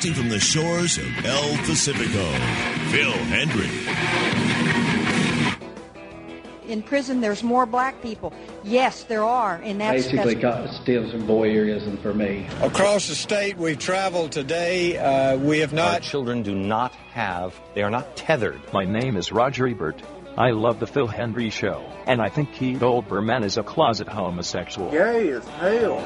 broadcasting from the shores of El Pacifico, Phil Hendrie. In prison, there's more black people. Yes, there are. And that's basically still some voyeurism for me. Across the state we've traveled today, we have not... Our children they are not tethered. My name is Roger Ebert. I love the Phil Hendrie Show, and I think Keith Olbermann is a closet homosexual. Gay as hell.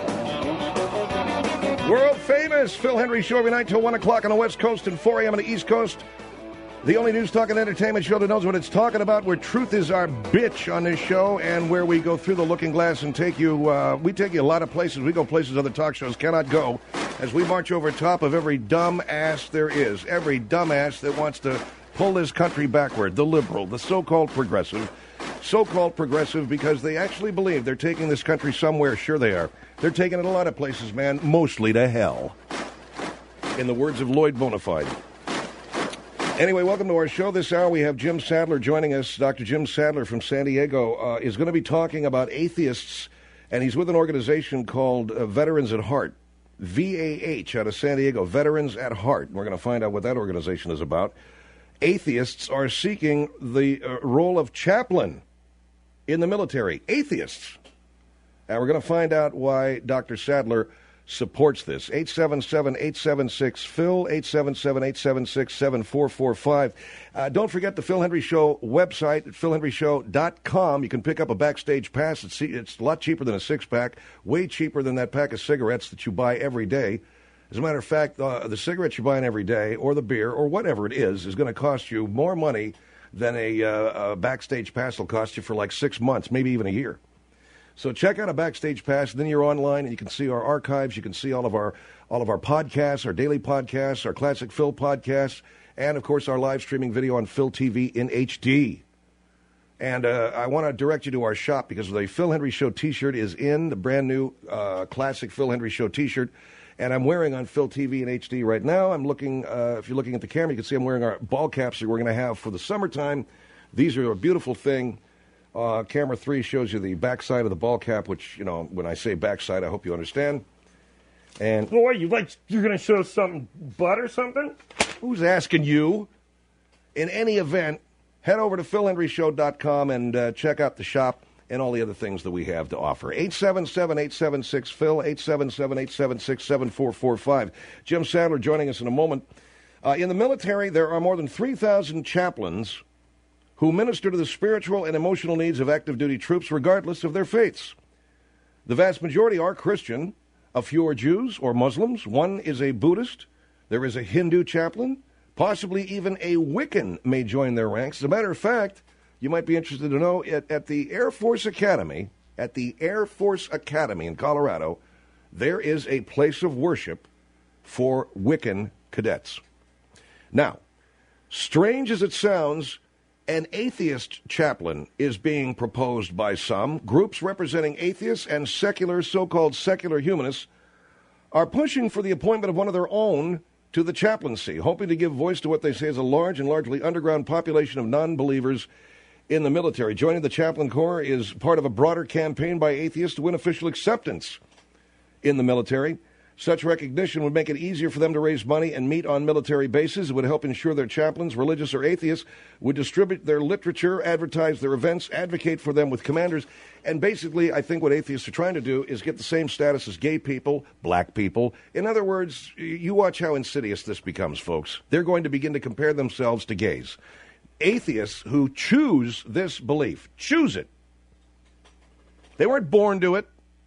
World famous Phil Hendrie Show every night till 1 o'clock on the West Coast and 4 a.m. on the East Coast. The only news, talk, and entertainment show that knows what it's talking about, where truth is our bitch on this show, and where we go through the looking glass and take you a lot of places. We go places other talk shows cannot go, as we march over top of every dumb ass there is, every dumbass that wants to pull this country backward, the liberal, the so-called progressive because they actually believe they're taking this country somewhere. Sure they are. They're taking it a lot of places, man, mostly to hell, in the words of Lloyd Bonafide. Anyway, welcome to our show. This hour we have Jim Sadler joining us. Dr. Jim Sadler from San Diego is going to be talking about atheists, and he's with an organization called Veterans at Heart, VAH, out of San Diego, Veterans at Heart. We're going to find out what that organization is about. Atheists are seeking the role of chaplain in the military. Atheists. And we're going to find out why Dr. Sadler supports this. 877-876-PHIL, 877-876-7445. Don't forget the Phil Hendrie Show website at philhendrieshow.com. You can pick up a backstage pass. It's a lot cheaper than a six-pack, way cheaper than that pack of cigarettes that you buy every day. As a matter of fact, the cigarettes you're buying every day, or the beer, or whatever it is going to cost you more money than a backstage pass will cost you for like 6 months, maybe even a year. So check out a backstage pass, and then you're online, and you can see our archives. You can see all of our podcasts, our daily podcasts, our Classic Phil podcasts, and, of course, our live streaming video on Phil TV in HD. And I want to direct you to our shop because the Phil Hendrie Show T-shirt is in, the brand-new Classic Phil Hendrie Show T-shirt. And I'm wearing on Phil TV in HD right now. I'm looking, if you're looking at the camera, you can see I'm wearing our ball caps that we're going to have for the summertime. These are a beautiful thing. Camera 3 shows you the backside of the ball cap, which, you know, when I say backside, I hope you understand. And well, you're going to show something butt or something? Who's asking you? In any event, head over to philhendrieshow.com and check out the shop and all the other things that we have to offer. 877-876-PHIL, 877-876-7445. Jim Sadler joining us in a moment. In the military, there are more than 3,000 chaplains who minister to the spiritual and emotional needs of active duty troops regardless of their faiths. The vast majority are Christian. A few are Jews or Muslims. One is a Buddhist. There is a Hindu chaplain. Possibly even a Wiccan may join their ranks. As a matter of fact, you might be interested to know, at the Air Force Academy, in Colorado, there is a place of worship for Wiccan cadets. Now, strange as it sounds, an atheist chaplain is being proposed by some. Groups representing atheists and so-called secular humanists are pushing for the appointment of one of their own to the chaplaincy, hoping to give voice to what they say is a large and largely underground population of non-believers in the military. Joining the Chaplain Corps is part of a broader campaign by atheists to win official acceptance in the military. Such recognition would make it easier for them to raise money and meet on military bases. It would help ensure their chaplains, religious or atheists, would distribute their literature, advertise their events, advocate for them with commanders. And basically, I think what atheists are trying to do is get the same status as gay people, black people. In other words, you watch how insidious this becomes, folks. They're going to begin to compare themselves to gays. Atheists who choose this belief, choose it. They weren't born to it.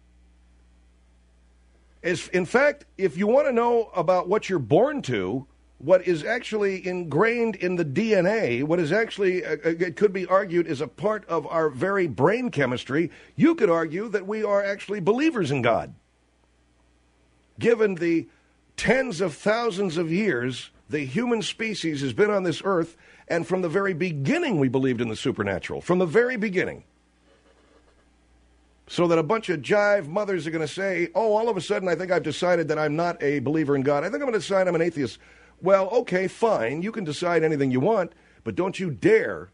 In fact, if you want to know about what you're born to, what is actually ingrained in the DNA, what is actually, it could be argued, is a part of our very brain chemistry, you could argue that we are actually believers in God. Given the tens of thousands of years the human species has been on this earth, and from the very beginning we believed in the supernatural, from the very beginning. So that a bunch of jive mothers are going to say, oh, all of a sudden I think I've decided that I'm not a believer in God. I think I'm going to decide I'm an atheist. Well, okay, fine. You can decide anything you want, but don't you dare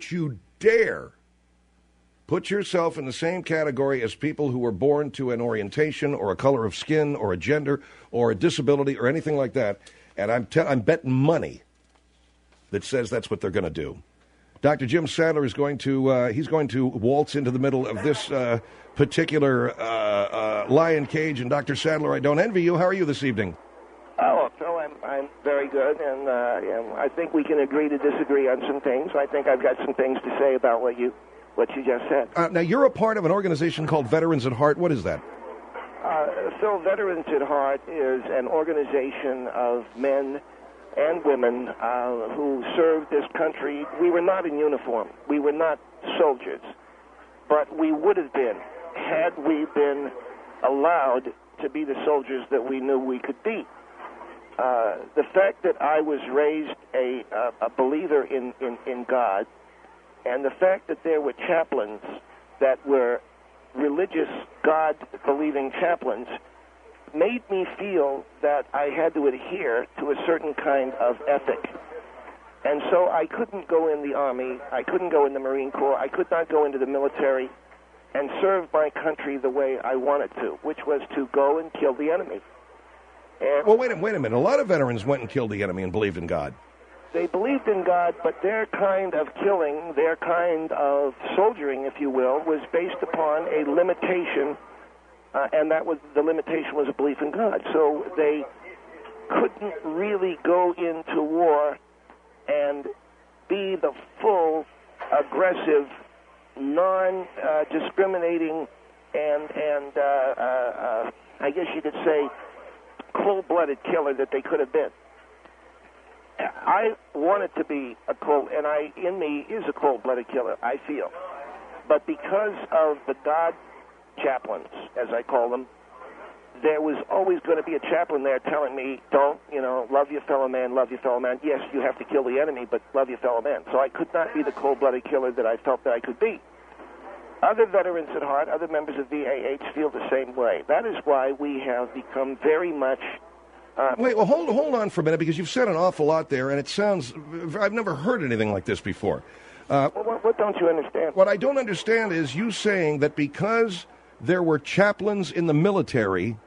put yourself in the same category as people who were born to an orientation or a color of skin or a gender or a disability or anything like that And I'm betting money that says that's what they're going to do. Dr. Jim Sadler is going to waltz into the middle of this particular lion cage. And Dr. Sadler, I don't envy you. How are you this evening? Oh, Phil, I'm very good, and I think we can agree to disagree on some things. I think I've got some things to say about what you just said. Now, you're a part of an organization called Veterans at Heart. What is that? Phil, Veterans at Heart is an organization of men and women who served this country. We were not in uniform. We were not soldiers, but we would have been had we been allowed to be the soldiers that we knew we could be. The fact that I was raised a believer in God, and the fact that there were chaplains that were religious, God-believing chaplains, made me feel that I had to adhere to a certain kind of ethic. And so I couldn't go in the Army, I couldn't go in the Marine Corps, I could not go into the military and serve my country the way I wanted to, which was to go and kill the enemy. And well, wait a minute. A lot of veterans went and killed the enemy and believed in God. They believed in God, but their kind of killing, their kind of soldiering, if you will, was based upon a limitation, and the limitation was a belief in God. So they couldn't really go into war and be the full, aggressive, non-discriminating, and I guess you could say, cold-blooded killer that they could have been. I wanted to be in me is a cold-blooded killer, I feel. But because of the God chaplains, as I call them, there was always going to be a chaplain there telling me, don't, love your fellow man, love your fellow man. Yes, you have to kill the enemy, but love your fellow man. So I could not be the cold-blooded killer that I felt that I could be. Other Veterans at Heart, other members of VAH feel the same way. That is why we have become very much... Wait, well, hold on for a minute, because you've said an awful lot there, and it sounds... I've never heard anything like this before. What don't you understand? What I don't understand is you saying that because there were chaplains in the military,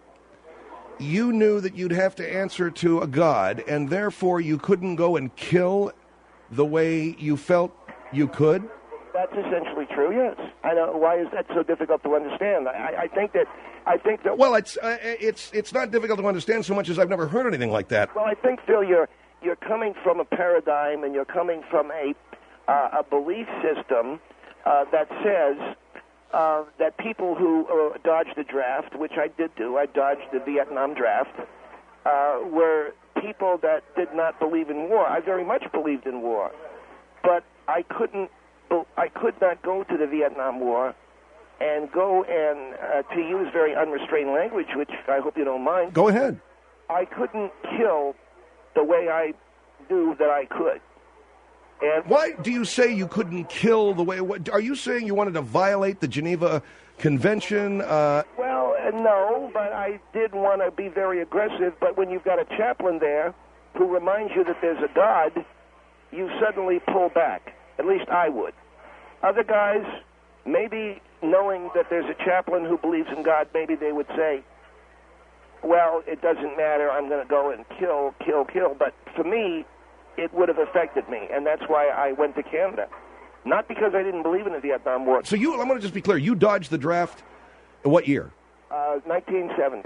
you knew that you'd have to answer to a God, and therefore you couldn't go and kill the way you felt you could? That's essentially true, yes. I know. Why is that so difficult to understand? I think that. Well, it's not difficult to understand so much as I've never heard anything like that. Well, I think, Phil, you're coming from a paradigm, and you're coming from a belief system that says that people who dodged the draft, which I did do, I dodged the Vietnam draft, were people that did not believe in war. I very much believed in war, but I could not go to the Vietnam War and go and, to use very unrestrained language, which I hope you don't mind. Go ahead. I couldn't kill the way I knew that I could. And why do you say you couldn't kill the way... Are you saying you wanted to violate the Geneva Convention? Well, no, but I did want to be very aggressive. But when you've got a chaplain there who reminds you that there's a God, you suddenly pull back. At least I would. Other guys, maybe knowing that there's a chaplain who believes in God, maybe they would say, well, it doesn't matter, I'm going to go and kill. But for me, it would have affected me, and that's why I went to Canada. Not because I didn't believe in the Vietnam War. So I'm going to just be clear, you dodged the draft in what year? 1970.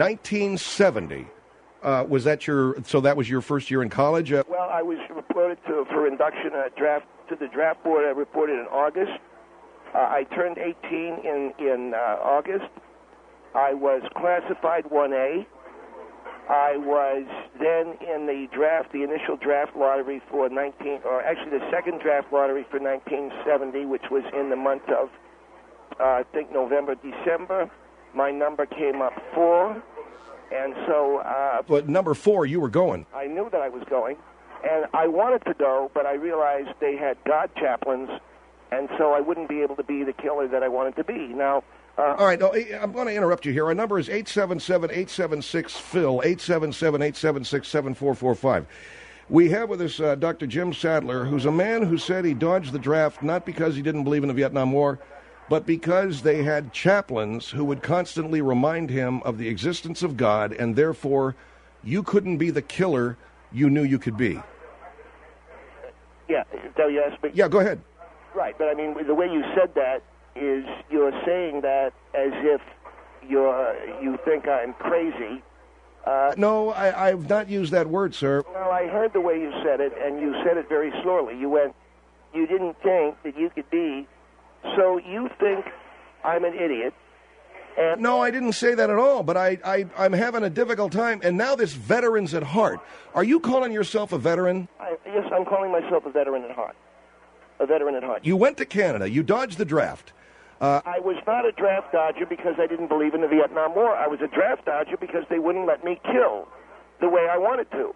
1970. Was that that was your first year in college? Well, I was reported for induction to the draft board. I reported in August. I turned 18 in August. I was classified 1A. I was then in the initial draft lottery for the second draft lottery for 1970, which was in the month of, I think, November, December. My number came up 4. And so... but number 4, you were going. I knew that I was going. And I wanted to go, but I realized they had God chaplains, and so I wouldn't be able to be the killer that I wanted to be. Now... all right, I'm going to interrupt you here. Our number is 877-876-PHIL, 877-876-7445. We have with us Dr. Jim Sadler, who's a man who said he dodged the draft not because he didn't believe in the Vietnam War, but because they had chaplains who would constantly remind him of the existence of God and therefore you couldn't be the killer you knew you could be. Yeah, so you asked me. Yeah, go ahead. Right, but I mean, the way you said that is you're saying that as if you think I'm crazy. No, I've not used that word, sir. Well, I heard the way you said it, and you said it very slowly. You went, you didn't think that you could be, so you think I'm an idiot. And no, I didn't say that at all, but I'm having a difficult time. And now this Veterans at Heart. Are you calling yourself a veteran? Yes, I'm calling myself a veteran at heart. A veteran at heart. You went to Canada. You dodged the draft. I was not a draft dodger because I didn't believe in the Vietnam War. I was a draft dodger because they wouldn't let me kill the way I wanted to.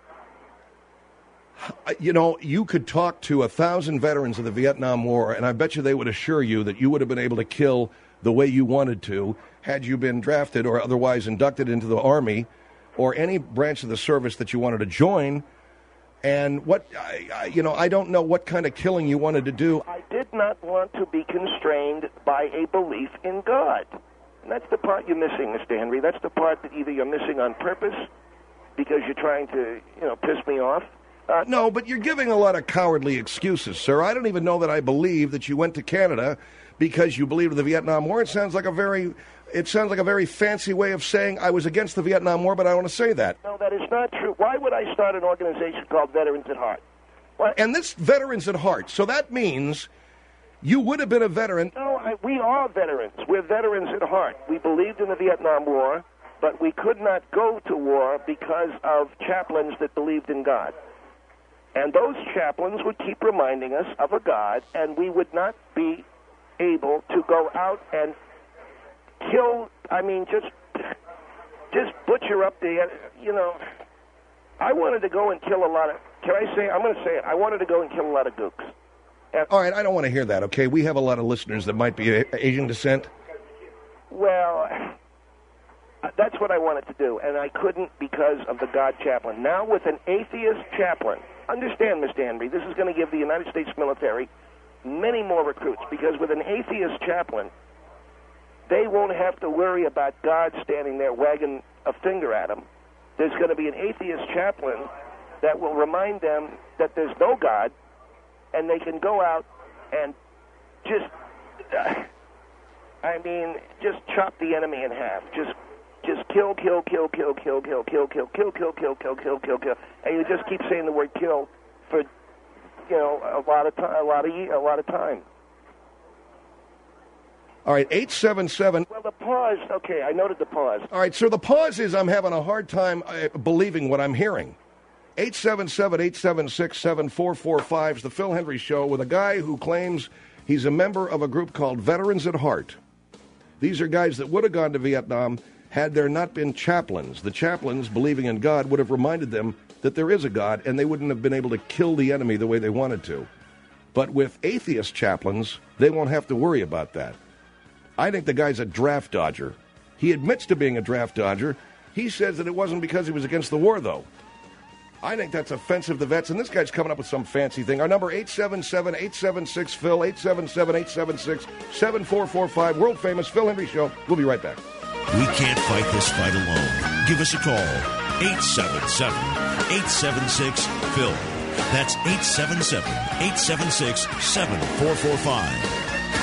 You know, you could talk to 1,000 veterans of the Vietnam War, and I bet you they would assure you that you would have been able to kill the way you wanted to had you been drafted or otherwise inducted into the Army or any branch of the service that you wanted to join. And I don't know what kind of killing you wanted to do. I did not want to be constrained by a belief in God. And that's the part you're missing, Mr. Henry. That's the part that either you're missing on purpose because you're trying to, piss me off. No, but you're giving a lot of cowardly excuses, sir. I don't even know that I believe that you went to Canada because you believed in the Vietnam War. It sounds like a very fancy way of saying I was against the Vietnam War, but I want to say that. No, that is not true. Why would I start an organization called Veterans at Heart? What? And this Veterans at Heart, so that means you would have been a veteran. No, we are veterans. We're veterans at heart. We believed in the Vietnam War, but we could not go to war because of chaplains that believed in God. And those chaplains would keep reminding us of a God, and we would not be able to go out and kill, just butcher up I wanted to go and kill a lot of, I'm going to say it, I wanted to go and kill a lot of gooks. All right, I don't want to hear that, okay? We have a lot of listeners that might be Asian descent. Well, that's what I wanted to do, and I couldn't because of the God chaplain. Now with an atheist chaplain, understand, Mr. Henry, this is going to give the United States military many more recruits, because with an atheist chaplain, they won't have to worry about God standing there wagging a finger at them. There's going to be an atheist chaplain that will remind them that there's no God, and they can go out and just chop the enemy in half. Just kill, and you just keep saying the word kill for a lot of time. All right, 877. Well, the pause. Okay, I noted the pause. All right, so the pause is I'm having a hard time believing what I'm hearing. 877-876-7445 is the Phil Hendry Show with a guy who claims he's a member of a group called Veterans at Heart. These are guys that would have gone to Vietnam had there not been chaplains. The chaplains, believing in God, would have reminded them that there is a God, and they wouldn't have been able to kill the enemy the way they wanted to. But with atheist chaplains, they won't have to worry about that. I think the guy's a draft dodger. He admits to being a draft dodger. He says that it wasn't because he was against the war, though. I think that's offensive to vets, and this guy's coming up with some fancy thing. Our number, 877-876-PHIL, 877-876-7445, world-famous Phil Hendry Show. We'll be right back. We can't fight this fight alone. Give us a call, 877-876-PHIL. That's 877-876-7445.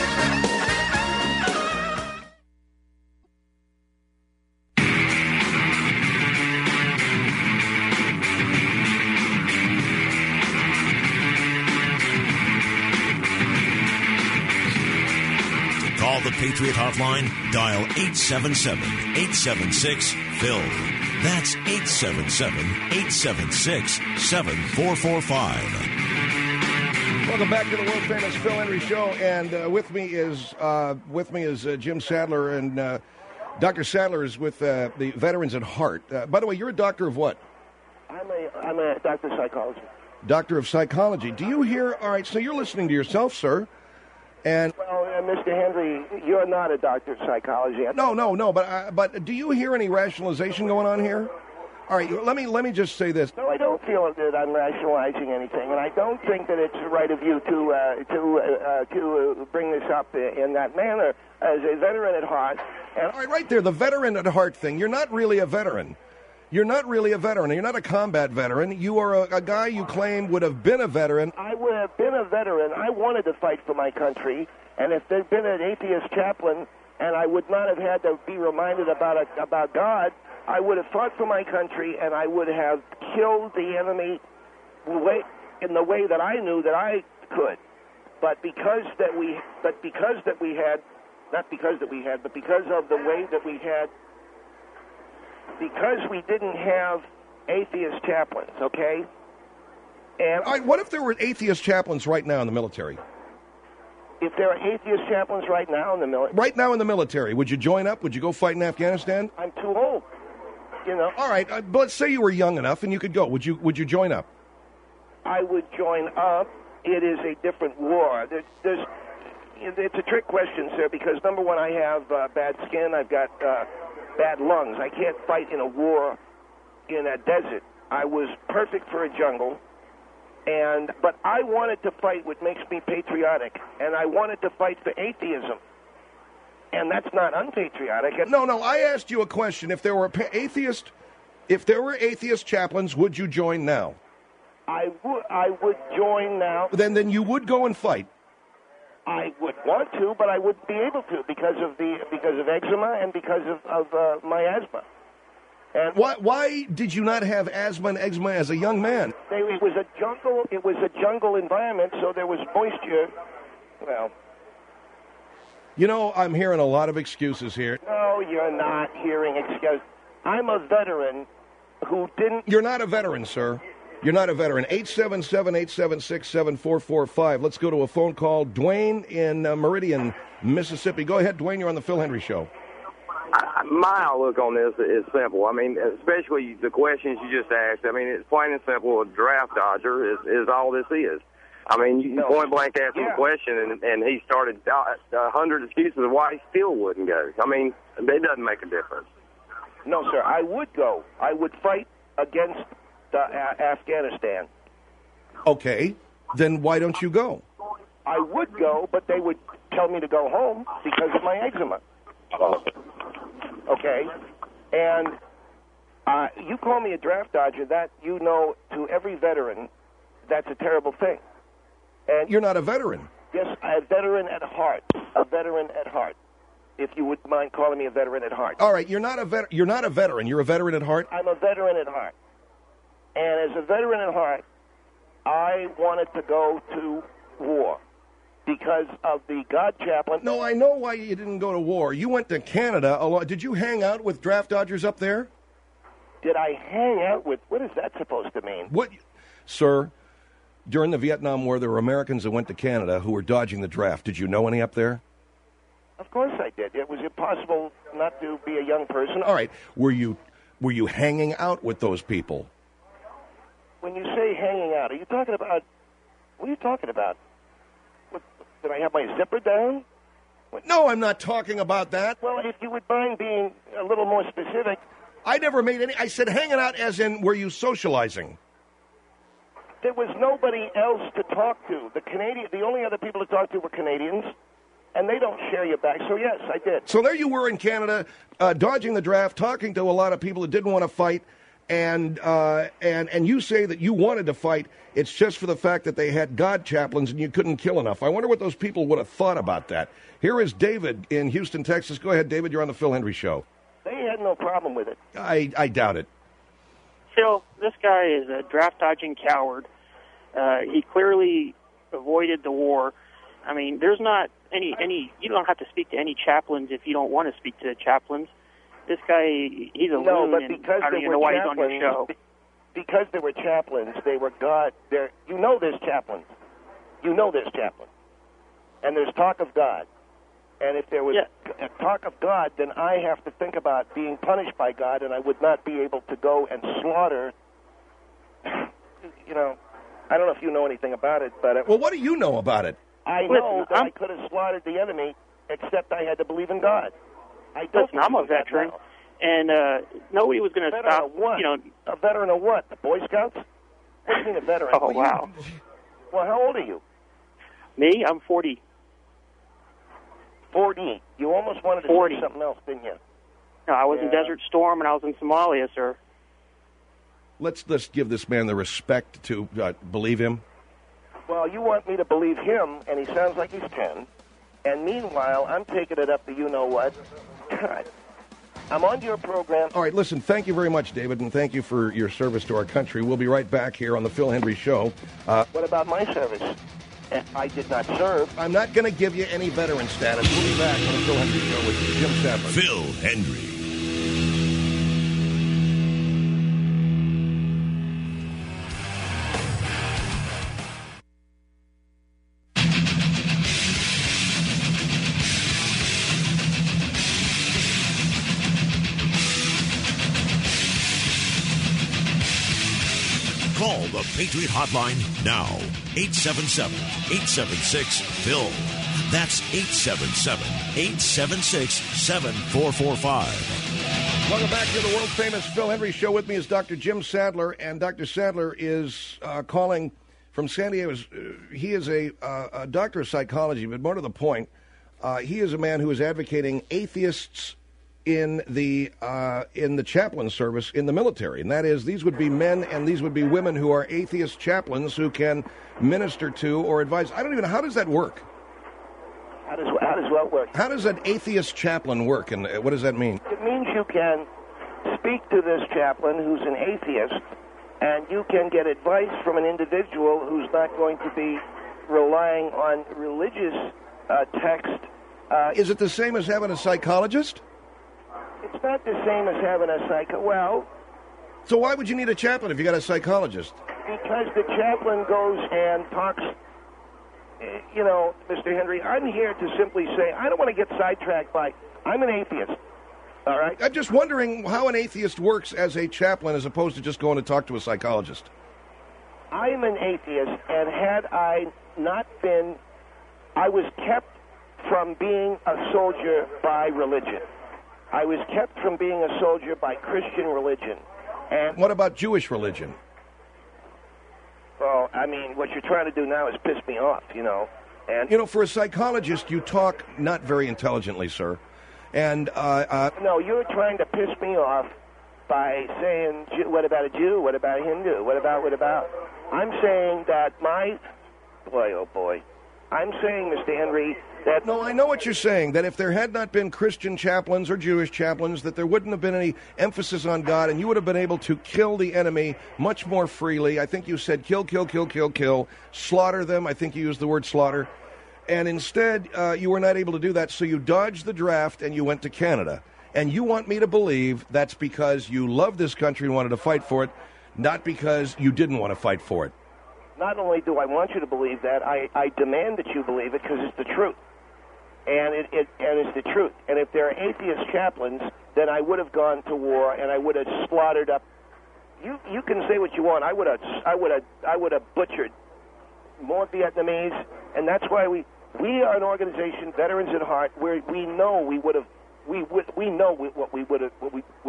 Call the Patriot Hotline, dial 877-876-PHIL. That's 877-876-7445. Welcome back to the world-famous Phil Hendry Show, and with me is Jim Sadler, and Dr. Sadler is with the Veterans at Heart. By the way, you're a doctor of what? I'm a doctor of psychology. Doctor of psychology. Do you hear? All right, so you're listening to yourself, sir. And well, Mr. Henry, you're not a doctor of psychology. No. But do you hear any rationalization going on here? All right, let me just say this. No, I don't feel that I'm rationalizing anything, and I don't think that it's right of you to bring this up in that manner as a veteran at heart. And all right, right there, the veteran at heart thing. You're not really a veteran. You're not really a veteran. You're not a combat veteran. You are a guy you claim would have been a veteran. I would have been a veteran. I wanted to fight for my country, and if there'd been an atheist chaplain, and I would not have had to be reminded about God, I would have fought for my country, and I would have killed the enemy in the way that I knew that I could. But because of the way that because we didn't have atheist chaplains, okay? And all right, what if there were atheist chaplains right now in the military? If there are atheist chaplains right now in the military... Right now in the military, would you join up? Would you go fight in Afghanistan? I'm too old, you know. All right, but let's say you were young enough and you could go. Would you join up? I would join up. It is a different war. It's a trick question, sir, because, number one, I have bad skin. I've got bad lungs. I can't fight in a war in a desert. I was perfect for a jungle. But I wanted to fight what makes me patriotic, and I wanted to fight for atheism, and that's not unpatriotic. No, I asked you a question. If there were atheist chaplains, would you join now? I would join now. Then you would go and fight. I would want to, but I wouldn't be able to because of eczema and because of my asthma. And why did you not have asthma and eczema as a young man? It was a jungle. It was a jungle environment, so there was moisture. Well, you know, I'm hearing a lot of excuses here. No, you're not hearing excuses. I'm a veteran who didn't. You're not a veteran, sir. You're not a veteran. 877-876-7445. Let's go to a phone call. Dwayne in Meridian, Mississippi. Go ahead, Dwayne. You're on the Phil Hendry Show. My outlook on this is simple. I mean, especially the questions you just asked. I mean, it's plain and simple. A draft dodger is all this is. I mean, you point blank asked him a question, and he started 100 excuses of why he still wouldn't go. I mean, it doesn't make a difference. No, sir. I would go. I would fight against Afghanistan. Okay. Then why don't you go? I would go, but they would tell me to go home because of my eczema. Okay? And you call me a draft dodger, that, you know, to every veteran, that's a terrible thing. And you're not a veteran. Yes, a veteran at heart. A veteran at heart. If you wouldn't mind calling me a veteran at heart. All right, you're not a veteran. You're a veteran at heart? I'm a veteran at heart. And as a veteran at heart, I wanted to go to war because of the God chaplain. No, I know why you didn't go to war. You went to Canada a lot. Did you hang out with draft dodgers up there? Did I hang out with? What is that supposed to mean? What, sir? During the Vietnam War, there were Americans that went to Canada who were dodging the draft. Did you know any up there? Of course I did. It was impossible not to be a young person. All right. Were you hanging out with those people? When you say hanging out, are you talking about? What are you talking about? Did I have my zipper down? No, I'm not talking about that. Well, if you would mind being a little more specific. I never made any. I said hanging out as in were you socializing? There was nobody else to talk to. The only other people to talk to were Canadians, and they don't share your back. So yes, I did. So there you were in Canada, dodging the draft, talking to a lot of people that didn't want to fight, and you say that you wanted to fight. It's just for the fact that they had God chaplains and you couldn't kill enough. I wonder what those people would have thought about that. Here is David in Houston, Texas. Go ahead, David. You're on the Phil Hendry Show. They had no problem with it. I doubt it. Phil, this guy is a draft-dodging coward. He clearly avoided the war. I mean, there's not any. You don't have to speak to any chaplains if you don't want to speak to the chaplains. This guy, he's a loon, but because and I don't even know why he's on your show. Because there were chaplains, they were God. You know there's chaplains. You know there's chaplains. And there's talk of God. And if there was talk of God, then I have to think about being punished by God, and I would not be able to go and slaughter. You know, I don't know if you know anything about it, but well, what do you know about it? I know that I could have slaughtered the enemy, except I had to believe in God. Listen, I'm a veteran, and nobody was going to stop. What? You know, a veteran of what? The Boy Scouts? What do you mean a veteran? Oh, wow. Well, how old are you? Me? I'm 40. 40. You almost wanted to say something else, didn't you? No, I was in Desert Storm, and I was in Somalia, sir. let's give this man the respect to believe him. Well, you want me to believe him, and he sounds like he's 10. And meanwhile, I'm taking it up to you-know-what. God, I'm on your program. All right, listen, thank you very much, David, and thank you for your service to our country. We'll be right back here on the Phil Hendry Show. What about my service? I did not serve. I'm not going to give you any veteran status. We'll be back on the Phil Hendry Show with Jim Sadler. Phil Hendry. Call the Patriot Hotline now. 877-876-PHIL. That's 877-876-7445. Welcome back to the world-famous Phil Hendry Show. With me is Dr. Jim Sadler, and Dr. Sadler is calling from San Diego. He is a doctor of psychology, but more to the point, he is a man who is advocating atheists in the chaplain service in the military, and that is, these would be men and these would be women who are atheist chaplains who can minister to or advise. I don't even know, how does that work? How does what work? How does an atheist chaplain work, and what does that mean? It means you can speak to this chaplain who's an atheist, and you can get advice from an individual who's not going to be relying on religious text. Is it the same as having a psychologist? It's not the same as having a well... So why would you need a chaplain if you got a psychologist? Because the chaplain goes and talks, Mr. Hendry, I'm here to simply say, I don't want to get sidetracked by, I'm an atheist, all right? I'm just wondering how an atheist works as a chaplain as opposed to just going to talk to a psychologist. I'm an atheist, and had I not been, I was kept from being a soldier by religion. I was kept from being a soldier by Christian religion. And what about Jewish religion? Well, I mean, what you're trying to do now is piss me off, And for a psychologist, you talk not very intelligently, sir. And no, you're trying to piss me off by saying, what about a Jew? What about a Hindu? What about? I'm saying that oh boy. I'm saying, Mr. Henry, that... No, I know what you're saying, that if there had not been Christian chaplains or Jewish chaplains, that there wouldn't have been any emphasis on God, and you would have been able to kill the enemy much more freely. I think you said kill, slaughter them. I think you used the word slaughter. And instead, you were not able to do that, so you dodged the draft and you went to Canada. And you want me to believe that's because you love this country and wanted to fight for it, not because you didn't want to fight for it. Not only do I want you to believe that, I demand that you believe it because it's the truth. And it's the truth. And if there are atheist chaplains, then I would have gone to war and I would have slaughtered up. You can say what you want. I would have butchered more Vietnamese, and that's why we are an organization, Veterans at Heart, where we know we would have we know what we would have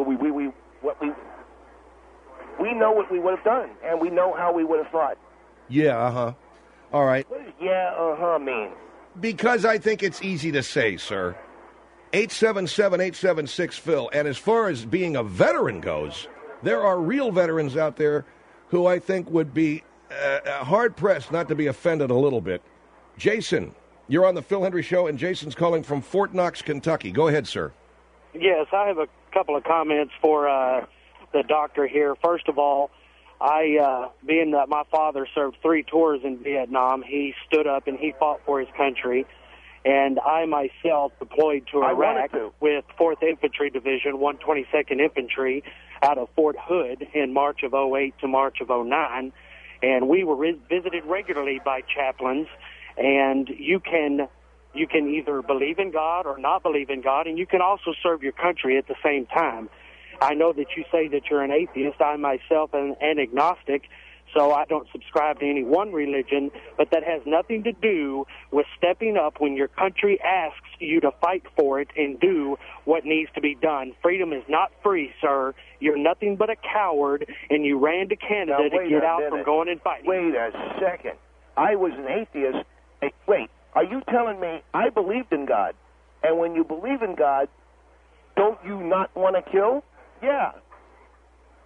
done, and we know how we would have fought. Yeah, All right. What does mean? Because I think it's easy to say, sir. 877-876-PHIL. And as far as being a veteran goes, there are real veterans out there who I think would be hard-pressed not to be offended a little bit. Jason, you're on the Phil Hendry Show, and Jason's calling from Fort Knox, Kentucky. Go ahead, sir. Yes, I have a couple of comments for the doctor here. First of all, being that my father served 3 tours in Vietnam, he stood up and he fought for his country. And I myself deployed to Iraq with 4th Infantry Division, 122nd Infantry, out of Fort Hood in March of 08 to March of 09. And we were visited regularly by chaplains. And you can either believe in God or not believe in God, and you can also serve your country at the same time. I know that you say that you're an atheist. I myself am an agnostic, so I don't subscribe to any one religion, but that has nothing to do with stepping up when your country asks you to fight for it and do what needs to be done. Freedom is not free, sir. You're nothing but a coward, and you ran to Canada to get out from going and fighting. Wait a second. I was an atheist. Wait, are you telling me I believed in God? And when you believe in God, don't you not want to kill? Yeah.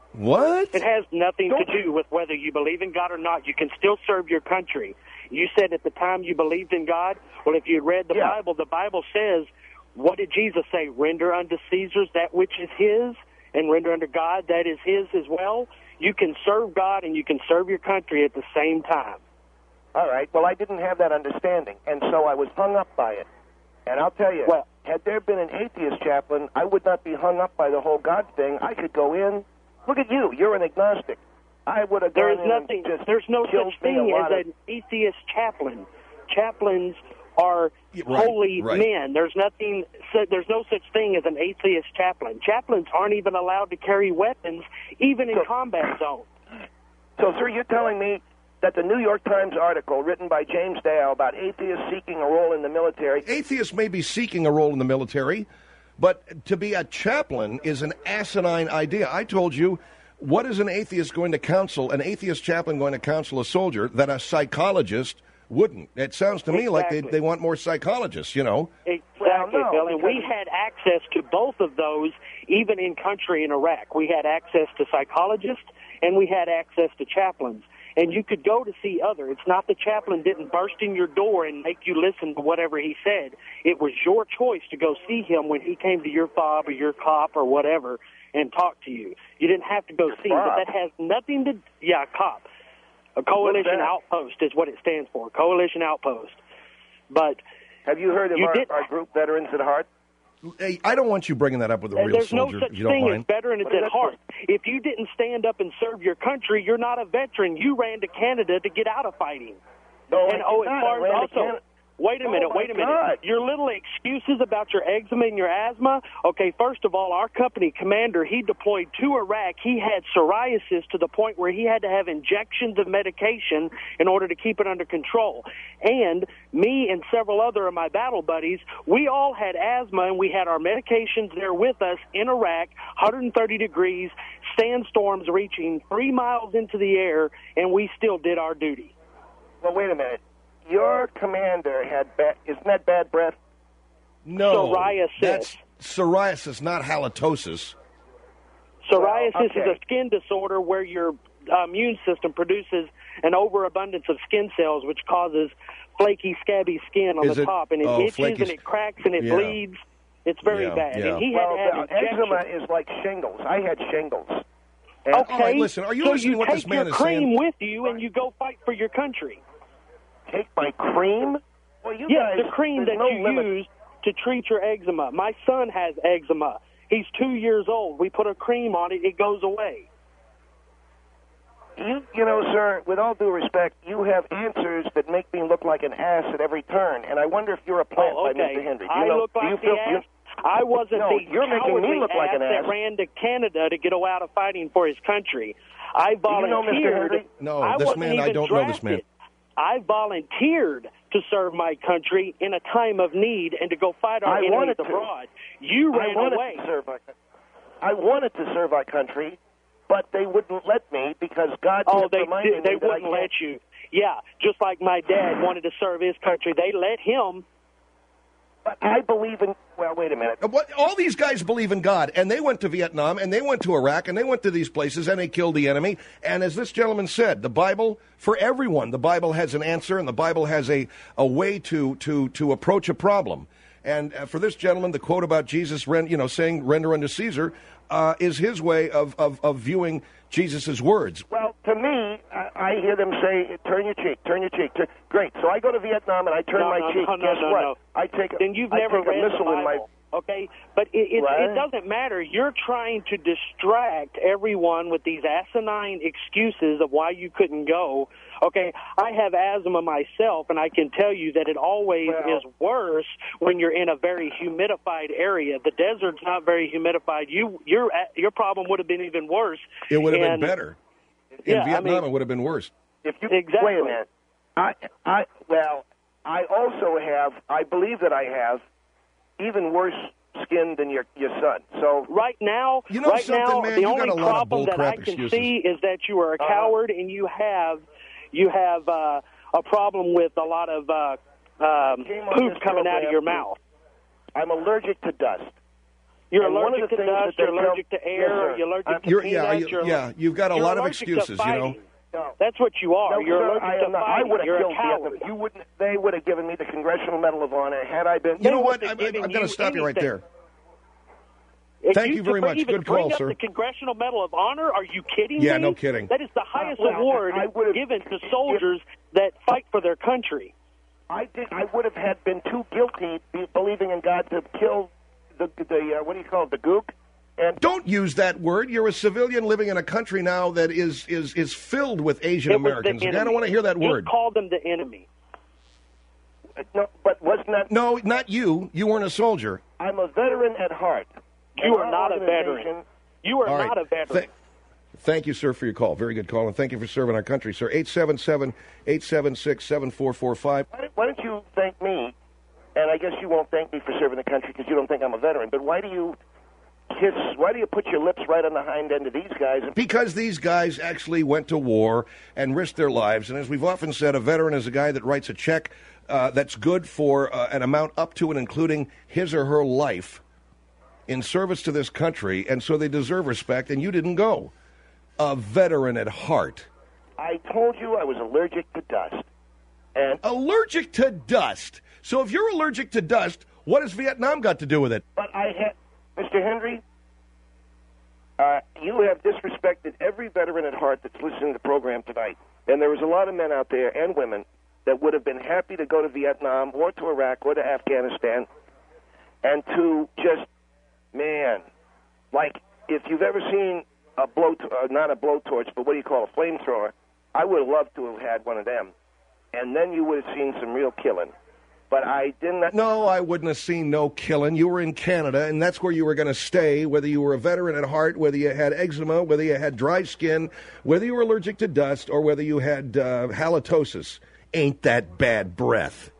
What? It has nothing to do with whether you believe in God or not. You can still serve your country. You said at the time you believed in God. Well, if you read the Bible says, what did Jesus say? Render unto Caesar that which is his, and render unto God that is his as well. You can serve God and you can serve your country at the same time. All right. Well, I didn't have that understanding, and so I was hung up by it. And I'll tell you, had there been an atheist chaplain, I would not be hung up by the whole God thing. I could go in. Look at you. You're an agnostic. I would have gone in and just There's no such thing as an atheist chaplain. Chaplains are holy men. There's no such thing as an atheist chaplain. Chaplains aren't even allowed to carry weapons, even in combat zones. So, sir, you're telling me that the New York Times article written by James Dale about atheists seeking a role in the military... Atheists may be seeking a role in the military, but to be a chaplain is an asinine idea. I told you, what is an atheist going to counsel, an atheist chaplain going to counsel a soldier that a psychologist wouldn't? It sounds to me like they want more psychologists, you know. Exactly, Bill, and we had access to both of those even in country in Iraq. We had access to psychologists and we had access to chaplains. And you could go to see other. It's not the chaplain didn't burst in your door and make you listen to whatever he said. It was your choice to go see him when he came to your fob or your cop or whatever and talk to you. You didn't have to go see him, but that has nothing to... Yeah, cop. A coalition outpost is what it stands for, coalition outpost. But... Have you heard of our group, Veterans at Heart? Hey, I don't want you bringing that up with a real soldier. There's no such thing as Veterans at Heart. If you didn't stand up and serve your country, you're not a veteran. You ran to Canada to get out of fighting. No, and wait a minute. Your little excuses about your eczema and your asthma. Okay, first of all, our company commander, he deployed to Iraq. He had psoriasis to the point where he had to have injections of medication in order to keep it under control. And me and several other of my battle buddies, we all had asthma, and we had our medications there with us in Iraq, 130 degrees, sandstorms reaching 3 miles into the air, and we still did our duty. Well, wait a minute. Your commander had isn't that bad breath? No. Psoriasis. That's psoriasis, not halitosis. Psoriasis is a skin disorder where your immune system produces an overabundance of skin cells, which causes flaky, scabby skin on the top, and it itches and it cracks and it bleeds. It's very bad. Yeah. And he had to have eczema is like shingles. I had shingles. And right, listen, are you listening to what this man is saying? So you take your cream with you and you go fight for your country. Take my cream? Well, you yes, guys, the cream that you use to treat your eczema. My son has eczema. He's 2 years old. We put a cream on it. It goes away. You know, sir, with all due respect, you have answers that make me look like an ass at every turn, and I wonder if you're a plant by Mr. Henry. I look like the ass? I wasn't the you're making me look like an ass that ran to Canada to get out of fighting for his country. I volunteered. Do you know Mr. Henry? No, this man, I don't know this man. I volunteered to serve my country in a time of need and to go fight our enemies abroad. You ran away. I wanted to serve our country, but they wouldn't let me because God reminded me they wouldn't let you. Yeah, just like my dad wanted to serve his country. They let him. But I believe in... Well, wait a minute. All these guys believe in God, and they went to Vietnam, and they went to Iraq, and they went to these places, and they killed the enemy. And as this gentleman said, the Bible, for everyone, the Bible has an answer, and the Bible has a way to approach a problem. And for this gentleman, the quote about Jesus, saying, render unto Caesar, is his way of viewing Jesus' words. Well, to me, I hear them say, turn your cheek, turn your cheek. Great. So I go to Vietnam and I turn my cheek. Guess what? No. I take then you've never read a missile the Bible. in my... Okay, but it doesn't matter. You're trying to distract everyone with these asinine excuses of why you couldn't go. Okay, I have asthma myself, and I can tell you that it always is worse when you're in a very humidified area. The desert's not very humidified. Your problem would have been even worse. It would have been better. In Vietnam, it would have been worse. Exactly. Wait a minute. I believe that I have even worse skin than your son. So right now, man, the only problem that I can see is that you are a coward and you have a problem with a lot of poop coming out of your mouth. I'm allergic to dust. You're And one of allergic the to things dust, that you're they allergic tell- to air, Yes, sir. you're allergic to You're, peanuts, you've got a you're lot of allergic to excuses, you know. fighting. That's what you are. No, You're sir, allergic I to am not. I fighting. would have You're killed a coward. Vietnam. You wouldn't. They would have given me the Congressional Medal of Honor had I been. You know what? wouldn't I'm have given going to you stop you right anything. there. Thank you very much. Even Good call, bring up sir. the Congressional Medal of Honor? Are you kidding Yeah, me? no kidding. That is the highest Well, award I would've- given to soldiers that fight for their country. I would have had been too guilty believing in God to kill the what do you call it, the gook. And Don't use that word. You're a civilian living in a country now that is filled with Asian It was the Americans. I enemy. don't want to hear that Just word. call them the enemy. No, but wasn't that? No, not you. You weren't a soldier. I'm a veteran at heart. You And are our not a veteran. organization- You are All right. not a veteran. Thank you, sir, for your call. Very good call, and thank you for serving our country, sir. 877-876-7445. Why don't you thank me? And I guess you won't thank me for serving the country because you don't think I'm a veteran. But why do you put your lips right on the hind end of these guys? Because these guys actually went to war and risked their lives. And as we've often said, a veteran is a guy that writes a check that's good for an amount up to and including his or her life in service to this country. And so they deserve respect, and you didn't go. A veteran at heart. I told you I was allergic to dust. And allergic to dust? So if you're allergic to dust, what has Vietnam got to do with it? But I had, Mr. Henry, you have disrespected every veteran at heart that's listening to the program tonight. And there was a lot of men out there and women that would have been happy to go to Vietnam or to Iraq or to Afghanistan and to just, man, like if you've ever seen a not a blowtorch, but what do you call a flamethrower, I would have loved to have had one of them. And then you would have seen some real killing. But I didn't. No, I wouldn't have seen no killing. You were in Canada, and that's where you were going to stay, whether you were a veteran at heart, whether you had eczema, whether you had dry skin, whether you were allergic to dust, or whether you had halitosis. Ain't that bad breath.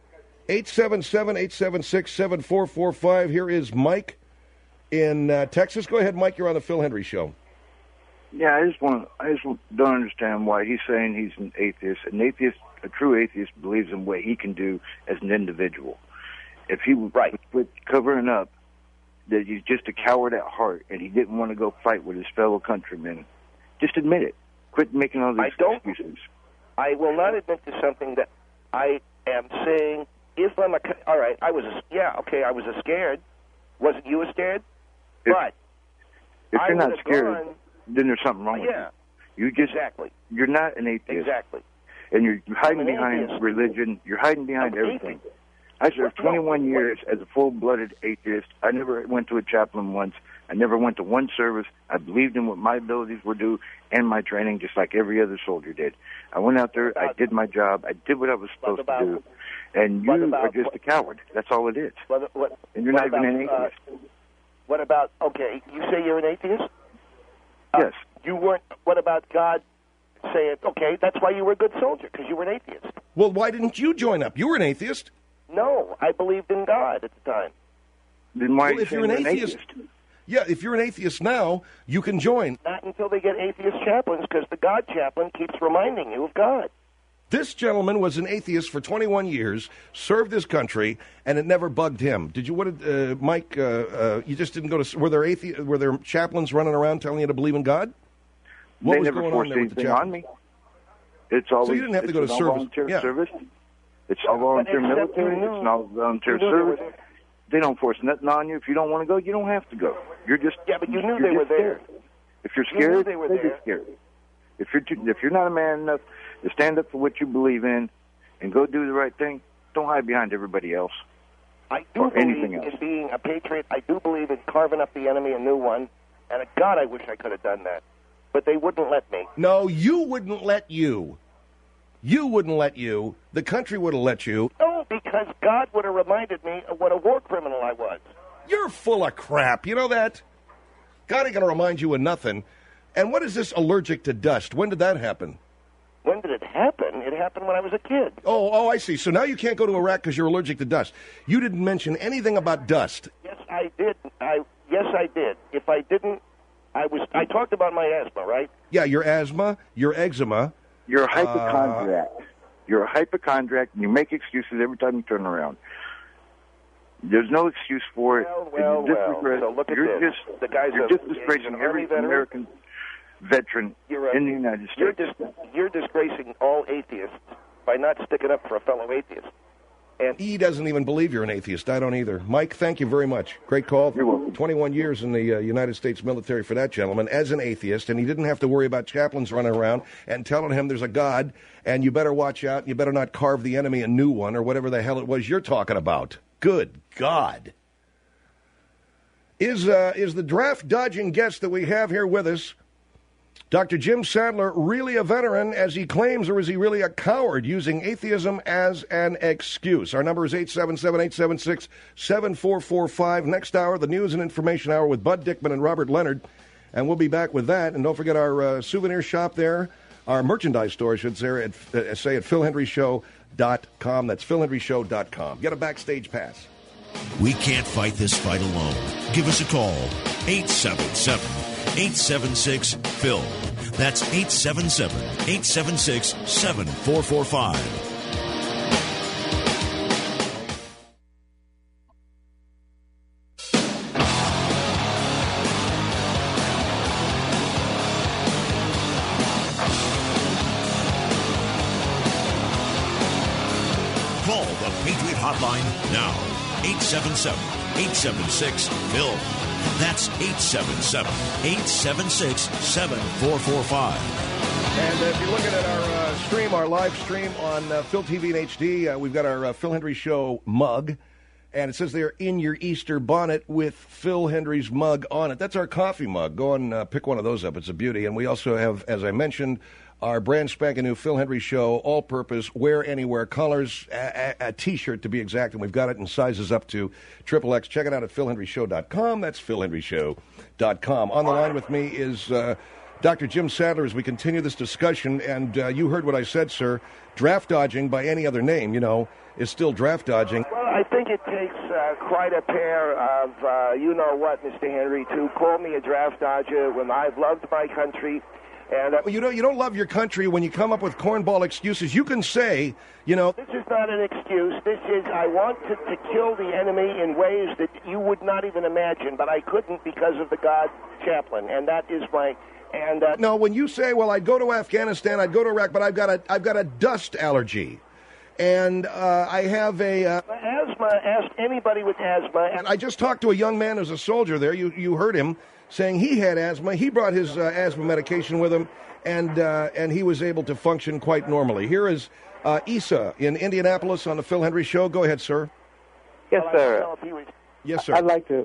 877-876-7445. Here is Mike in Texas. Go ahead, Mike. You're on the Phil Hendry Show. Yeah, I just don't understand why he's saying he's an atheist. An atheist, a true atheist, believes in what he can do as an individual. If he would quit covering up that he's just a coward at heart and he didn't want to go fight with his fellow countrymen, just admit it. Quit making all these excuses. I will not admit to something that I am saying. If I'm all right, I was scared. Wasn't you scared? But if I you're not would have scared, gone- then there's something wrong with you. You just you're not an atheist. Exactly. And you're hiding I'm an behind atheist. religion. You're hiding behind I'm an everything. I served 21 years as a full-blooded atheist. I never went to a chaplain once. I never went to one service. I believed in what my abilities were due and my training, just like every other soldier did. I went out there. I did my job. I did what I was supposed to do. And you are just a coward. That's all it is. And you're not even an atheist. What about? Okay, you say you're an atheist. Yes. You weren't. What about God saying? Okay, that's why you were a good soldier because you were an atheist. Well, why didn't you join up? You were an atheist. No, I believed in God at the time. Then why? Well, if you're an atheist, yeah, if you're an atheist now, you can join. Not until they get atheist chaplains, because the God chaplain keeps reminding you of God. This gentleman was an atheist for 21 years, served this country, and it never bugged him. Did you? What did Mike? You just didn't go to? Were there chaplains running around telling you to believe in God? What They was never going forced on there with the anything on chaplains? me. It's always, So you didn't have to go to it's all service. volunteer Yeah. service. It's all volunteer military. It's all volunteer service. They don't force nothing on you. If you don't want to go, you don't have to go. You're just but you knew you're they were just there. scared. If you're You knew scared, they were then there. you're scared. If you're not a man enough to stand up for what you believe in and go do the right thing, don't hide behind everybody else. I do or anything believe else. in being a patriot. I do believe in carving up the enemy a new one. And God, I wish I could have done that. But they wouldn't let me. No, you wouldn't let you. You wouldn't let you. The country would have let you. No, because God would have reminded me of what a war criminal I was. You're full of crap. You know that? God ain't going to remind you of nothing. And what is this allergic to dust? When did that happen? When did it happen? It happened when I was a kid. Oh, I see. So now you can't go to Iraq because you're allergic to dust. You didn't mention anything about dust. Yes, I did. Yes, I did. If I didn't, I talked about my asthma, right? Yeah, your asthma, your eczema. You're a hypochondriac. You're a hypochondriac, and you make excuses every time you turn around. There's no excuse for it. Well. So look at this. The guy's you're just disgracing every American veteran in the United States. You're disgracing all atheists by not sticking up for a fellow atheist. And he doesn't even believe you're an atheist. I don't either. Mike, thank you very much. Great call. You're welcome. 21 years in the United States military for that gentleman as an atheist, and he didn't have to worry about chaplains running around and telling him there's a God, and you better watch out, you better not carve the enemy a new one, or whatever the hell it was you're talking about. Good God. Is the draft-dodging guest that we have here with us, Dr. Jim Sadler, really a veteran as he claims, or is he really a coward using atheism as an excuse? Our number is 877-876-7445. Next hour, the News and Information Hour with Bud Dickman and Robert Leonard. And we'll be back with that. And don't forget our souvenir shop there, our merchandise store, I should say, at philhenryshow.com. That's philhenryshow.com. Get a backstage pass. We can't fight this fight alone. Give us a call, 877-876-PHIL. That's 877-876-7445. Call the Patriot Hotline now. 877-876-PHIL. That's 877-876-7445. And if you're looking at our stream, our live stream on Phil TV and HD, we've got our Phil Hendrie Show mug. And it says there, in your Easter bonnet with Phil Hendrie's mug on it. That's our coffee mug. Go and pick one of those up. It's a beauty. And we also have, as I mentioned, our brand spanking new Phil Hendrie Show all-purpose, wear anywhere colors, a T-shirt to be exact, and we've got it in sizes up to XXX. Check it out at philhenryshow.com. That's philhenryshow.com. On the line with me is Dr. Jim Sadler as we continue this discussion, and you heard what I said, sir. Draft dodging by any other name, is still draft dodging. Well, I think it takes quite a pair of you-know-what, Mr. Henry, to call me a draft dodger when I've loved my country. And you don't love your country when you come up with cornball excuses. You can say, This is not an excuse. This is, I want to kill the enemy in ways that you would not even imagine, but I couldn't because of the God chaplain, and that is my... And no, when you say, well, I'd go to Afghanistan, I'd go to Iraq, but I've got a dust allergy. And I have asthma. Ask anybody with asthma. And I just talked to a young man who's a soldier there. You heard him saying he had asthma. He brought his asthma medication with him, and he was able to function quite normally. Here is Isa in Indianapolis on the Phil Hendrie Show. Go ahead, sir. Yes, sir. Yes, sir. I'd like to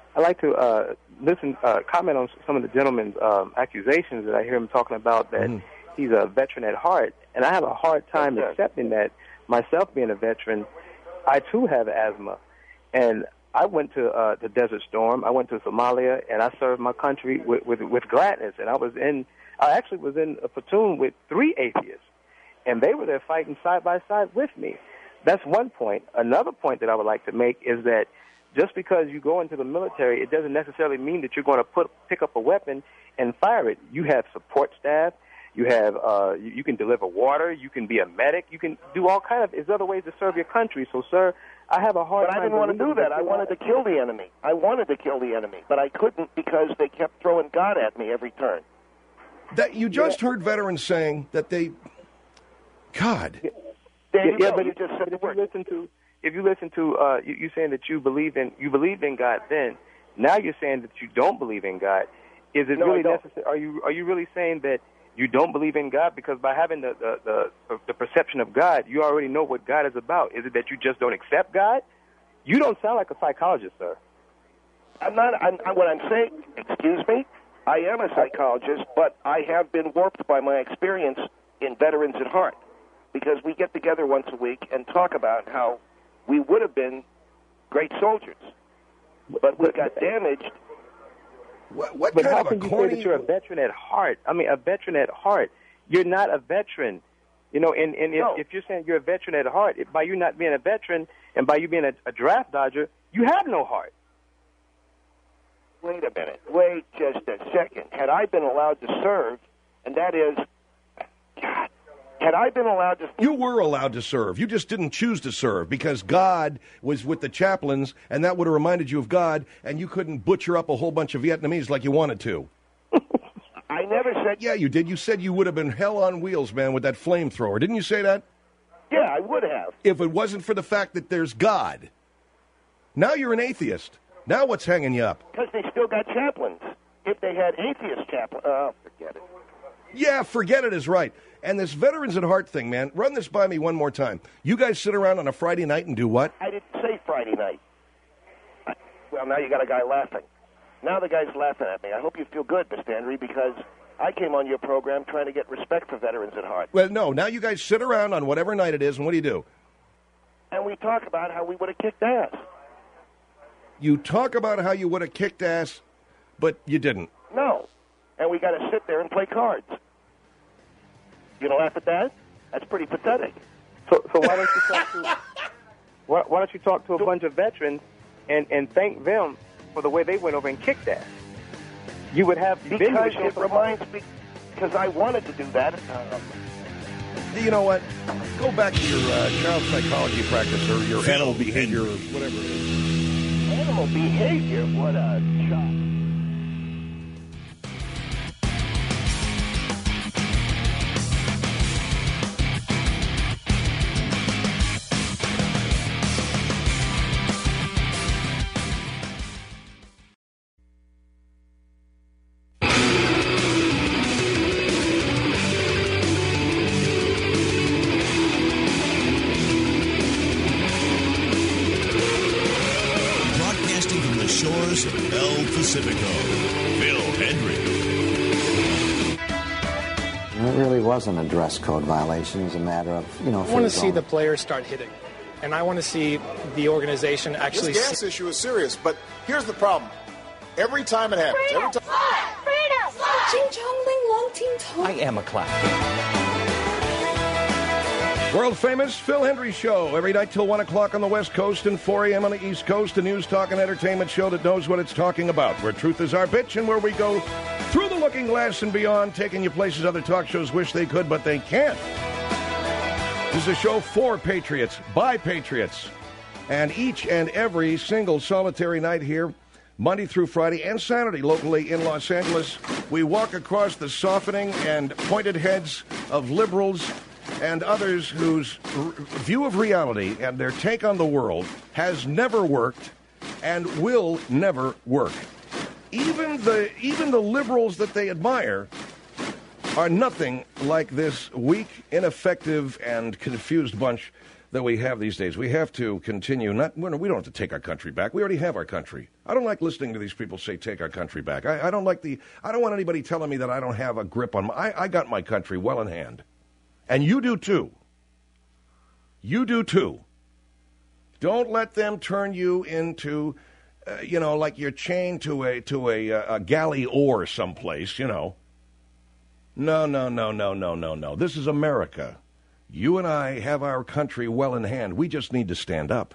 comment on some of the gentleman's accusations that I hear him talking about that he's a veteran at heart, and I have a hard time accepting that. Myself being a veteran, I too have asthma, and I went to the Desert Storm. I went to Somalia, and I served my country with gladness. And I actually was in a platoon with 3 atheists, and they were there fighting side by side with me. That's one point. Another point that I would like to make is that just because you go into the military, it doesn't necessarily mean that you're going to pick up a weapon and fire it. You have support staff. You have you can deliver water. You can be a medic. You can do all kind of. There's other ways to serve your country. So, sir, I have a hard time. But I didn't want to do that. I wanted to kill the enemy. But I couldn't because they kept throwing God at me every turn. That you just heard veterans saying that they, God. But if you listen to you saying that you believed in God, then now you're saying that you don't believe in God. Is it really necessary? Are you really saying that you don't believe in God because by having the perception of God, you already know what God is about? Is it that you just don't accept God? You don't sound like a psychologist, sir. I'm not. What I'm saying, excuse me, I am a psychologist, but I have been warped by my experience in Veterans at Heart, because we get together once a week and talk about how we would have been great soldiers, but we got damaged. But how can you say that you're a veteran at heart? I mean, a veteran at heart. You're not a veteran. If you're saying you're a veteran at heart, by you not being a veteran and by you being a draft dodger, you have no heart. Wait a minute. Wait just a second. Had I been allowed to serve, and that is, God, Had I been allowed to... You were allowed to serve. You just didn't choose to serve because God was with the chaplains, and that would have reminded you of God, and you couldn't butcher up a whole bunch of Vietnamese like you wanted to. I never said... Yeah, you did. You said you would have been hell on wheels, man, with that flamethrower. Didn't you say that? Yeah, I would have. If it wasn't for the fact that there's God. Now you're an atheist. Now what's hanging you up? Because they still got chaplains. If they had atheist chaplains... forget it. Yeah, forget it is right. And this Veterans at Heart thing, man, run this by me one more time. You guys sit around on a Friday night and do what? I didn't say Friday night. Well, now you got a guy laughing. Now the guy's laughing at me. I hope you feel good, Mr. Henry, because I came on your program trying to get respect for Veterans at Heart. Well, no, now you guys sit around on whatever night it is, and what do? And we talk about how we would have kicked ass. You talk about how you would have kicked ass, but you didn't. No. And we got to sit there and play cards. You don't laugh at that? That's pretty pathetic. So why don't you talk to why don't you talk to a bunch of veterans and thank them for the way they went over and kicked ass? You would have because it reminds me because I wanted to do that. You know what? Go back to your child psychology practice or your animal behavior or whatever it is. Animal behavior? What a shock. Shores of El Pacifico, Phil Hendry. It really wasn't a dress code violation. It was a matter of, I want to see the players start hitting. And I want to see the organization actually... This gas issue is serious, but here's the problem. Every time it happens... I am a clown. World famous Phil Hendry Show, every night till 1 o'clock on the West Coast and 4 a.m. on the East Coast, a news, talk, and entertainment show that knows what it's talking about, where truth is our bitch and where we go through the looking glass and beyond, taking you places other talk shows wish they could, but they can't. This is a show for patriots, by patriots, and each and every single solitary night here, Monday through Friday and Saturday locally in Los Angeles, we walk across the softening and pointed heads of liberals and others whose view of reality and their take on the world has never worked and will never work. Even the liberals that they admire are nothing like this weak, ineffective, and confused bunch that we have these days. We have to continue. We don't have to take our country back. We already have our country. I don't like listening to these people say take our country back. I don't want anybody telling me that I don't have a grip on I got my country well in hand. And you do too. You do too. Don't let them turn you into, like you're chained to a galley oar someplace, No. This is America. You and I have our country well in hand. We just need to stand up.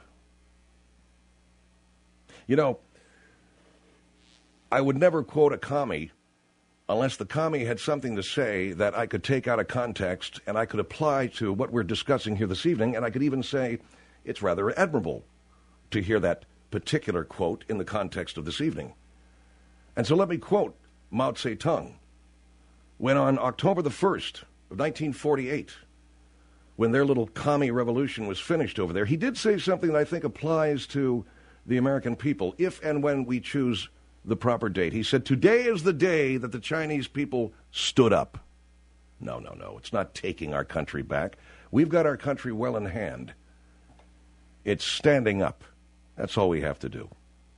I would never quote a commie unless the commie had something to say that I could take out of context and I could apply to what we're discussing here this evening, and I could even say it's rather admirable to hear that particular quote in the context of this evening. And so let me quote Mao Zedong. When on October the 1st of 1948, when their little commie revolution was finished over there, he did say something that I think applies to the American people, if and when we choose the proper date. He said, today is the day that the Chinese people stood up. No. It's not taking our country back. We've got our country well in hand. It's standing up. That's all we have to do.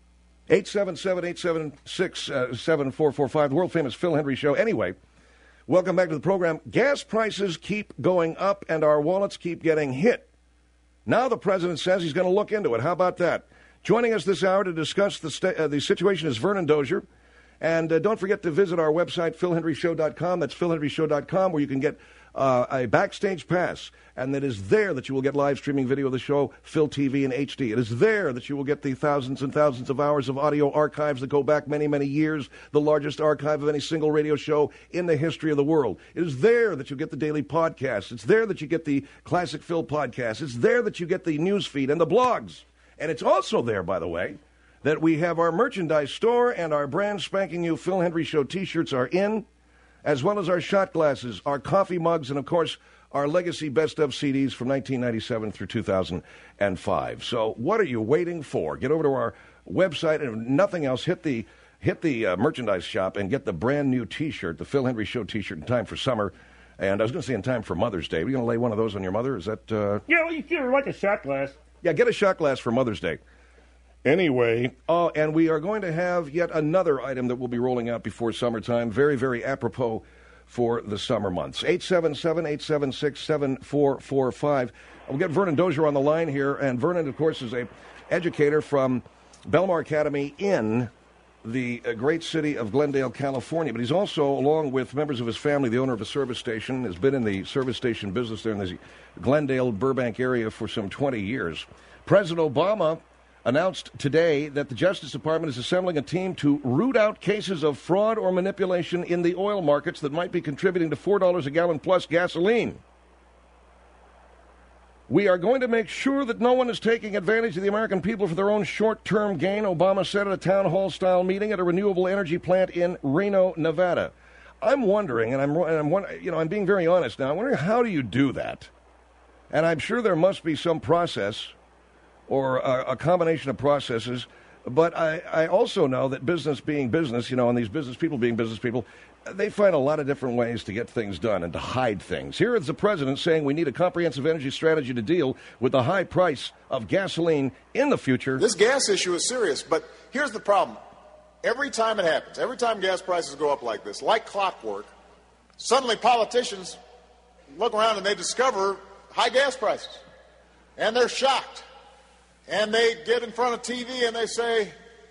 877-876-7445, the world-famous Phil Hendry Show. Anyway, welcome back to the program. Gas prices keep going up and our wallets keep getting hit. Now the president says he's going to look into it. How about that? Joining us this hour to discuss the situation is Vernon Dozier. And don't forget to visit our website, philhenryshow.com. That's philhenryshow.com, where you can get a backstage pass. And it is there that you will get live streaming video of the show, Phil TV in HD. It is there that you will get the thousands and thousands of hours of audio archives that go back many, many years, the largest archive of any single radio show in the history of the world. It is there that you get the daily podcasts. It's there that you get the Classic Phil podcast. It's there that you get the news feed and the blogs. And it's also there, by the way, that we have our merchandise store and our brand spanking new Phil Hendry Show T-shirts are in, as well as our shot glasses, our coffee mugs, and, of course, our legacy best-of CDs from 1997 through 2005. So what are you waiting for? Get over to our website, and if nothing else, hit the merchandise shop and get the brand-new T-shirt, the Phil Hendry Show T-shirt, in time for summer. And I was going to say in time for Mother's Day. Are you going to lay one of those on your mother? Is that... Yeah, well, you get her like a shot glass. Yeah, get a shot glass for Mother's Day. Anyway, and we are going to have yet another item that we'll be rolling out before summertime, very, very apropos for the summer months. 877-876-7445. We'll get Vernon Dozier on the line here, and Vernon, of course, is a educator from Belmar Academy in the great city of Glendale, California. But he's also, along with members of his family, the owner of a service station, has been in the service station business there in the Glendale, Burbank area for some 20 years. President Obama announced today that the Justice Department is assembling a team to root out cases of fraud or manipulation in the oil markets that might be contributing to $4 a gallon plus gasoline. We are going to make sure that no one is taking advantage of the American people for their own short-term gain, Obama said at a town hall-style meeting at a renewable energy plant in Reno, Nevada. I'm wondering, and I'm being very honest now, I'm wondering, how do you do that? And I'm sure there must be some process or a combination of processes, but I also know that business being business, and these business people being business people, they find a lot of different ways to get things done and to hide things. Here is the president saying we need a comprehensive energy strategy to deal with the high price of gasoline in the future. This gas issue is serious, but here's the problem. Every time it happens, every time gas prices go up like this, like clockwork, suddenly politicians look around and they discover high gas prices, and they're shocked. And they get in front of TV and they say,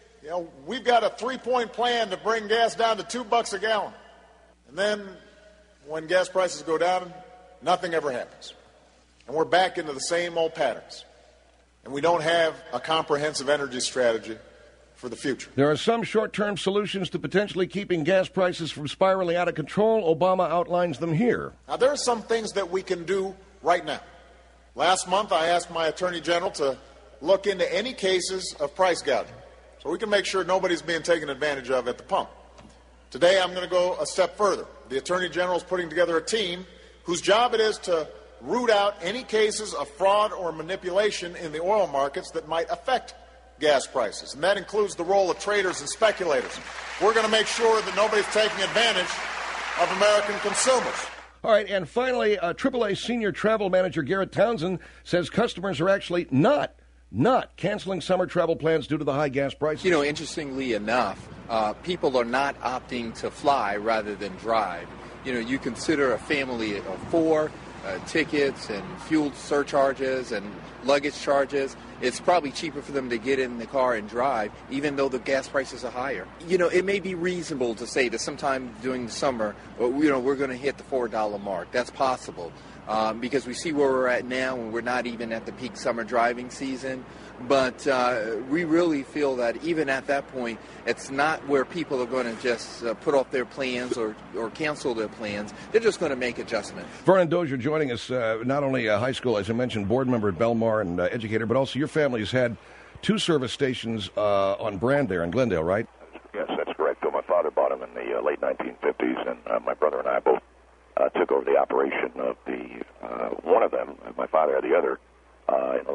we've got a 3-point plan to bring gas down to $2 a gallon. And then when gas prices go down, nothing ever happens. And we're back into the same old patterns. And we don't have a comprehensive energy strategy for the future. There are some short-term solutions to potentially keeping gas prices from spiraling out of control. Obama outlines them here. Now, there are some things that we can do right now. Last month, I asked my Attorney General to look into any cases of price gouging so we can make sure nobody's being taken advantage of at the pump. Today, I'm going to go a step further. The Attorney General is putting together a team whose job it is to root out any cases of fraud or manipulation in the oil markets that might affect gas prices, and that includes the role of traders and speculators. We're going to make sure that nobody's taking advantage of American consumers. All right, and finally, AAA Senior Travel Manager Garrett Townsend says customers are actually not canceling summer travel plans due to the high gas prices. Interestingly enough, people are not opting to fly rather than drive. You consider a family of 4, tickets and fuel surcharges and luggage charges. It's probably cheaper for them to get in the car and drive, even though the gas prices are higher. It may be reasonable to say that sometime during the summer, we're going to hit the $4 mark. That's possible. Because we see where we're at now and we're not even at the peak summer driving season. But we really feel that even at that point, it's not where people are going to just put off their plans or cancel their plans. They're just going to make adjustments. Vernon Dozier joining us, not only a high school, as I mentioned, board member at Belmar and educator, but also your family has had 2 service stations on brand there in Glendale, right? Yes, that's correct. My father bought them in the late 1950s, and my brother and I both took over the operation of one of them. My father had the other in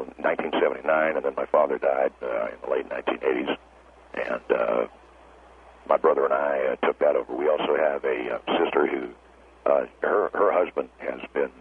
1979, and then my father died in the late 1980s. And my brother and I took that over. We also have a sister who, her husband has been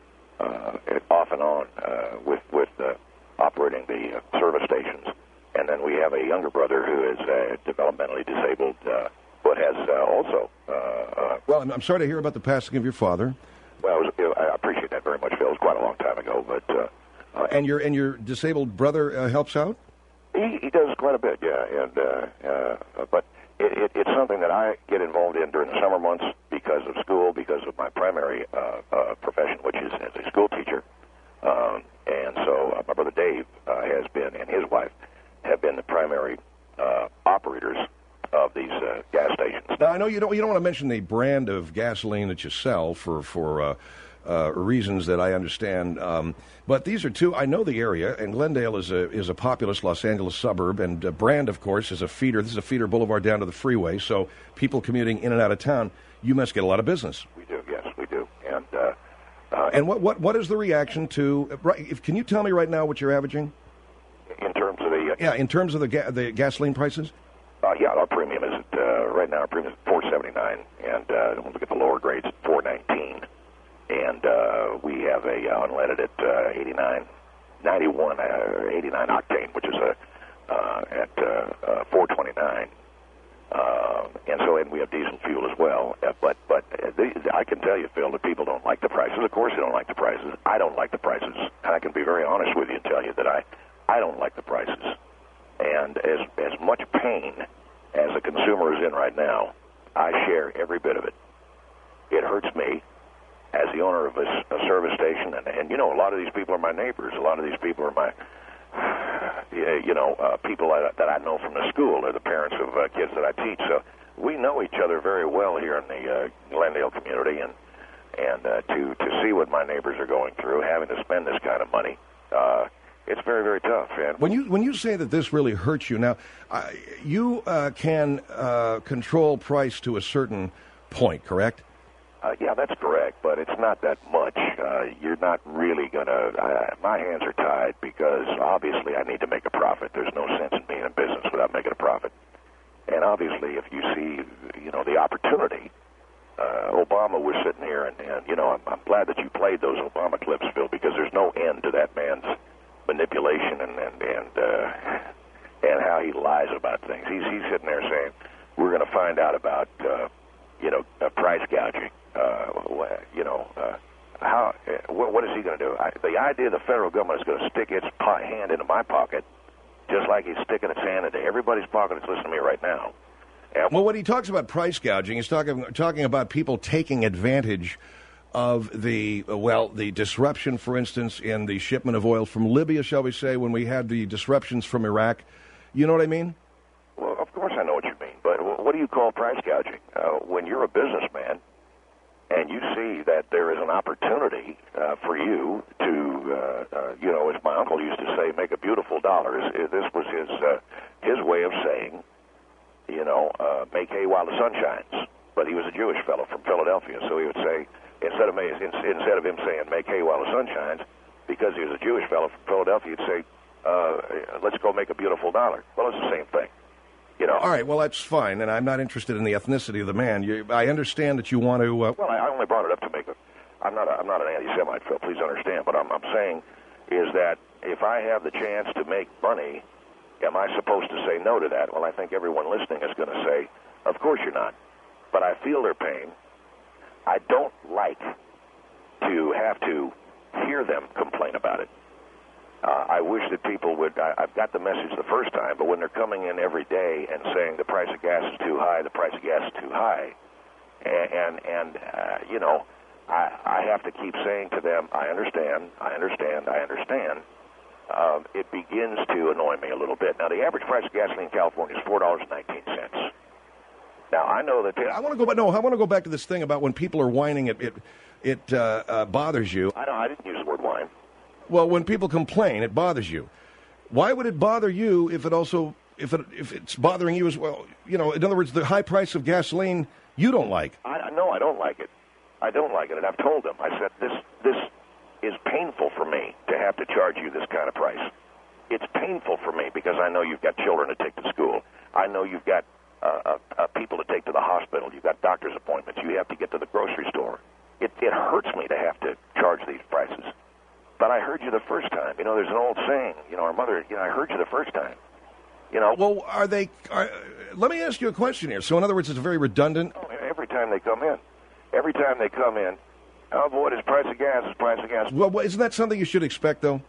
off and on with operating the service stations. And then we have a younger brother who is developmentally disabled, but has also... Well, I'm sorry to hear about the passing of your father. Well, I appreciate that very much, Phil. It was quite a long time ago, but... and your disabled brother helps out? He does quite a bit, yeah. And but it's something that I get involved in during the summer months because of school, because of my primary profession, which is as a school teacher. And so my brother Dave has been, and his wife, have been the primary operators of these gas stations. Now, I know you don't want to mention the brand of gasoline that you sell for reasons that I understand, but these are two. I know the area, and Glendale is a populous Los Angeles suburb, and Brand, of course, is a feeder. This is a feeder boulevard down to the freeway, so people commuting in and out of town, you must get a lot of business. We do, yes, we do, and what is the reaction to? Can you tell me right now what you're averaging? In terms of the in terms of the gasoline prices. Yeah, our premium is right now. Our premium is $4.79, and when we look at the lower grades, it's $4.19, and we have a unleaded at 89 octane, which is at $4.29, and we have diesel fuel as well. But I can tell you, Phil, that people don't like the prices. Of course, they don't like the prices. I don't like the prices, and I can be very honest with you and tell you that I don't like the prices. And as much pain as a consumer is in right now, I share every bit of it. It hurts me as the owner of a service station, and you know, a lot of these people are my neighbors. A lot of these people are my, people that I know from the school. They're the parents of kids that I teach. So we know each other very well here in the Glendale community, and to see what my neighbors are going through, having to spend this kind of money, it's very, very tough. And when you say that this really hurts you, now you can control price to a certain point, correct? Yeah, that's correct, but it's not that much. You're not really going to... my hands are tied because, obviously, I need to make a profit. There's no sense in being in business without making a profit. And, obviously, if you see, the opportunity, Obama was sitting here, and I'm glad that you played those Obama clips, Phil, because there's no end to that man's manipulation and how he lies about things. He's sitting there saying, we're going to find out about, price gouging. What is he going to do? The idea the federal government is going to stick its hand into my pocket, just like he's sticking its hand into everybody's pocket that's listening to me right now. Well, when he talks about price gouging, he's talking about people taking advantage of the disruption, for instance, in the shipment of oil from Libya, shall we say, when we had the disruptions from Iraq. You know what I mean? Well, of course I know what you mean, but what do you call price gouging? When you're a businessman and you see that there is an opportunity for you to, as my uncle used to say, make a beautiful dollar. This was his way of saying, make hay while the sun shines. But he was a Jewish fellow from Philadelphia, so he would say, instead of him saying make hay while the sun shines, because he was a Jewish fellow from Philadelphia, he'd say, let's go make a beautiful dollar. Well, it's the same thing. All right, well, that's fine, and I'm not interested in the ethnicity of the man. I understand that you want to... Well, I only brought it up to make a... I'm not an anti-Semite, Phil, please understand, but I'm saying is that if I have the chance to make money, am I supposed to say no to that? Well, I think everyone listening is going to say, of course you're not. But I feel their pain. I don't like to have to hear them complain about it. I wish that people would... I've got the message the first time, but when they're coming in every day and saying the price of gas is too high, the price of gas is too high, I have to keep saying to them, I understand. It begins to annoy me a little bit. Now, the average price of gasoline in California is $4.19. Now, I know that... I want to go back to this thing about when people are whining, it bothers you. I didn't use the word whine. Well, when people complain, it bothers you. Why would it bother you if it's bothering you as well? In other words, the high price of gasoline you don't like. No, I don't like it. I don't like it, and I've told them. I said, this is painful for me to have to charge you this kind of price. It's painful for me because I know you've got children to take to school. I know you've got people to take to the hospital. You've got doctor's appointments. You have to get to the grocery store. It hurts me to have to charge these prices. But I heard you the first time. There's an old saying. Our mother, I heard you the first time. Well, let me ask you a question here. So, in other words, it's very redundant. Every time they come in, oh, boy, this price of gas. Well, isn't that something you should expect, though?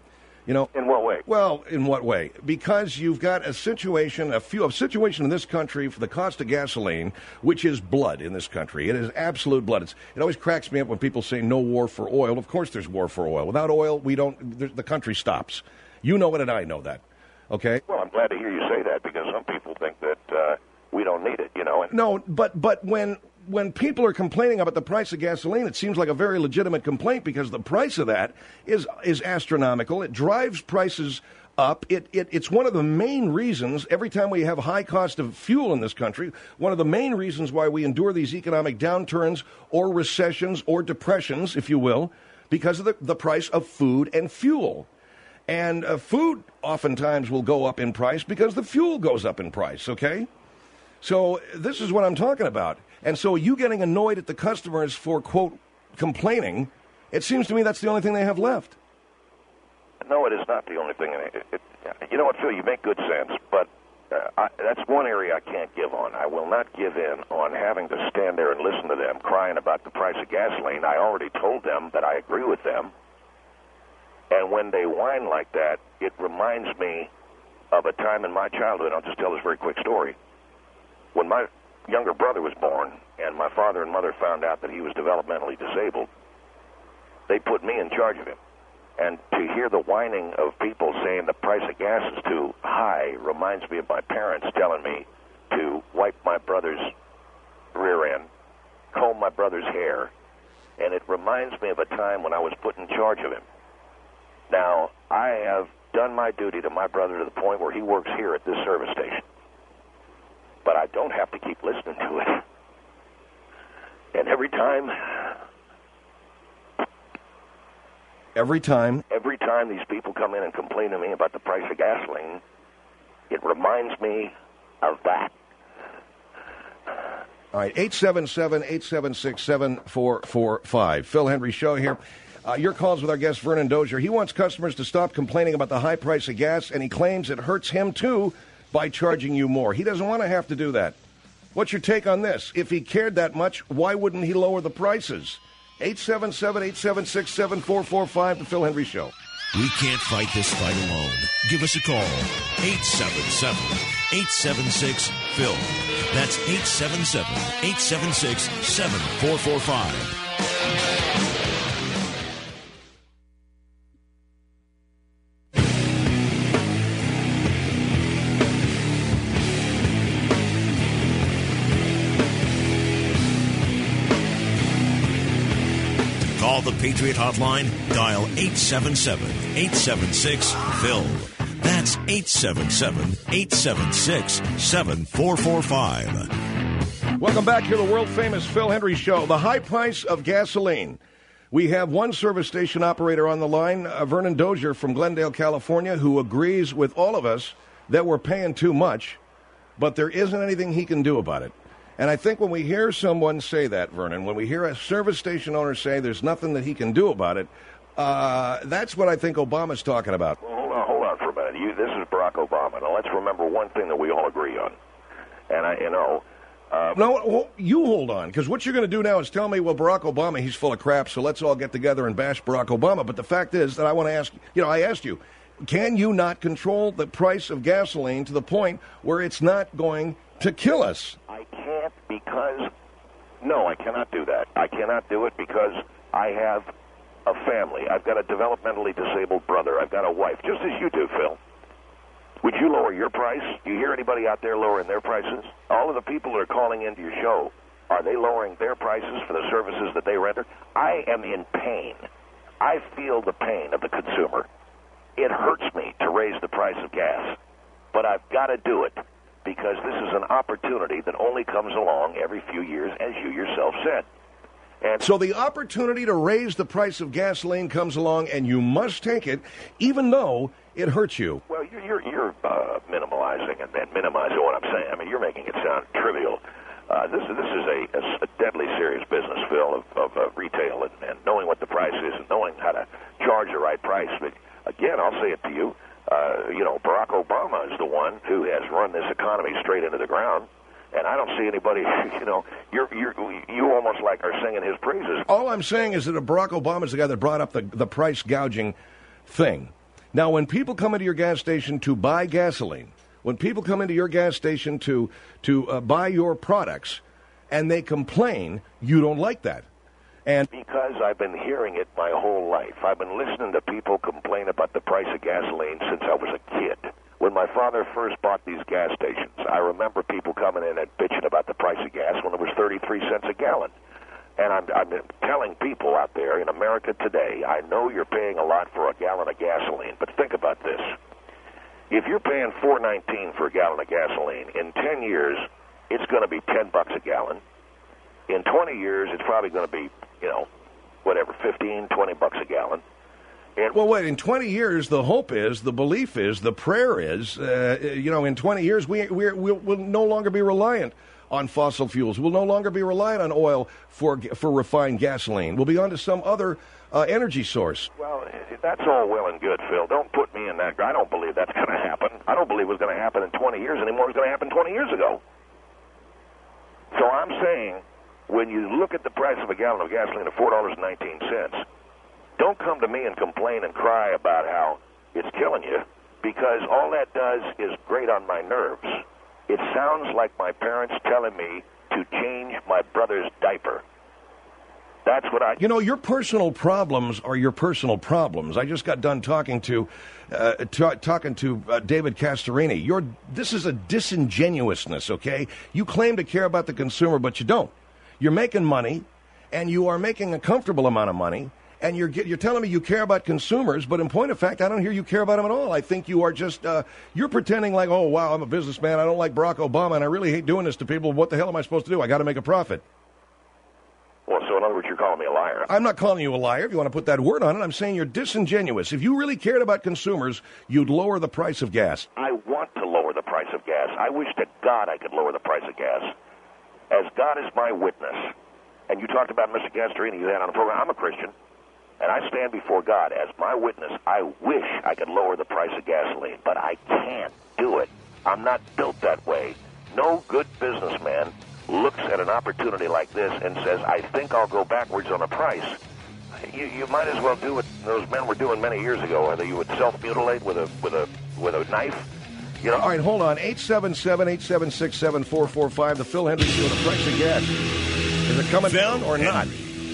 You know, in what way? Well, in what way? Because you've got a situation in this country for the cost of gasoline, which is blood in this country. It is absolute blood. It always cracks me up when people say no war for oil. Of course, there's war for oil. Without oil, the country stops. You know it, and I know that. Okay. Well, I'm glad to hear you say that because some people think that we don't need it. You know. No, but when people are complaining about the price of gasoline, it seems like a very legitimate complaint because the price of that is astronomical. It drives prices up. It's one of the main reasons, every time we have high cost of fuel in this country, one of the main reasons why we endure these economic downturns or recessions or depressions, if you will, because of the price of food and fuel. And food oftentimes will go up in price because the fuel goes up in price, okay? So this is what I'm talking about. And so you getting annoyed at the customers for, quote, complaining, it seems to me that's the only thing they have left. No, it is not the only thing. You know what, Phil, you make good sense, but that's one area I can't give on. I will not give in on having to stand there and listen to them crying about the price of gasoline. I already told them that I agree with them. And when they whine like that, it reminds me of a time in my childhood. I'll just tell this very quick story. When my younger brother was born and my father and mother found out that he was developmentally disabled, they put me in charge of him. And to hear the whining of people saying the price of gas is too high reminds me of my parents telling me to wipe my brother's rear end, comb my brother's hair, and it reminds me of a time when I was put in charge of him. Now, I have done my duty to my brother to the point where he works here at this service station. But I don't have to keep listening to it. And every time these people come in and complain to me about the price of gasoline, it reminds me of that. All right, 877-876-7445. Phil Hendrie Show here. Your calls with our guest, Vernon Dozier. He wants customers to stop complaining about the high price of gas, and he claims it hurts him, too, by charging you more. He doesn't want to have to do that. What's your take on this? If he cared that much, why wouldn't he lower the prices? 877-876-7445, The Phil Hendrie Show. We can't fight this fight alone. Give us a call. 877-876-PHIL. That's 877-876-7445. Call the Patriot Hotline. Dial 877-876-PHIL. That's 877-876-7445. Welcome back to the world-famous Phil Hendrie Show. The high price of gasoline. We have one service station operator on the line, Vernon Dozier from Glendale, California, who agrees with all of us that we're paying too much, but there isn't anything he can do about it. And I think when we hear someone say that, Vernon, when we hear a service station owner say there's nothing that he can do about it, that's what I think Obama's talking about. Well, hold on for a minute. This is Barack Obama. Now, let's remember one thing that we all agree on. And, no, you hold on, because what you're going to do now is tell me, well, Barack Obama, he's full of crap, so let's all get together and bash Barack Obama. But the fact is that I want to ask, I asked you, can you not control the price of gasoline to the point where it's not going to kill us? I can't no, I cannot do that. I cannot do it because I have a family. I've got a developmentally disabled brother. I've got a wife, just as you do, Phil. Would you lower your price? Do you hear anybody out there lowering their prices? All of the people that are calling into your show, are they lowering their prices for the services that they render? I am in pain. I feel the pain of the consumer. It hurts me to raise the price of gas, but I've got to do it, because this is an opportunity that only comes along every few years, as you yourself said. And so the opportunity to raise the price of gasoline comes along, and you must take it, even though it hurts you. Well, you're minimalizing and minimizing what I'm saying. I mean, you're making it sound trivial. This is a deadly serious business, Phil, of retail and knowing what the price is and knowing how to charge the right price. But again, I'll say it to you. Barack Obama is the one who has run this economy straight into the ground, and I don't see anybody. You almost like are singing his praises. All I'm saying is that Barack Obama is the guy that brought up the price gouging thing. Now, when people come into your gas station to buy gasoline, when people come into your gas station to buy your products, and they complain, you don't like that. And because I've been hearing it my whole life. I've been listening to people complain about the price of gasoline since I was a kid. When my father first bought these gas stations, I remember people coming in and bitching about the price of gas when it was 33 cents a gallon. And I'm telling people out there in America today, I know you're paying a lot for a gallon of gasoline, but think about this. If you're paying $4.19 for a gallon of gasoline, in 10 years, it's going to be $10 a gallon. In 20 years, it's probably going to be, whatever, $15, $20 a gallon. And well, wait, in 20 years, the hope is, the belief is, the prayer is, in 20 years, we'll no longer be reliant on fossil fuels. We'll no longer be reliant on oil for refined gasoline. We'll be on to some other energy source. Well, that's all well and good, Phil. Don't put me in that. I don't believe that's going to happen. I don't believe it was going to happen in 20 years anymore. It was going to happen 20 years ago. So I'm saying, when you look at the price of a gallon of gasoline of $4.19, don't come to me and complain and cry about how it's killing you, because all that does is grate on my nerves. It sounds like my parents telling me to change my brother's diaper. That's what I... your personal problems are your personal problems. I just got done talking to David Castorini. This is a disingenuousness, okay? You claim to care about the consumer, but you don't. You're making money, and you are making a comfortable amount of money, and you're telling me you care about consumers, but in point of fact, I don't hear you care about them at all. I think you are just, you're pretending like, oh, wow, I'm a businessman, I don't like Barack Obama, and I really hate doing this to people. What the hell am I supposed to do? I got to make a profit. Well, so in other words, you're calling me a liar. I'm not calling you a liar, if you want to put that word on it. I'm saying you're disingenuous. If you really cared about consumers, you'd lower the price of gas. I want to lower the price of gas. I wish to God I could lower the price of gas. As God is my witness, and you talked about Mr. Castorini, you had on the program, I'm a Christian, and I stand before God as my witness. I wish I could lower the price of gasoline, but I can't do it. I'm not built that way. No good businessman looks at an opportunity like this and says, I think I'll go backwards on the price. You might as well do what those men were doing many years ago, whether you would self-mutilate with a knife. All right, hold on. 877-876-7445, the Phil Hendrie Show, the price of gas. Is it coming down or not?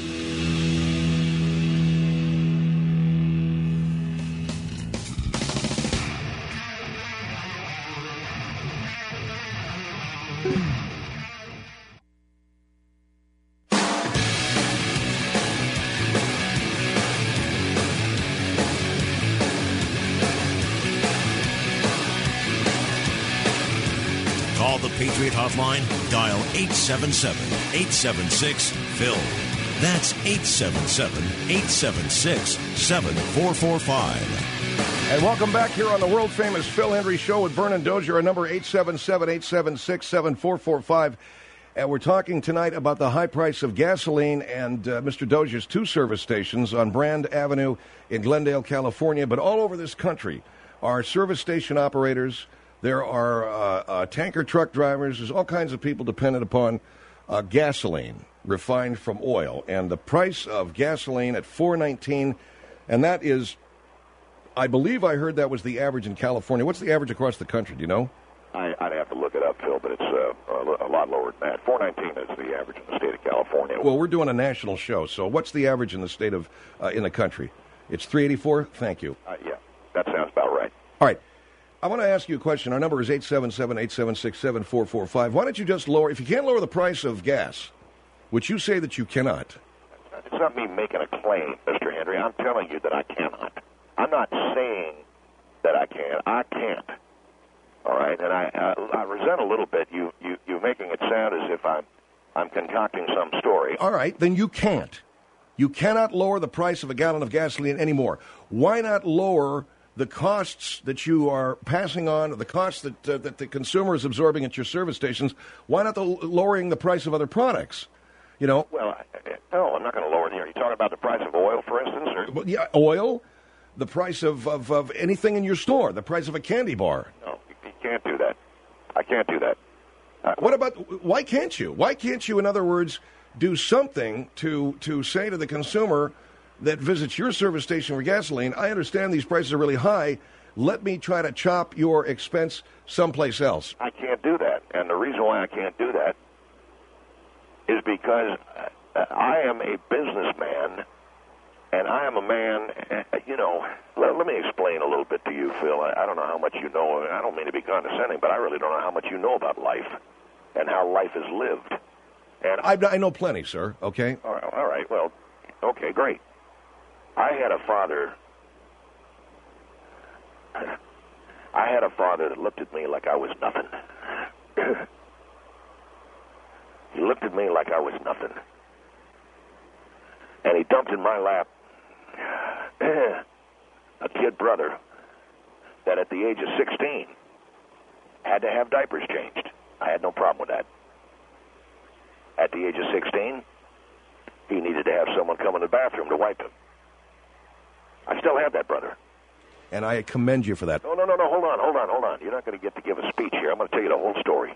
Patriot Hotline, dial 877-876-PHIL. That's 877-876-7445. And welcome back here on the world-famous Phil Hendrie Show with Vernon Dozier. Our number 877-876-7445. And we're talking tonight about the high price of gasoline and Mr. Dozier's two service stations on Brand Avenue in Glendale, California. But all over this country are service station operators. There are tanker truck drivers. There's all kinds of people dependent upon gasoline refined from oil. And the price of gasoline at $4.19, and that is, I believe I heard that was the average in California. What's the average across the country? Do you know? I'd have to look it up, Phil, but it's a lot lower than that. $4.19 is the average in the state of California. Well, we're doing a national show, so what's the average in the state of in the country? It's $3.84? Thank you. Yeah, that sounds about right. All right. I want to ask you a question. Our number is 877-876-7445. Why don't you just lower, if you can't lower the price of gas, which you say that you cannot. It's not me making a claim, Mr. Hendrie. I'm telling you that I cannot. I'm not saying that I can. I can't. All right? And I resent a little bit you making it sound as if I'm concocting some story. All right, then you can't. You cannot lower the price of a gallon of gasoline anymore. Why not lower the costs that you are passing on, the costs that the consumer is absorbing at your service stations? Why not lowering the price of other products? Well, no, I'm not going to lower it here. Are you talking about the price of oil, for instance? Or? Well, yeah, oil, the price of anything in your store, the price of a candy bar. No, you can't do that. I can't do that. Why can't you? Why can't you, in other words, do something to say to the consumer, that visits your service station for gasoline, I understand these prices are really high. Let me try to chop your expense someplace else. I can't do that. And the reason why I can't do that is because I am a businessman, and I am a man, let me explain a little bit to you, Phil. I don't know how much you know. I don't mean to be condescending, but I really don't know how much you know about life and how life is lived. And I know plenty, sir, okay? All right, well, okay, great. I had a father that looked at me like I was nothing. He looked at me like I was nothing. And he dumped in my lap a kid brother that at the age of 16 had to have diapers changed. I had no problem with that. At the age of 16, he needed to have someone come in the bathroom to wipe him. I still have that brother. And I commend you for that. No, hold on. You're not going to get to give a speech here. I'm going to tell you the whole story.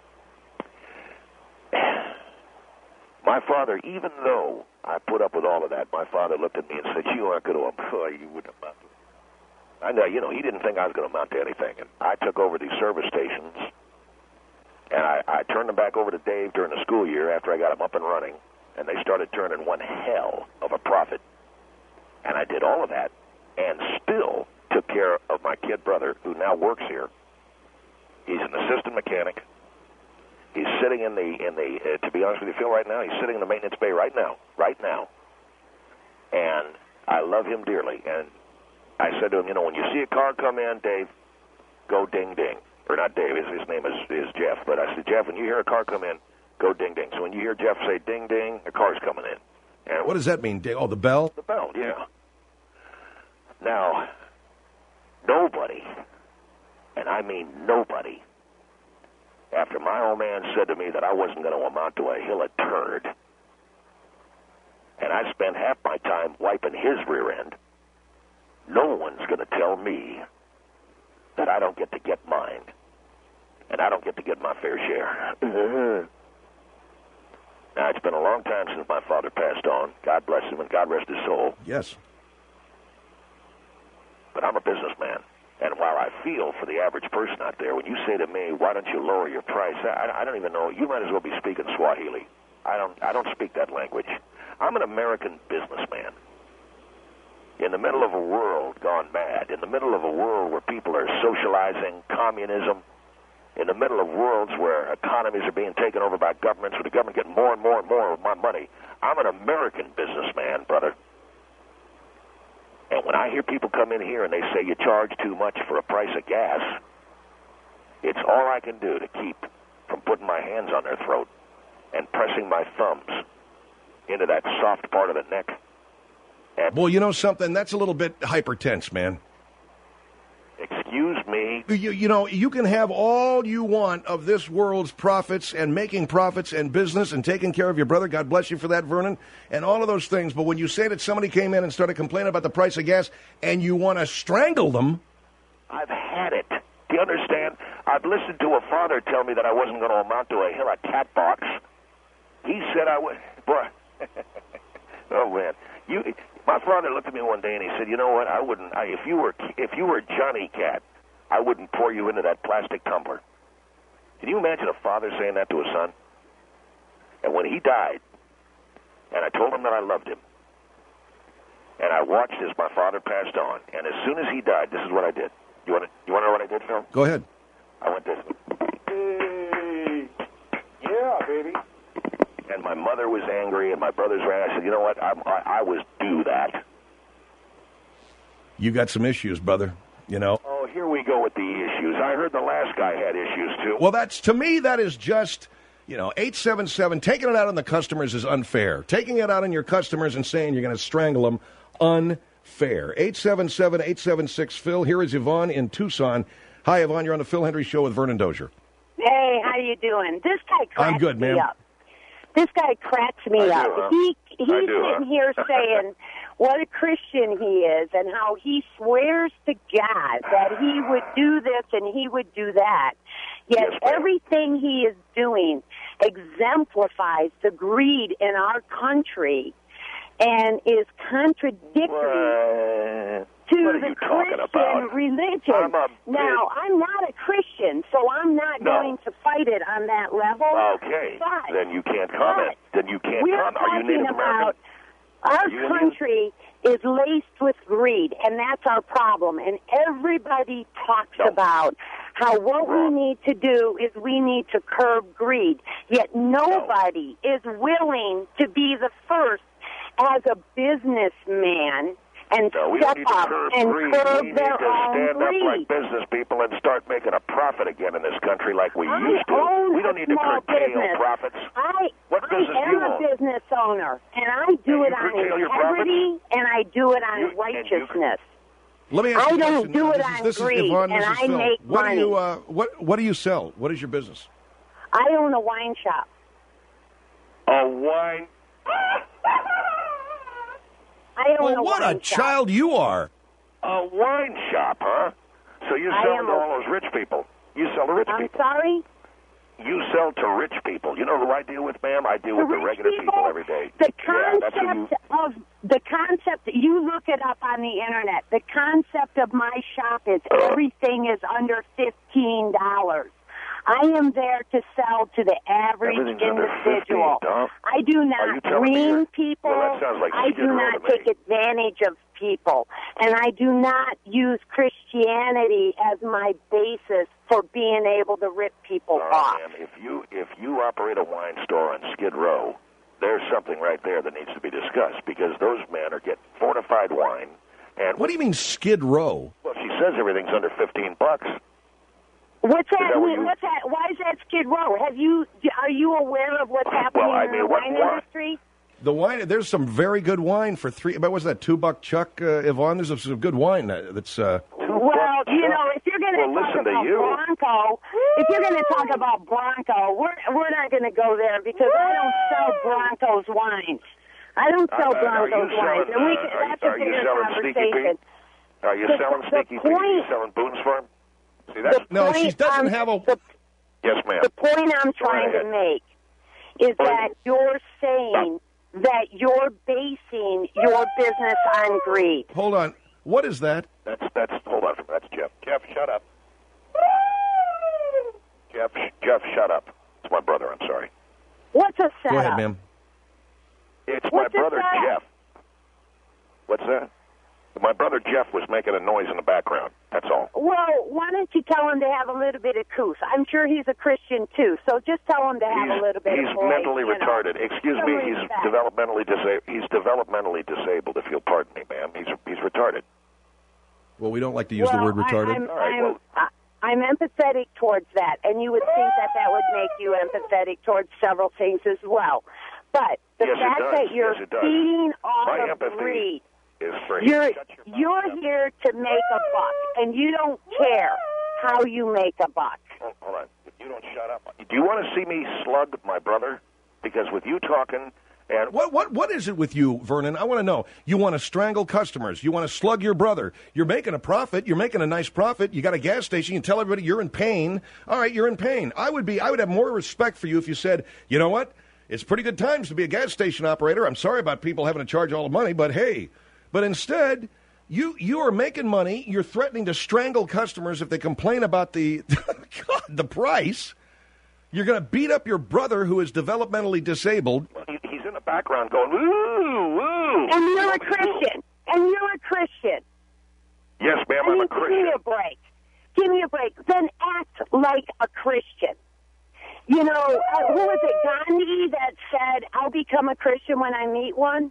My father, even though I put up with all of that, my father looked at me and said, you aren't going to you wouldn't amount to it. I know, he didn't think I was going to amount to anything. And I took over these service stations, and I turned them back over to Dave during the school year after I got them up and running, and they started turning one hell of a profit. And I did all of that and still took care of my kid brother, who now works here. He's an assistant mechanic. He's sitting in the to be honest with you, Phil, right now, he's sitting in the maintenance bay right now. And I love him dearly. And I said to him, when you see a car come in, Dave, go ding ding. Or not Dave, his name is Jeff. But I said, Jeff, when you hear a car come in, go ding ding. So when you hear Jeff say ding ding, a car's coming in. And what does that mean? Oh, the bell? The bell, yeah. Now, nobody, and I mean nobody, after my old man said to me that I wasn't going to amount to a hill of turd, and I spent half my time wiping his rear end, no one's going to tell me that I don't get to get mine, and I don't get to get my fair share. Now, it's been a long time since my father passed on. God bless him, and God rest his soul. Yes. But I'm a businessman. And while I feel for the average person out there, when you say to me, why don't you lower your price, I don't even know. You might as well be speaking Swahili. I don't speak that language. I'm an American businessman. In the middle of a world gone mad, in the middle of a world where people are socializing communism, in the middle of worlds where economies are being taken over by governments, with the government getting more and more and more of my money, I'm an American businessman, brother. And when I hear people come in here and they say you charge too much for a price of gas, it's all I can do to keep from putting my hands on their throat and pressing my thumbs into that soft part of the neck. And well, you know something? That's a little bit hypertense, man. Excuse me? You can have all you want of this world's profits and making profits and business and taking care of your brother. God bless you for that, Vernon, and all of those things. But when you say that somebody came in and started complaining about the price of gas and you want to strangle them. I've had it. Do you understand? I've listened to a father tell me that I wasn't going to amount to a hill of cat box. He said I would. Boy. Oh, man. My father looked at me one day and he said, "You know what? I wouldn't. If you were Johnny Cat, I wouldn't pour you into that plastic tumbler." Can you imagine a father saying that to a son? And when he died, and I told him that I loved him, and I watched as my father passed on, and as soon as he died, this is what I did. You want to know what I did, Phil? Go ahead. I went this. Hey, yeah, baby. And my mother was angry, and my brothers ran. I said, "You know what? I was due that." You got some issues, brother. Oh, here we go with the issues. I heard the last guy had issues too. Well, to me, that is just 877. Taking it out on the customers is unfair. Taking it out on your customers and saying you're going to strangle them, unfair. 877-876-PHIL. Here is Yvonne in Tucson. Hi, Yvonne. You're on the Phil Hendrie Show with Vernon Dozier. Hey, how you doing? This guy cracks I'm good, ma'am. me up. This guy cracks me up. He's sitting here saying what a Christian he is and how he swears to God that he would do this and he would do that. Yet everything he is doing exemplifies the greed in our country. and is contradictory to the Christian religion. Now, I'm not a Christian, so I'm not going to fight it on that level. Okay, but, then you can't comment. Then you can't comment. Are you Native American? Our country is laced with greed, and that's our problem. And everybody talks about how what we need to do is we need to curb greed. Yet nobody is willing to be the first as a businessman and step up and curb their own stand greed. up like business people and start making a profit again in this country like we used to. We don't need to curtail profits. What business I am a business owner, and I do it on integrity, and I do it on righteousness. Let me ask you a question. I don't do it on greed, Yvonne, and I Phil. make money. What do you sell? What is your business? I own a wine shop. A wine? I own a what wine a child you are. A wine shop, huh? So you sell to all those rich people. You sell to rich people. I'm sorry? You sell to rich people. You know who I deal with, ma'am? I deal with the regular people every day. The concept, you look it up on the internet. The concept of my shop is everything is under $15. I am there to sell to the average individual. I do not green people. Well, that sounds like I do not take advantage of people. And I do not use Christianity as my basis for being able to rip people off. Ma'am, if you operate a wine store on Skid Row, there's something right there that needs to be discussed because those men are getting fortified wine. And what do you mean Skid Row? Well, she says everything's under $15. What's that mean? What's that? Why is that Skid Row? Are you aware of what's happening in the wine industry? The wine, there's some very good wine for what was that, $2 Chuck, Yvonne? There's some good wine that's... Well, you know, if you're going to talk about Bronco, we're not going to go there because I don't sell Bronco's wines. I don't sell Bronco's wines. That's a bigger conversation. Are you selling Sneaky Pete? Are you selling Boone's Farm? See, that's she doesn't have a... Yes, ma'am. The point I'm trying to make is that you're saying that you're basing your business on greed. Hold on. What is that? That's hold on. That's Jeff. Jeff, shut up. Jeff, shut up. It's my brother. I'm sorry. What's a setup? Go ahead, ma'am. It's my brother Jeff. What's that? My brother Jeff was making a noise in the background. That's all. Well, why don't you tell him to have a little bit of couth? I'm sure he's a Christian, too, so just tell him to have a little bit of He's mentally retarded. Excuse me, he's developmentally disabled. He's developmentally disabled, if you'll pardon me, ma'am. He's retarded. Well, we don't like to use the word retarded. I'm empathetic towards that, and you would think that would make you empathetic towards several things as well. But the fact that you're feeding off of greed... You're here to make a buck, and you don't care how you make a buck. Hold on. If you don't shut up. Do you want to see me slug my brother? Because with you talking... And What is it with you, Vernon? I want to know. You want to strangle customers. You want to slug your brother. You're making a profit. You're making a nice profit. You got a gas station. You tell everybody you're in pain. All right, you're in pain. I would have more respect for you if you said, you know what? It's pretty good times to be a gas station operator. I'm sorry about people having to charge all the money, but hey... But instead, you are making money. You're threatening to strangle customers if they complain about the price. You're going to beat up your brother who is developmentally disabled. He's in the background going, woo, woo. And you're a Christian. Yes, ma'am, I'm a Christian. Give me a break. Then act like a Christian. You know, who was it, Gandhi, that said, I'll become a Christian when I meet one?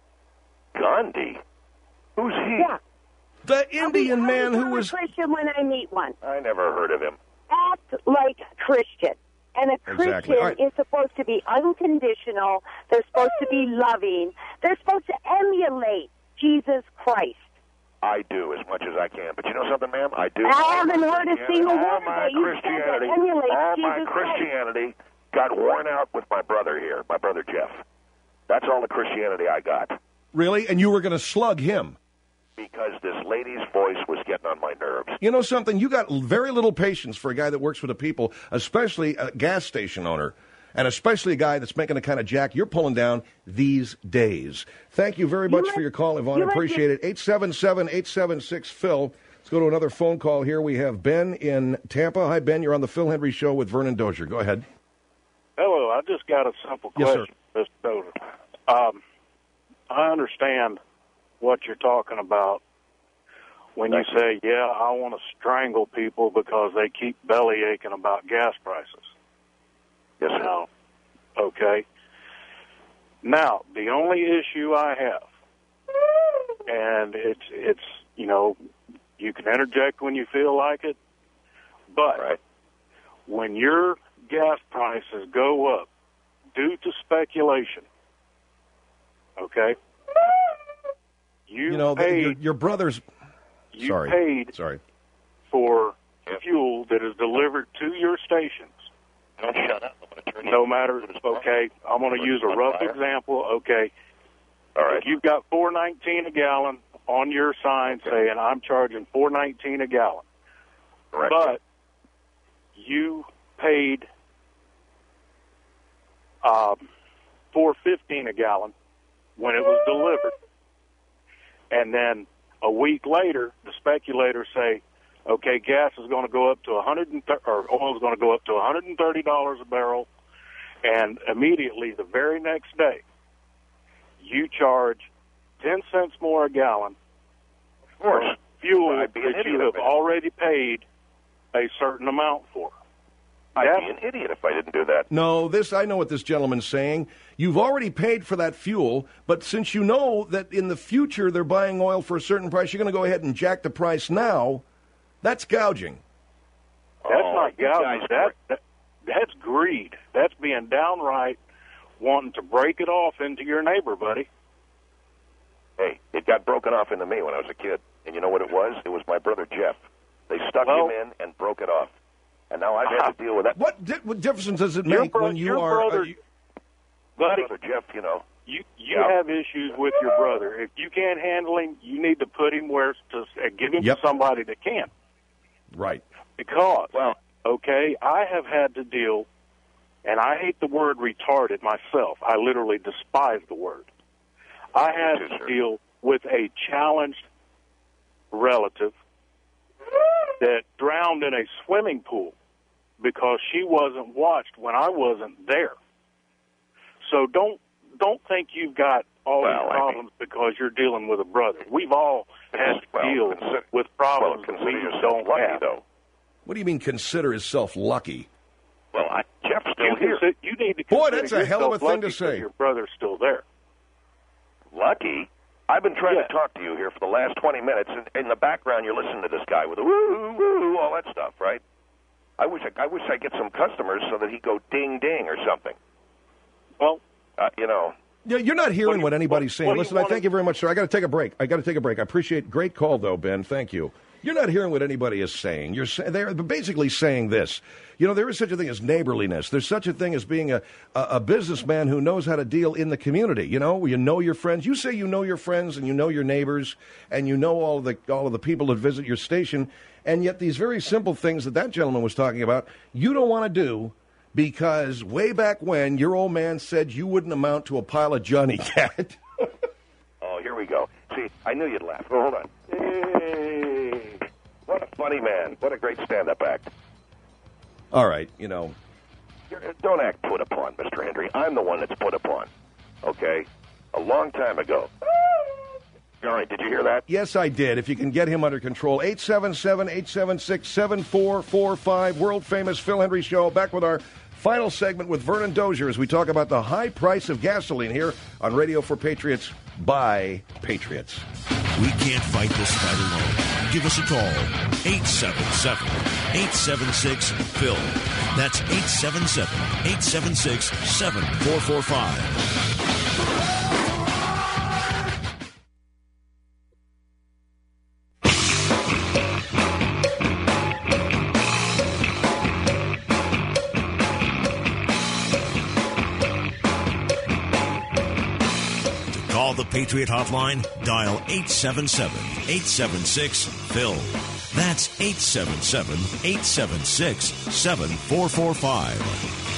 Gandhi? Who's he? Yeah. The Indian man who was... a Christian when I meet one. I never heard of him. Act like a Christian. And a Christian is supposed to be unconditional. They're supposed to be loving. They're supposed to emulate Jesus Christ. I do as much as I can. But you know something, ma'am? I do. I haven't heard a single word that you said that emulates my Christianity got worn out with my brother here, my brother Jeff. That's all the Christianity I got. Really? And you were going to slug him? Because this lady's voice was getting on my nerves. You know something? You got very little patience for a guy that works for the people, especially a gas station owner. and especially a guy that's making the kind of jack you're pulling down these days. Thank you very much for your call, Yvonne. Appreciate it. 877-876-PHIL. Let's go to another phone call here. We have Ben in Tampa. Hi, Ben. You're on the Phil Hendrie Show with Vernon Dozier. Go ahead. Hello. I just got a simple question, Mr. Dozier. I understand what you're talking about when you say, I want to strangle people because they keep belly aching about gas prices. Yes, sir. Now, okay. Now, the only issue I have, and it's you can interject when you feel like it, but when your gas prices go up due to speculation, okay, your brother's... You paid for fuel that is delivered to your stations. Don't shut up. I'm going to turn no matter, okay, I'm going to use a rough example. Okay, all right. If you've got $4.19 a gallon on your sign saying I'm charging $4.19 a gallon, but you paid $4.15 a gallon when it was delivered, and then a week later, the speculators say, okay, gas is going to go up to oil is going to go up to $130 a barrel, and immediately the very next day, you charge 10 cents more a gallon for fuel that you have already paid a certain amount for. I'd be an idiot if I didn't do that. No, I know what this gentleman's saying. You've already paid for that fuel, but since you know that in the future they're buying oil for a certain price, you're going to go ahead and jack the price now. That's gouging. That's not gouging. That's greed. That's being downright wanting to break it off into your neighbor, buddy. Hey, it got broken off into me when I was a kid. And you know what it was? It was my brother Jeff. They stuck him in and broke it off. And now I've had to deal with that. What difference does it make when you are... Buddy, brother Jeff, You have issues with your brother. If you can't handle him, you need to put him give him to somebody that can. Right. Because, I have had to deal, and I hate the word retarded myself. I literally despise the word. I had to deal with a challenged relative that drowned in a swimming pool because she wasn't watched when I wasn't there. So don't think you've got all these problems because you're dealing with a brother. We've all had to deal with problems that we don't have. Though. What do you mean consider yourself lucky? Well, Jeff's still here. You need to Boy, that's a hell of a thing to say. Your brother's still there. Lucky? I've been trying to talk to you here for the last 20 minutes. In the background, you're listening to this guy with a woo, woo, all that stuff, right? I wish I'd get some customers so that he'd go ding, ding or something. Well, You're not hearing what anybody's saying. Listen, I thank you very much, sir. I got to take a break. I appreciate great call, though, Ben. Thank you. You're not hearing what anybody is saying. They're basically saying this. There is such a thing as neighborliness. There's such a thing as being a businessman who knows how to deal in the community. You know your friends. You say you know your friends and you know your neighbors and you know all of the people that visit your station. And yet these very simple things that gentleman was talking about, you don't want to do because way back when your old man said you wouldn't amount to a pile of Johnny Cat. Oh, here we go. See, I knew you'd laugh. Hold on. Hey, what a funny man. What a great stand-up act. All right, Don't act put upon, Mr. Hendrie. I'm the one that's put upon, okay? A long time ago. All right, did you hear that? Yes, I did. If you can get him under control. 877-876-7445. World-famous Phil Hendrie Show. Back with our final segment with Vernon Dozier as we talk about the high price of gasoline here on Radio for Patriots by Patriots. We can't fight this fight alone. Give us a call. 877-876-PHIL. That's 877-876-7445. The Patriot Hotline, dial 877-876-PHIL. That's 877-876-7445.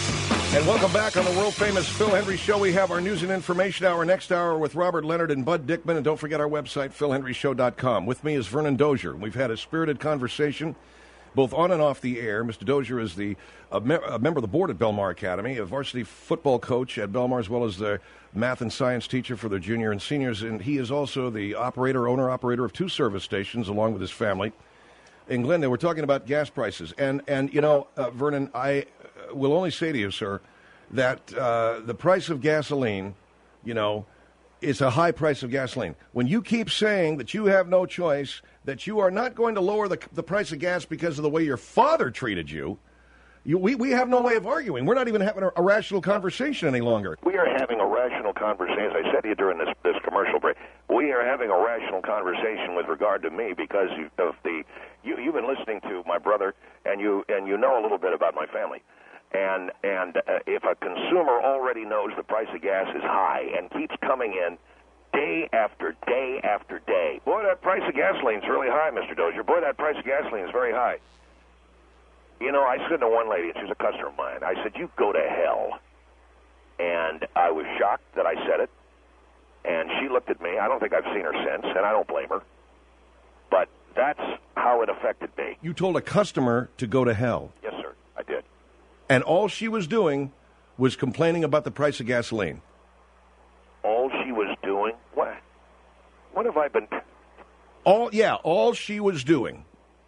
And welcome back on the world-famous Phil Hendrie Show. We have our news and information hour next hour with Robert Leonard and Bud Dickman. And don't forget our website, philhendrieshow.com. With me is Vernon Dozier. We've had a spirited conversation, both on and off the air. Mr. Dozier is a member of the board at Belmar Academy, a varsity football coach at Belmar, as well as the math and science teacher for their junior and seniors. And he is also the owner-operator of 2 service stations, along with his family. In Glendale, we're talking about gas prices. And you know, Vernon, I will only say to you, sir, that the price of gasoline, you know, is a high price of gasoline. When you keep saying that you have no choice, that you are not going to lower the price of gas because of the way your father treated you, we have no way of arguing. We're not even having a rational conversation any longer. We are having a rational conversation. As I said to you during this commercial break, we are having a rational conversation with regard to me because of you've been listening to my brother, and you know a little bit about my family. And if a consumer already knows the price of gas is high and keeps coming in day after day after day, boy, that price of gasoline is really high, Mr. Dozier. Boy, that price of gasoline is very high. You know, I said to one lady, and she's a customer of mine, I said, you go to hell. And I was shocked that I said it. And she looked at me. I don't think I've seen her since, and I don't blame her. But that's how it affected me. You told a customer to go to hell. Yes, sir, I did. And all she was doing was complaining about the price of gasoline. All she was doing? What? What have I been... All she was doing.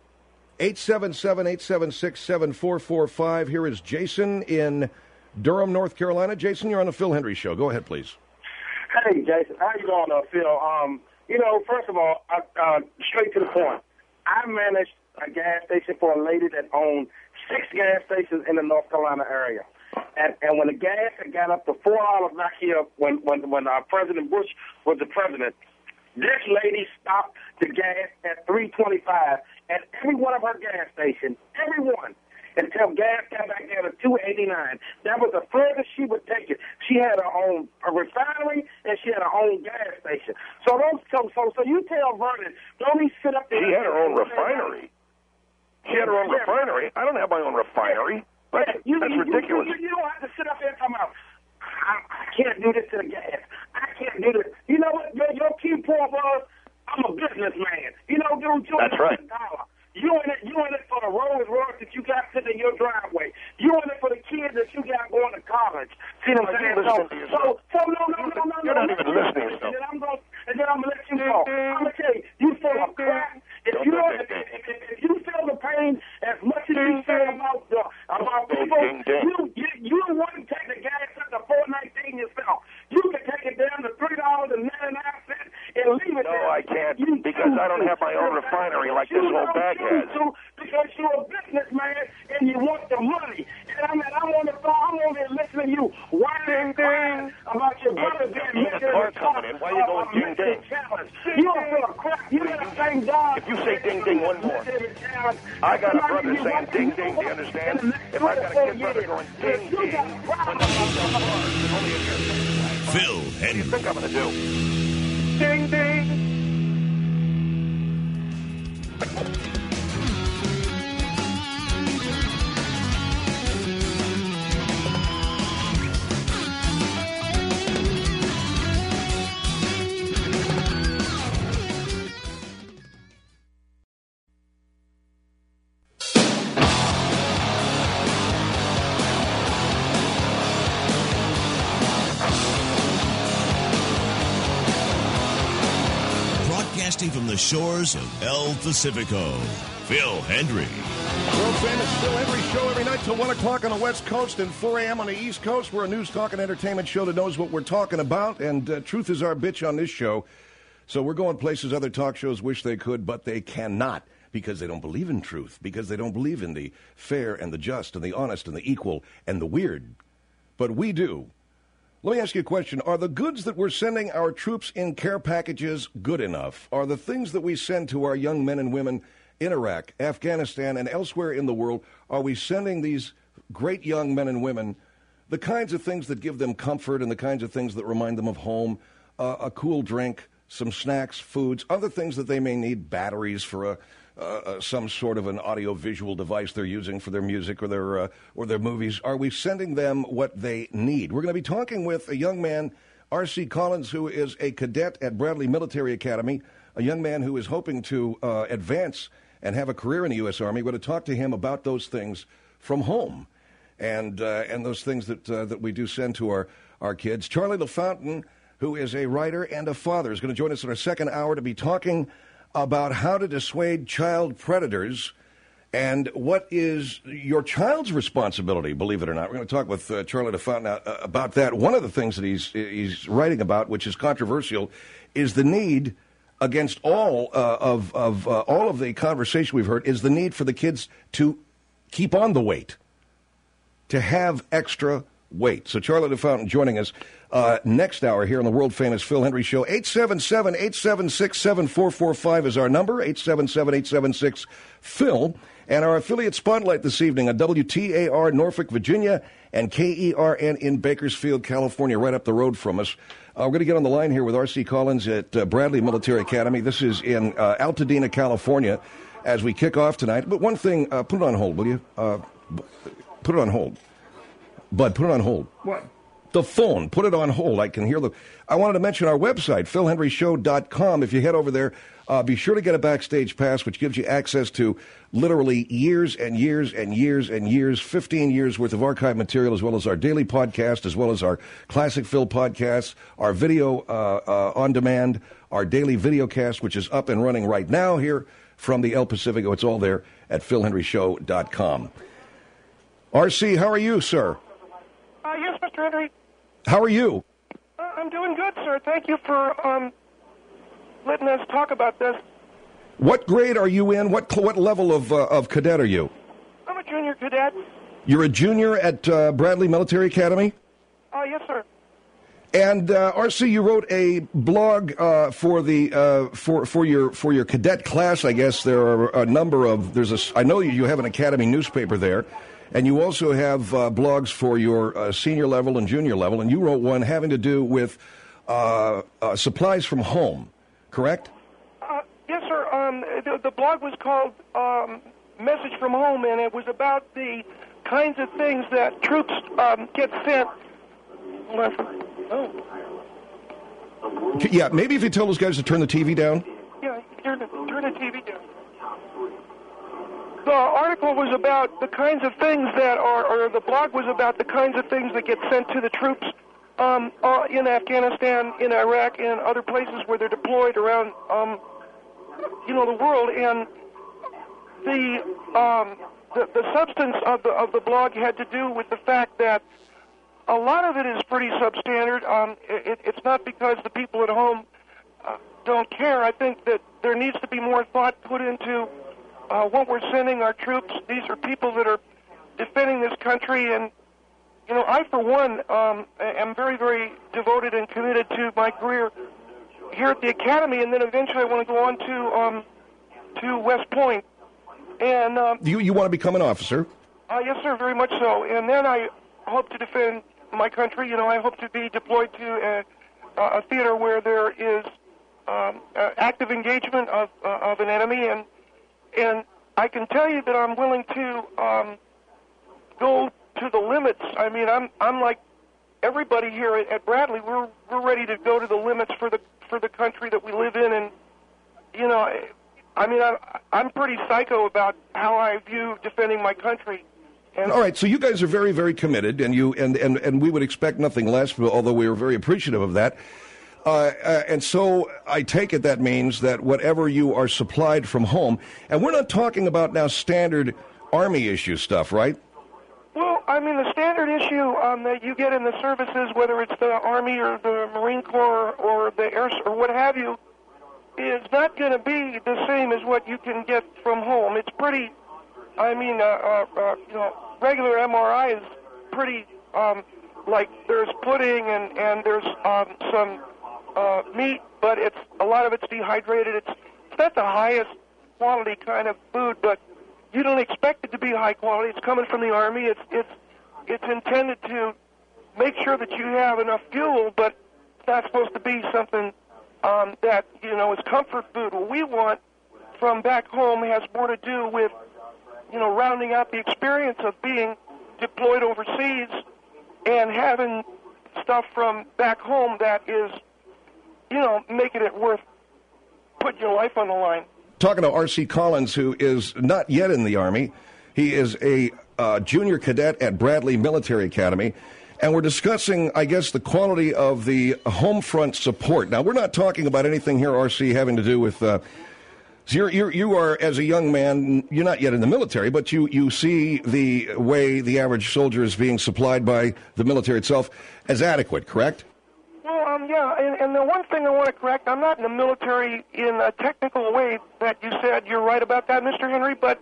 877-876-7445. Here is Jason in Durham, North Carolina. Jason, you're on the Phil Hendrie Show. Go ahead, please. Hey, Jason. How you doing, Phil? You know, first of all, straight to the point. I managed a gas station for a lady that owned 6 gas stations in the North Carolina area. And when the gas had got up to $4 back here, when President Bush was the president, this lady stopped the gas at $3.25 at every one of her gas stations, every one, until gas got back down to $2.89. That was the furthest she would take it. She had her own refinery and she had her own gas station. So you tell Vernon, don't he sit up there? She had her own refinery. She had her own refinery. I don't have my own refinery. That's ridiculous. You don't have to sit up there and come out. I can't do this to the gas. I can't do this. You know what? Your key point was, I'm a businessman. You know, dude, that's right. You in it for the Rolls Royce that you got sitting in your driveway. You in it for the kids that you got going to college. See what I'm saying? No. You're not even listening to yourself. And then I'm going to let you go. I'm going to tell you, you full of crap. If you feel the pain as much as you feel about people, you wouldn't take the gas up to $4.19 yourself. You can take it down to $3.99 and leave it there. No, I can't, because I don't have my own refinery like this old bag has. Because you're a businessman and you want the money. And I'm on the phone, I'm over here listening to you whining about your brother being missing in the car. Why are you going ding-ding? You don't feel a crap. You got to thank God. If you say ding-ding one more, I got a brother saying ding-ding, do you understand? If I got a kid brother going ding-ding, Phil Hendrie. What do you think I'm going to do? Ding-ding. From the shores of El Pacifico, Phil Hendrie. World-famous Phil Hendrie Show every night till 1 o'clock on the West Coast and 4 a.m. on the East Coast. We're a news, talk, and entertainment show that knows what we're talking about, and truth is our bitch on this show. So we're going places other talk shows wish they could, but they cannot, because they don't believe in truth, because they don't believe in the fair and the just and the honest and the equal and the weird. But we do. Let me ask you a question. Are the goods that we're sending our troops in care packages good enough? Are the things that we send to our young men and women in Iraq, Afghanistan, and elsewhere in the world, are we sending these great young men and women the kinds of things that give them comfort and the kinds of things that remind them of home, a cool drink, some snacks, foods, other things that they may need, batteries for some sort of an audio-visual device they're using for their music or their movies? Are we sending them what they need? We're going to be talking with a young man, R.C. Collins, who is a cadet at Bradley Military Academy, a young man who is hoping to advance and have a career in the U.S. Army. We're going to talk to him about those things from home and those things that we do send to our kids. Charlie LaFountain, who is a writer and a father, is going to join us in our second hour to be talking about how to dissuade child predators and what is your child's responsibility, believe it or not. We're going to talk with Charlie LaFountain about that. One of the things that he's writing about, which is controversial, is the need against all all of the conversation we've heard, is the need for the kids to keep on the weight, to have extra weight. So Charlie LaFountain joining us next hour here on the world-famous Phil Hendrie Show. 877-876-7445 is our number, 877-876-PHIL. And our affiliate spotlight this evening on WTAR Norfolk, Virginia, and KERN in Bakersfield, California, right up the road from us. We're going to get on the line here with R.C. Collins at Bradley Military Academy. This is in Altadena, California, as we kick off tonight. But one thing, put it on hold, will you? Put it on hold. Bud, put it on hold. What? The phone. Put it on hold. I can hear I wanted to mention our website, philhendrieshow.com. If you head over there, be sure to get a backstage pass, which gives you access to literally years and years and years and years, 15 years worth of archive material, as well as our daily podcast, as well as our Classic Phil podcasts, our video on demand, our daily video cast, which is up and running right now here from the El Pacifico. It's all there at philhendrieshow.com. R.C., how are you, sir? Yes, Mr. Henry. How are you? I'm doing good, sir. Thank you for letting us talk about this. What grade are you in? What level of cadet are you? I'm a junior cadet. You're a junior at Bradley Military Academy? Yes, sir. And R.C., you wrote a blog for your cadet class. I guess there are a number of I know you have an academy newspaper there. And you also have blogs for your senior level and junior level, and you wrote one having to do with supplies from home, correct? Yes, sir. The blog was called Message from Home, and it was about the kinds of things that troops get sent. Yeah, maybe if you tell those guys to turn the TV down. Yeah, turn the TV down. The article was about the kinds of things or the blog was about the kinds of things that get sent to the troops in Afghanistan, in Iraq, and other places where they're deployed around, the world. And the substance of the blog had to do with the fact that a lot of it is pretty substandard. It's not because the people at home don't care. I think that there needs to be more thought put into what we're sending our troops. These are people that are defending this country, and I, for one, am very, very devoted and committed to my career here at the academy, and then eventually I want to go on to West Point. And you want to become an officer? Yes, sir, very much so. And then I hope to defend my country. I hope to be deployed to a theater where there is active engagement of an enemy, and I can tell you that I'm willing to go to the limits. I mean, I'm like everybody here at Bradley. We're ready to go to the limits for the country that we live in, and I'm pretty psycho about how I view defending my country. And all right, so you guys are very, very committed, and and we would expect nothing less. Although we are very appreciative of that. And so I take it that means that whatever you are supplied from home, and we're not talking about now standard Army issue stuff, right? Well, I mean, the standard issue that you get in the services, whether it's the Army or the Marine Corps or the Air or what have you, is not going to be the same as what you can get from home. It's pretty, regular MRI is pretty, like there's pudding and there's some meat, but a lot of it's dehydrated. It's not the highest quality kind of food, but you don't expect it to be high quality. It's coming from the Army. It's intended to make sure that you have enough fuel, but it's not supposed to be something that is comfort food. What we want from back home has more to do with, rounding out the experience of being deployed overseas and having stuff from back home that is, making it worth putting your life on the line. Talking to R.C. Collins, who is not yet in the Army. He is a junior cadet at Bradley Military Academy. And we're discussing, I guess, the quality of the home front support. Now, we're not talking about anything here, R.C., having to do with... So you are, as a young man, you're not yet in the military, but you see the way the average soldier is being supplied by the military itself as adequate, correct? Well, yeah, and the one thing I want to correct, I'm not in the military in a technical way that you said. You're right about that, Mr. Henry, but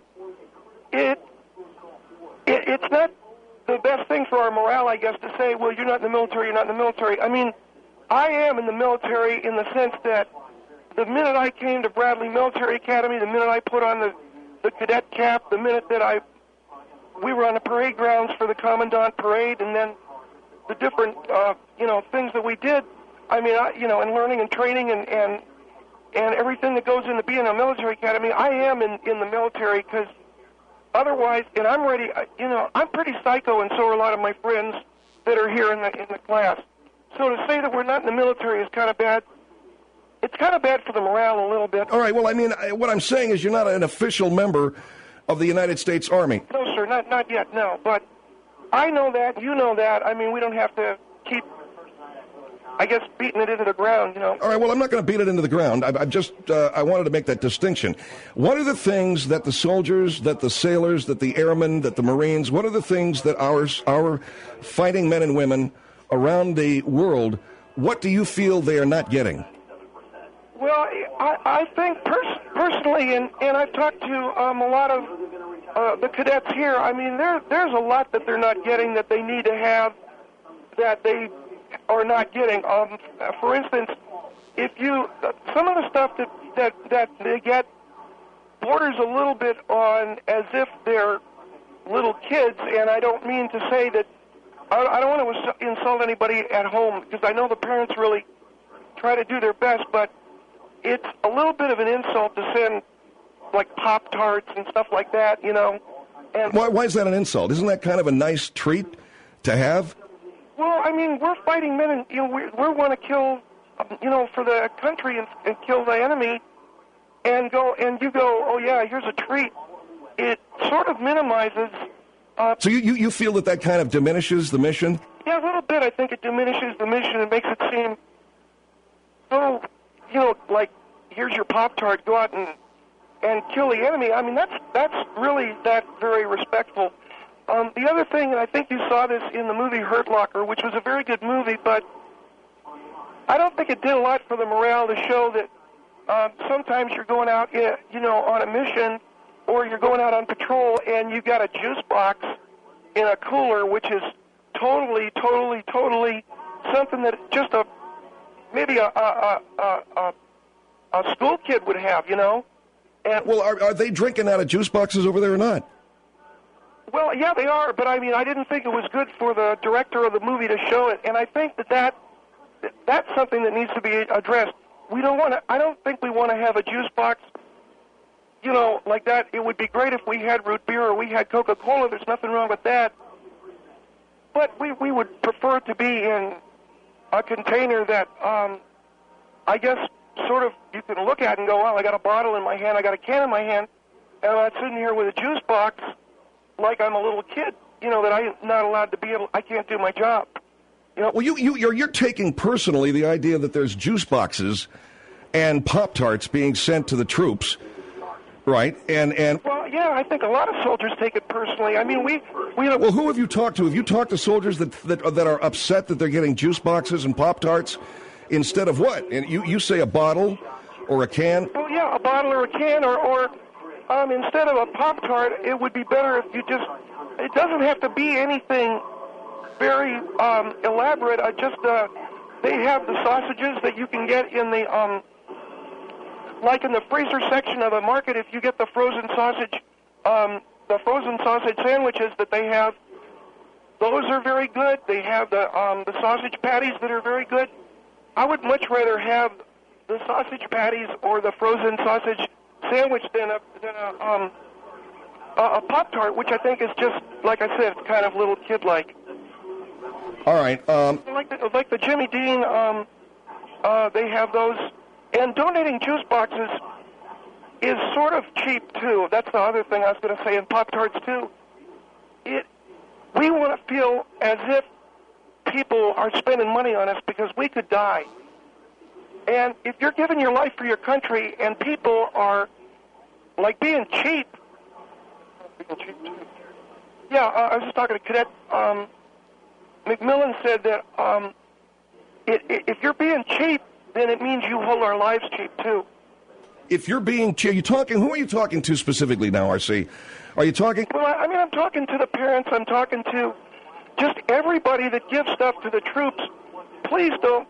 it's not the best thing for our morale, I guess, to say, well, you're not in the military, you're not in the military. I mean, I am in the military in the sense that the minute I came to Bradley Military Academy, the minute I put on the cadet cap, the minute that we were on the parade grounds for the Commandant Parade, and then the different, things that we did, I mean, and learning and training and everything that goes into being a military academy, I am in the military because otherwise, and I'm ready, I'm pretty psycho, and so are a lot of my friends that are here in the class. So to say that we're not in the military is kind of bad. It's kind of bad for the morale a little bit. All right, well, I mean, what I'm saying is you're not an official member of the United States Army. No, sir, not yet, no. But I know that, you know that. I mean, we don't have to keep, I guess, beating it into the ground, All right, well, I'm not going to beat it into the ground. I wanted to make that distinction. What are the things that the soldiers, that the sailors, that the airmen, that the Marines, what are the things that our fighting men and women around the world, what do you feel they are not getting? Well, I think personally, and I've talked to a lot of the cadets here, I mean, there's a lot that they're not getting that they need to have that they are not getting. For instance, some of the stuff that they get borders a little bit on as if they're little kids, and I don't mean to say that, I don't want to insult anybody at home, because I know the parents really try to do their best, but it's a little bit of an insult to send, like, Pop-Tarts and stuff like that, And why is that an insult? Isn't that kind of a nice treat to have? Well, I mean, we're fighting men, and, we want to kill, for the country and kill the enemy, and you go, oh, yeah, here's a treat. It sort of minimizes... So you feel that kind of diminishes the mission? Yeah, a little bit. I think it diminishes the mission. It makes it seem so... like, here's your Pop-Tart, go out and kill the enemy. I mean, that's really that very respectful. The other thing, and I think you saw this in the movie Hurt Locker, which was a very good movie, but I don't think it did a lot for the morale to show that sometimes you're going out, on a mission, or you're going out on patrol, and you've got a juice box in a cooler, which is totally something that just maybe a school kid would have, And, well, are they drinking out of juice boxes over there or not? Well, yeah, they are, but I mean, I didn't think it was good for the director of the movie to show it, and I think that's something that needs to be addressed. I don't think we want to have a juice box, like that. It would be great if we had root beer or we had Coca-Cola. There's nothing wrong with that. But we would prefer to be in a container that, I guess, sort of you can look at and go, well, I got a bottle in my hand, I got a can in my hand, and I'm sitting here with a juice box like I'm a little kid, that I'm not allowed to be able, I can't do my job. Well, you're taking personally the idea that there's juice boxes and Pop-Tarts being sent to the troops, right? And well, yeah, I think a lot of soldiers take it personally. I mean, we well, who have you talked to? Have you talked to soldiers that are upset that they're getting juice boxes and Pop-Tarts instead of what? And you say a bottle or a can? Oh yeah, a bottle or a can, or instead of a Pop-Tart, it would be better if you just. It doesn't have to be anything very elaborate. They have the sausages that you can get in the like in the freezer section of a market. If you get the frozen sausage sandwiches that they have, those are very good. They have the sausage patties that are very good. I would much rather have the sausage patties or the frozen sausage sandwich than a Pop-Tart, which I think is just, like I said, kind of little kid-like. All right. Like the Jimmy Dean, they have those. And donating juice boxes is sort of cheap, too. That's the other thing I was going to say, and Pop-Tarts, too. We want to feel as if people are spending money on us because we could die. And if you're giving your life for your country and people are, like, being cheap. Yeah, I was just talking to Cadet McMillan said that if you're being cheap, then it means you hold our lives cheap, too. If you're being cheap, who are you talking to specifically now, R.C.? Are you talking? Well, I mean, I'm talking to the parents. I'm talking to just everybody that gives stuff to the troops. Please don't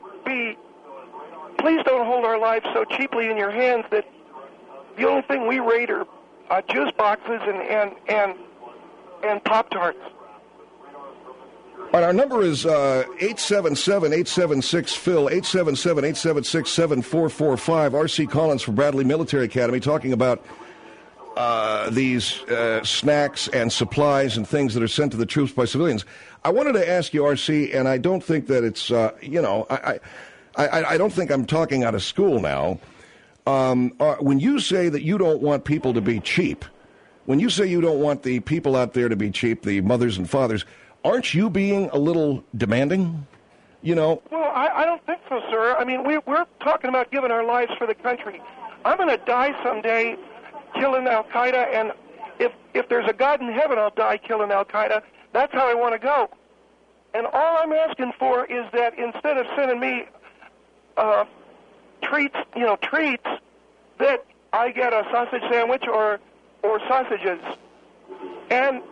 hold our lives so cheaply in your hands that the only thing we rate are juice boxes and Pop-Tarts. All right, our number is 877-876-PHIL, 877-876-7445. R.C. Collins from Bradley Military Academy talking about these snacks and supplies and things that are sent to the troops by civilians. I wanted to ask you, R.C., and I don't think that it's, I don't think I'm talking out of school now. When you say that you don't want people to be cheap, when you say you don't want the people out there to be cheap, the mothers and fathers, aren't you being a little demanding? Well, I don't think so, sir. I mean, we're talking about giving our lives for the country. I'm going to die someday killing Al-Qaeda, and if there's a God in heaven, I'll die killing Al-Qaeda. That's how I want to go. And all I'm asking for is that instead of sending me treats, that I get a sausage sandwich or sausages. And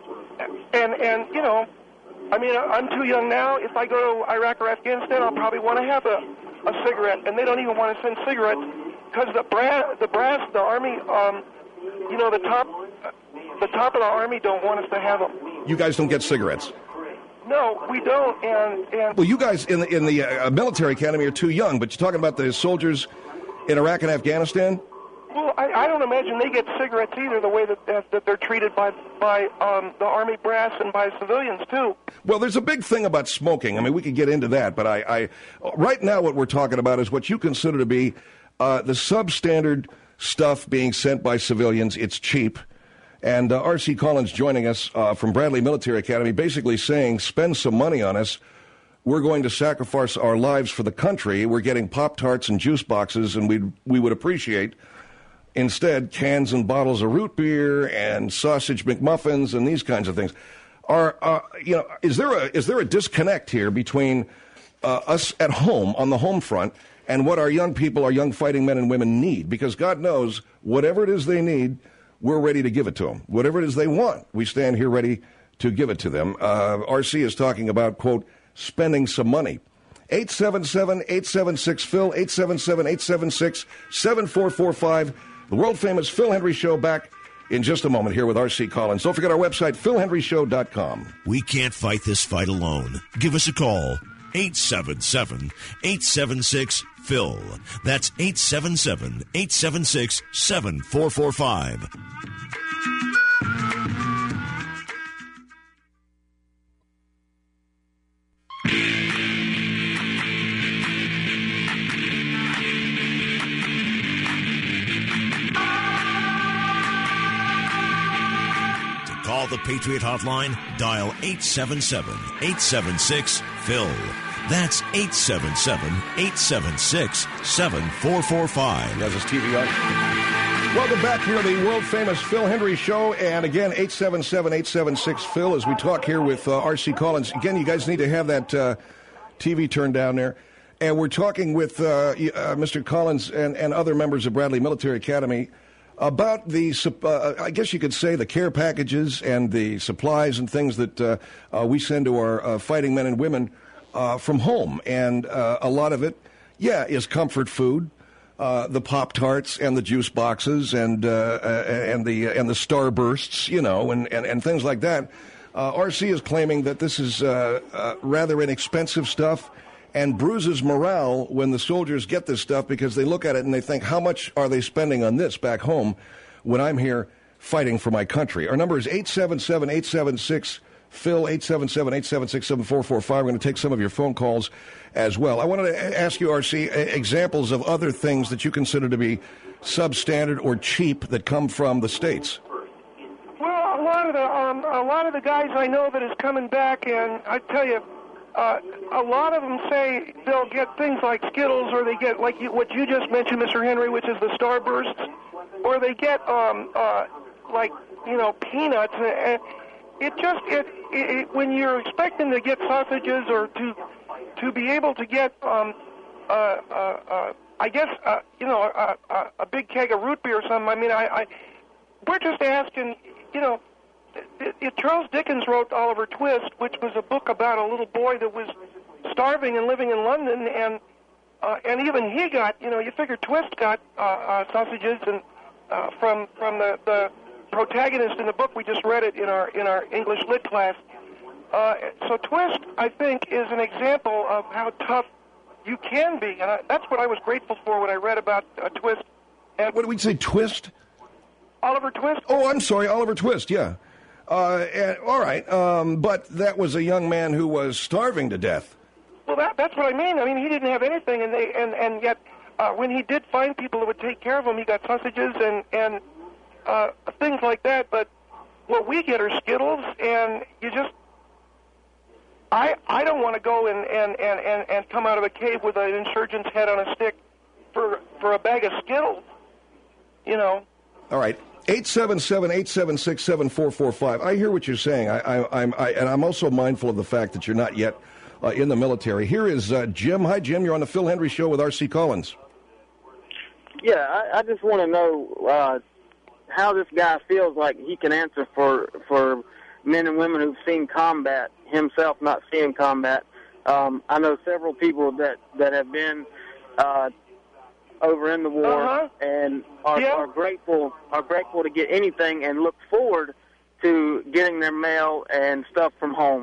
I mean, I'm too young now. If I go to Iraq or Afghanistan, I'll probably want to have a cigarette, and they don't even want to send cigarettes because the Army, the top of the Army don't want us to have them. You guys don't get cigarettes? No, we don't. And well, you guys in the military academy are too young, but you're talking about the soldiers in Iraq and Afghanistan? Well, I don't imagine they get cigarettes either, the way that they're treated by the Army brass and by civilians, too. Well, there's a big thing about smoking. I mean, we could get into that, but I right now what we're talking about is what you consider to be the substandard stuff being sent by civilians. It's cheap. And R.C. Collins joining us from Bradley Military Academy basically saying, spend some money on us. We're going to sacrifice our lives for the country. We're getting Pop-Tarts and juice boxes, and we would appreciate instead cans and bottles of root beer and sausage McMuffins and these kinds of things. Is there a disconnect here between us at home on the home front and what our young people, our young fighting men and women need? Because God knows whatever it is they need, we're ready to give it to them. Whatever it is they want, we stand here ready to give it to them. R.C. is talking about, quote, spending some money. 877-876-PHIL, 877-876-7445. The world-famous Phil Hendrie Show back in just a moment here with R.C. Collins. Don't forget our website, philhendrieshow.com. We can't fight this fight alone. Give us a call, 877-876-PHIL. That's 877-876-7445. Call the Patriot Hotline, dial 877-876-PHIL. That's 877-876-7445. He has his TV on. Welcome back here to the world-famous Phil Hendrie Show. And again, 877-876-PHIL as we talk here with R.C. Collins. Again, you guys need to have that TV turned down there. And we're talking with Mr. Collins and other members of Bradley Military Academy about the, I guess you could say, the care packages and the supplies and things that we send to our fighting men and women from home. And a lot of it, is comfort food, the Pop-Tarts and the juice boxes and the Starbursts, and things like that. RC is claiming that this is rather inexpensive stuff, and bruises morale when the soldiers get this stuff because they look at it and they think, how much are they spending on this back home when I'm here fighting for my country? Our number is 877-876-PHIL, 877-876-7445. We're going to take some of your phone calls as well. I wanted to ask you, R.C., examples of other things that you consider to be substandard or cheap that come from the States. Well, a lot of the guys I know that is coming back, and I tell you, a lot of them say they'll get things like Skittles, or they get what you just mentioned, Mr. Henry, which is the Starbursts, or they get peanuts. When you're expecting to get sausages or to be able to get a big keg of root beer or something. I mean, we're just asking, Charles Dickens wrote Oliver Twist, which was a book about a little boy that was starving and living in London, and even he got, you figure Twist got sausages and from the protagonist in the book. We just read it in our English lit class. So Twist, I think, is an example of how tough you can be, and that's what I was grateful for when I read about Twist. And what did we say, Twist? Oliver Twist? Oh, I'm sorry, Oliver Twist, yeah. All right, but that was a young man who was starving to death. Well, that's what I mean. I mean, he didn't have anything, and yet when he did find people that would take care of him, he got sausages and things like that. But what we get are Skittles, and you just... I don't want to go and come out of a cave with an insurgent's head on a stick for a bag of Skittles, All right. 877-876-7445. I hear what you're saying. I'm also mindful of the fact that you're not yet in the military. Here is Jim. Hi, Jim. You're on the Phil Hendry Show with R.C. Collins. Yeah, I just want to know how this guy feels like he can answer for men and women who've seen combat, himself not seeing combat. I know several people that have been over in the war and are grateful to get anything and look forward to getting their mail and stuff from home.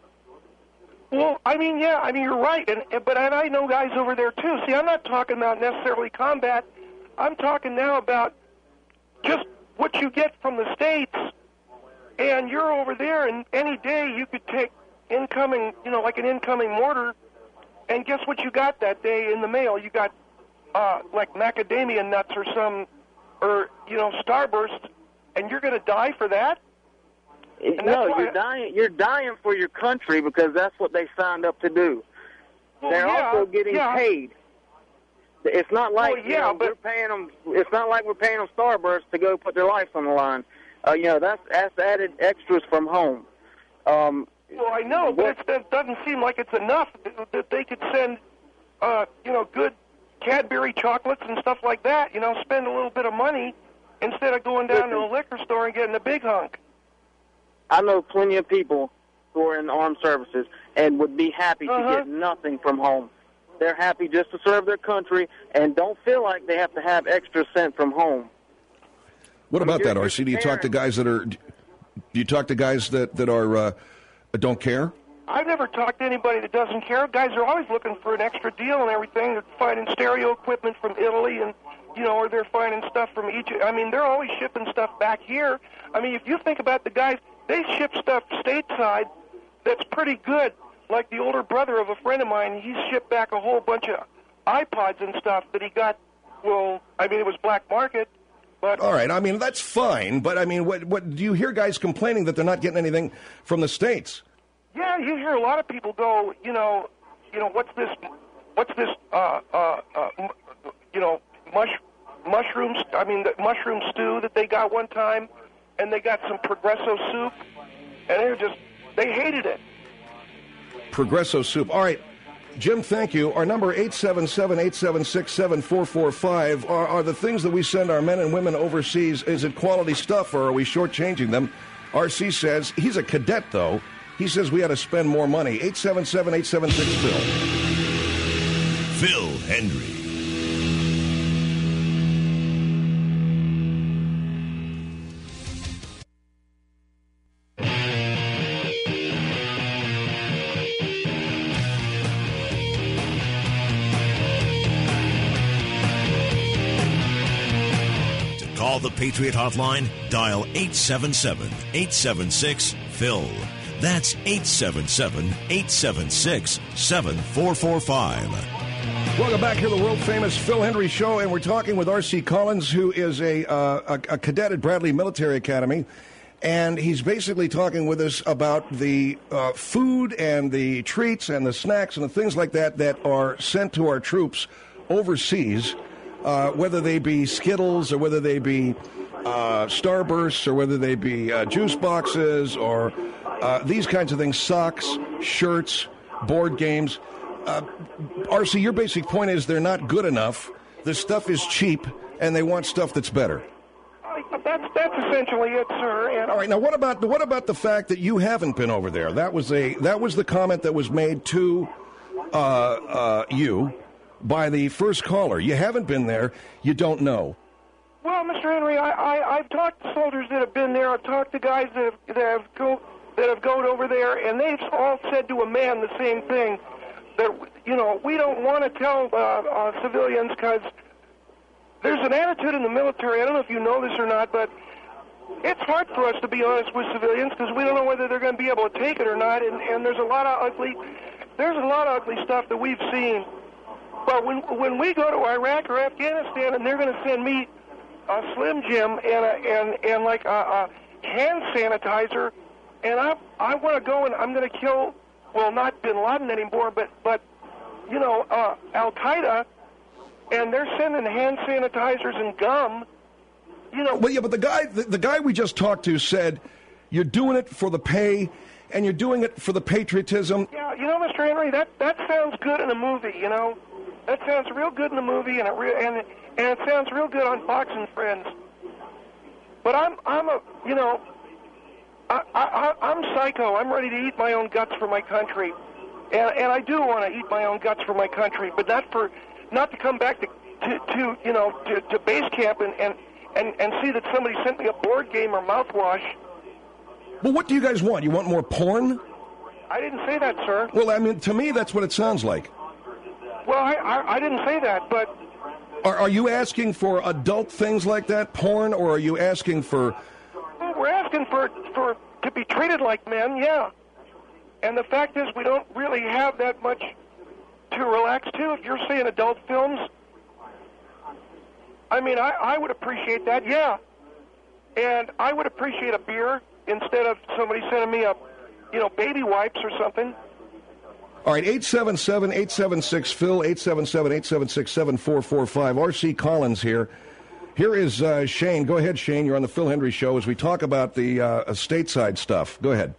Well, you're right, but I know guys over there too. See, I'm not talking about necessarily combat. I'm talking now about just what you get from the States, and you're over there, and any day you could take incoming, like an incoming mortar, and guess what you got that day in the mail? You got like macadamia nuts or Starburst, and you're going to die for that? No, you're dying for your country because that's what they signed up to do. Well, they're also getting paid. It's not like we're paying them. It's not like we're paying them Starburst to go put their lives on the line. That's added extras from home. Well, I know, but it doesn't seem like it's enough that they could send, good Cadbury chocolates and stuff like that. Spend a little bit of money instead of going down to a liquor store and getting a big hunk. I know plenty of people who are in the armed services and would be happy to get nothing from home. They're happy just to serve their country and don't feel like they have to have extra sent from home. What about that, RC? Do you talk to guys that are? Do you talk to guys that don't care? I've never talked to anybody that doesn't care. Guys are always looking for an extra deal and everything. They're finding stereo equipment from Italy, and or they're finding stuff from Egypt. I mean, they're always shipping stuff back here. I mean, if you think about the guys, they ship stuff stateside that's pretty good. Like the older brother of a friend of mine, he shipped back a whole bunch of iPods and stuff that he got. Well, I mean, it was black market. But all right, I mean, that's fine, but I mean, what do you hear guys complaining that they're not getting anything from the States? Yeah, you hear a lot of people go, what's this, mushrooms, the mushroom stew that they got one time, and they got some Progresso soup, and they hated it. Progresso soup. All right. Jim, thank you. Our number 877-876-7445. Are the things that we send our men and women overseas, is it quality stuff or are we shortchanging them? RC says, he's a cadet though. He says we ought to spend more money. 877-876-PHIL. Phil Hendry. the Patriot Hotline? Dial 877-876-PHIL. That's 877-876-7445. Welcome back here to the world-famous Phil Hendrie Show, and we're talking with R.C. Collins, who is a cadet at Bradley Military Academy, and he's basically talking with us about the food and the treats and the snacks and the things like that that are sent to our troops overseas, whether they be Skittles or whether they be Starbursts or whether they be juice boxes or these kinds of things, socks, shirts, board games. R.C., your basic point is they're not good enough, the stuff is cheap, and they want stuff that's better. That's essentially it, sir. And all right, now what about the fact that you haven't been over there? That was the comment that was made to you by the first caller. You haven't been there, you don't know. Well, Mr. Henry, I've talked to soldiers that have been there. I've talked to guys that have gone over there, and they've all said to a man the same thing. That, you know, we don't want to tell civilians because there's an attitude in the military. I don't know if you know this or not, but it's hard for us to be honest with civilians because we don't know whether they're going to be able to take it or not. And there's a lot of ugly stuff that we've seen. But when we go to Iraq or Afghanistan and they're going to send me a Slim Jim and like a hand sanitizer, and I want to go and I'm going to kill. Well, not Bin Laden anymore, but you know, Al-Qaeda, and they're sending hand sanitizers and gum. You know. Well, yeah, but the guy we just talked to said you're doing it for the pay and you're doing it for the patriotism. Yeah, you know, Mr. Henry, that sounds good in a movie. You know, that sounds real good in a movie, and it sounds real good on Fox and Friends. But I'm psycho. I'm ready to eat my own guts for my country, and I do want to eat my own guts for my country, but not to come back to base camp and see that somebody sent me a board game or mouthwash. Well, what do you guys want? You want more porn? I didn't say that, sir. Well, I mean, to me, that's what it sounds like. Well, I didn't say that, but are you asking for adult things like that, porn, or are you asking for? We're asking for to be treated like men, yeah. And the fact is, we don't really have that much to relax to. If you're saying adult films, I mean, I would appreciate that, yeah. And I would appreciate a beer instead of somebody sending me baby wipes or something. All right, 877-876-PHIL, 877-876-7445. R.C. Collins here. Here is Shane. Go ahead, Shane. You're on the Phil Hendrie Show as we talk about the stateside stuff. Go ahead.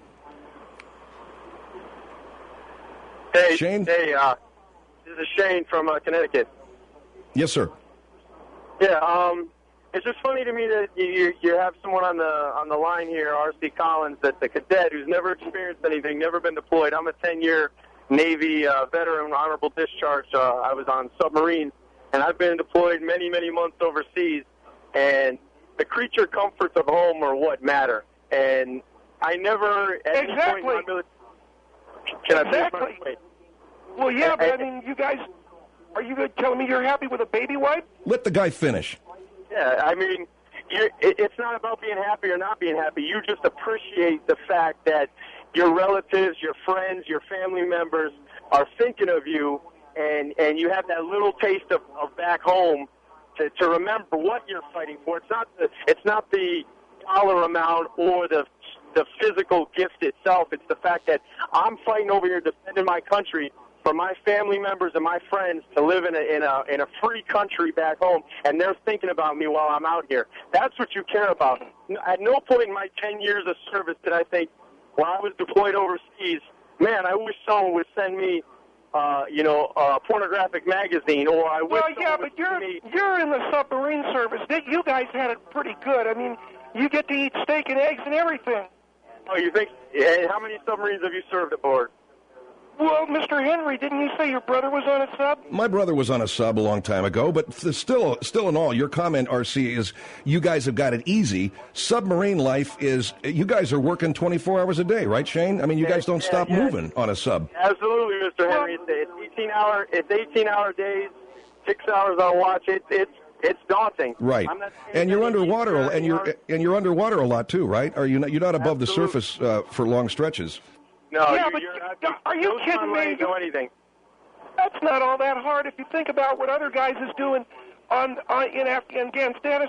Hey, Shane. Hey, this is Shane from Connecticut. Yes, sir. Yeah, it's just funny to me that you have someone on the line here, R.C. Collins, that's a cadet who's never experienced anything, never been deployed. I'm a 10-year Navy veteran, honorable discharge. I was on submarine. And I've been deployed many, many months overseas, and the creature comforts of home are what matter. And I never, at any point in my military... Exactly. Well, yeah, but I mean, you guys, are you telling me you're happy with a baby wipe? Let the guy finish. Yeah, I mean, it's not about being happy or not being happy. You just appreciate the fact that your relatives, your friends, your family members are thinking of you, and you have that little taste of back home to remember what you're fighting for. It's not the dollar amount or the physical gift itself. It's the fact that I'm fighting over here defending my country for my family members and my friends to live in a free country back home, and they're thinking about me while I'm out here. That's what you care about. At no point in my 10 years of service did I think, while I was deployed overseas, man, I wish someone would send me a pornographic magazine, or I wish. Well, yeah, but you're in the submarine service. You guys had it pretty good. I mean, you get to eat steak and eggs and everything. Oh, you think? And how many submarines have you served aboard? Well, Mr. Henry, didn't you say your brother was on a sub? My brother was on a sub a long time ago, but still in all, your comment, RC, is you guys have got it easy. Submarine life is, you guys are working 24 hours a day, right, Shane? I mean, you guys don't stop moving on a sub. Absolutely, Mr. Henry. It's 18-hour days, 6 hours on watch. It's It's daunting. Right. And you're underwater, and you're underwater a lot too, right? Are you not? You're not above the surface for long stretches. No. Yeah, are you kidding me? Do anything. That's not all that hard if you think about what other guys is doing in Afghanistan.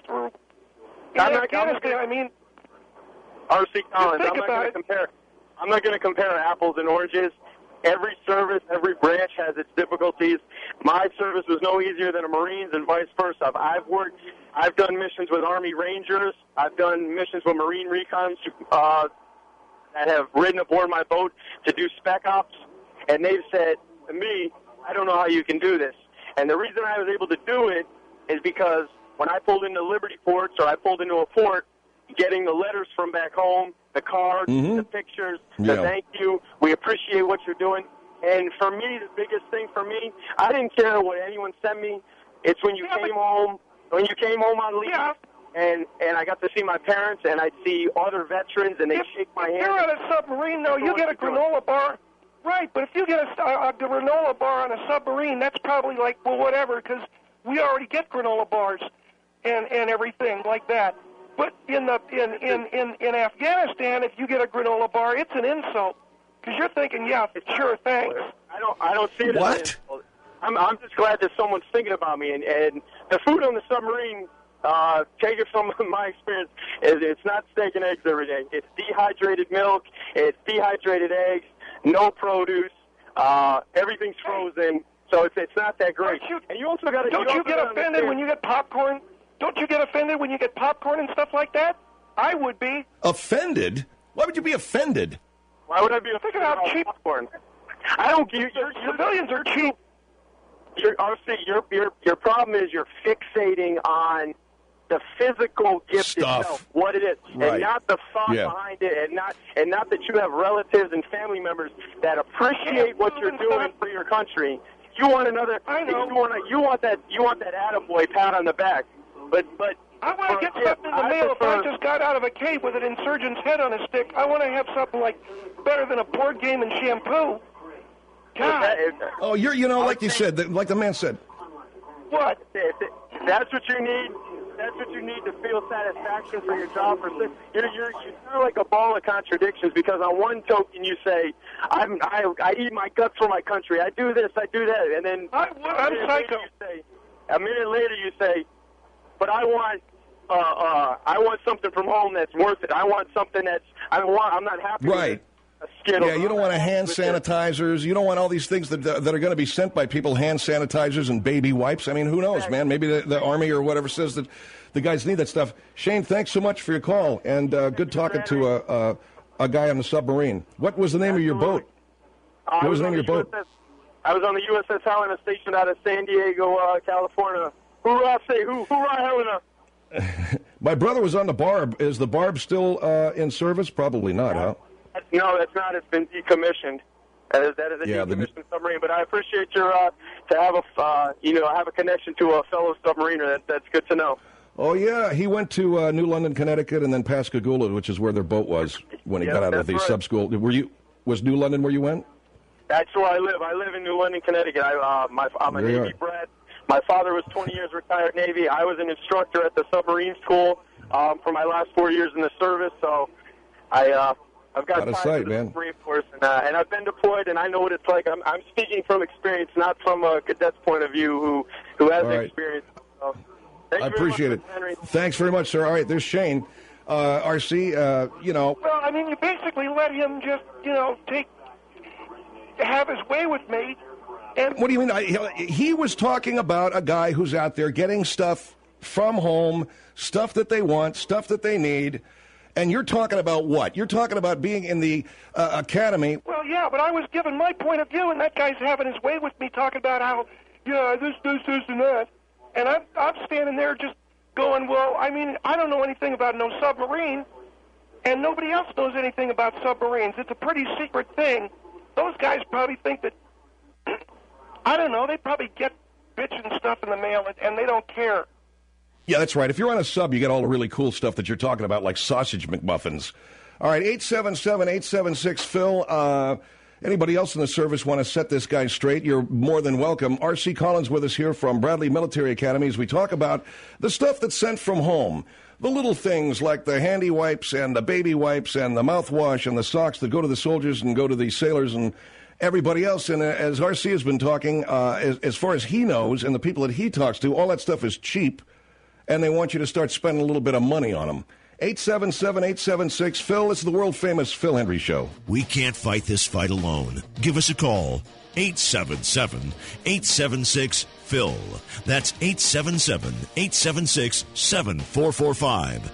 I mean, R.C. Collins, I'm not going to compare apples and oranges. Every service, every branch has its difficulties. My service was no easier than a Marine's and vice versa. I've done missions with Army Rangers. I've done missions with Marine recons that have ridden aboard my boat to do spec ops, and they've said to me, I don't know how you can do this. And the reason I was able to do it is because when I pulled into Liberty ports or I pulled into a port, getting the letters from back home, the cards, the pictures, the thank you, we appreciate what you're doing. And for me, the biggest thing for me, I didn't care what anyone sent me. It's when you came home on leave, and I got to see my parents, and I'd see other veterans, and they'd shake my hand. If you're on a submarine, though, you get a granola bar. Right, but if you get a granola bar on a submarine, that's probably like, well, whatever, because we already get granola bars and everything like that. But in Afghanistan, if you get a granola bar, it's an insult because you're thinking, yeah, sure, thanks. I don't see it. What? I'm just glad that someone's thinking about me. And the food on the submarine, take it from my experience, it's not steak and eggs every day. It's dehydrated milk. It's dehydrated eggs. No produce. Everything's frozen. So it's not that great. And you also got to. Don't you get offended when you get popcorn? Don't you get offended when you get popcorn and stuff like that? I would be. Offended? Why would you be offended? Why would I be offended? Think about cheap popcorn. I don't. Civilians are cheap. Your problem is you're fixating on the physical gift itself, what it is, and not the thought behind it, and not that you have relatives and family members that appreciate what you're doing for your country. You want another. I know. You want that attaboy pat on the back. But I want to get something in the mail. If I just got out of a cave with an insurgent's head on a stick, I want to have something like better than a board game and shampoo. God. Oh, like you said, like the man said. What? That's what you need. That's what you need to feel satisfaction for your job. You're like a ball of contradictions because on one token you say, I eat my guts for my country. I do this, I do that, and then I'm psycho. A minute later you say, but I want something from home that's worth it. I want something I'm not happy with. Right. Yeah, you don't want hand sanitizers. You don't want all these things that are going to be sent by people, hand sanitizers and baby wipes. I mean, who knows, man? Maybe the Army or whatever says that the guys need that stuff. Shane, thanks so much for your call, and good talking to a guy on the submarine. What was the name of your boat? What was the name of your boat? I was on the USS Helena, stationed out of San Diego, California. Hoorah, say who? Hoorah, Helena. My brother was on the Barb. Is the Barb still in service? Probably not, huh? No, that's not. It's been decommissioned. That is a decommissioned submarine. But I appreciate your to have a connection to a fellow submariner. That's good to know. Oh yeah, he went to New London, Connecticut, and then Pascagoula, which is where their boat was when he got out of the sub school. Was New London where you went? That's where I live. I live in New London, Connecticut. I'm a Navy brat. My father was 20 years retired Navy. I was an instructor at the submarine school for my last 4 years in the service. So I've got ties to the Marine Force, and I've been deployed, and I know what it's like. I'm speaking from experience, not from a cadet's point of view who has experience. So, I appreciate it. Henry. Thanks very much, sir. All right, there's Shane. RC, Well, I mean, you basically let him just, have his way with me. And what do you mean? He was talking about a guy who's out there getting stuff from home, stuff that they want, stuff that they need. And you're talking about what? You're talking about being in the academy. Well, yeah, but I was giving my point of view, and that guy's having his way with me, talking about how, this, and that. And I'm standing there just going, well, I mean, I don't know anything about no submarine, and nobody else knows anything about submarines. It's a pretty secret thing. Those guys probably think that, I don't know, they probably get bitchin' stuff in the mail, and they don't care. Yeah, that's right. If you're on a sub, you get all the really cool stuff that you're talking about, like sausage McMuffins. All right, 877-876-PHIL. Anybody else in the service want to set this guy straight, you're more than welcome. R.C. Collins with us here from Bradley Military Academy as we talk about the stuff that's sent from home. The little things like the handy wipes and the baby wipes and the mouthwash and the socks that go to the soldiers and go to the sailors and everybody else. And as R.C. has been talking, as far as he knows and the people that he talks to, all that stuff is cheap, and they want you to start spending a little bit of money on them. 877-876-PHIL. It's the world-famous Phil Hendrie Show. We can't fight this fight alone. Give us a call. 877-876-PHIL. That's 877-876-7445.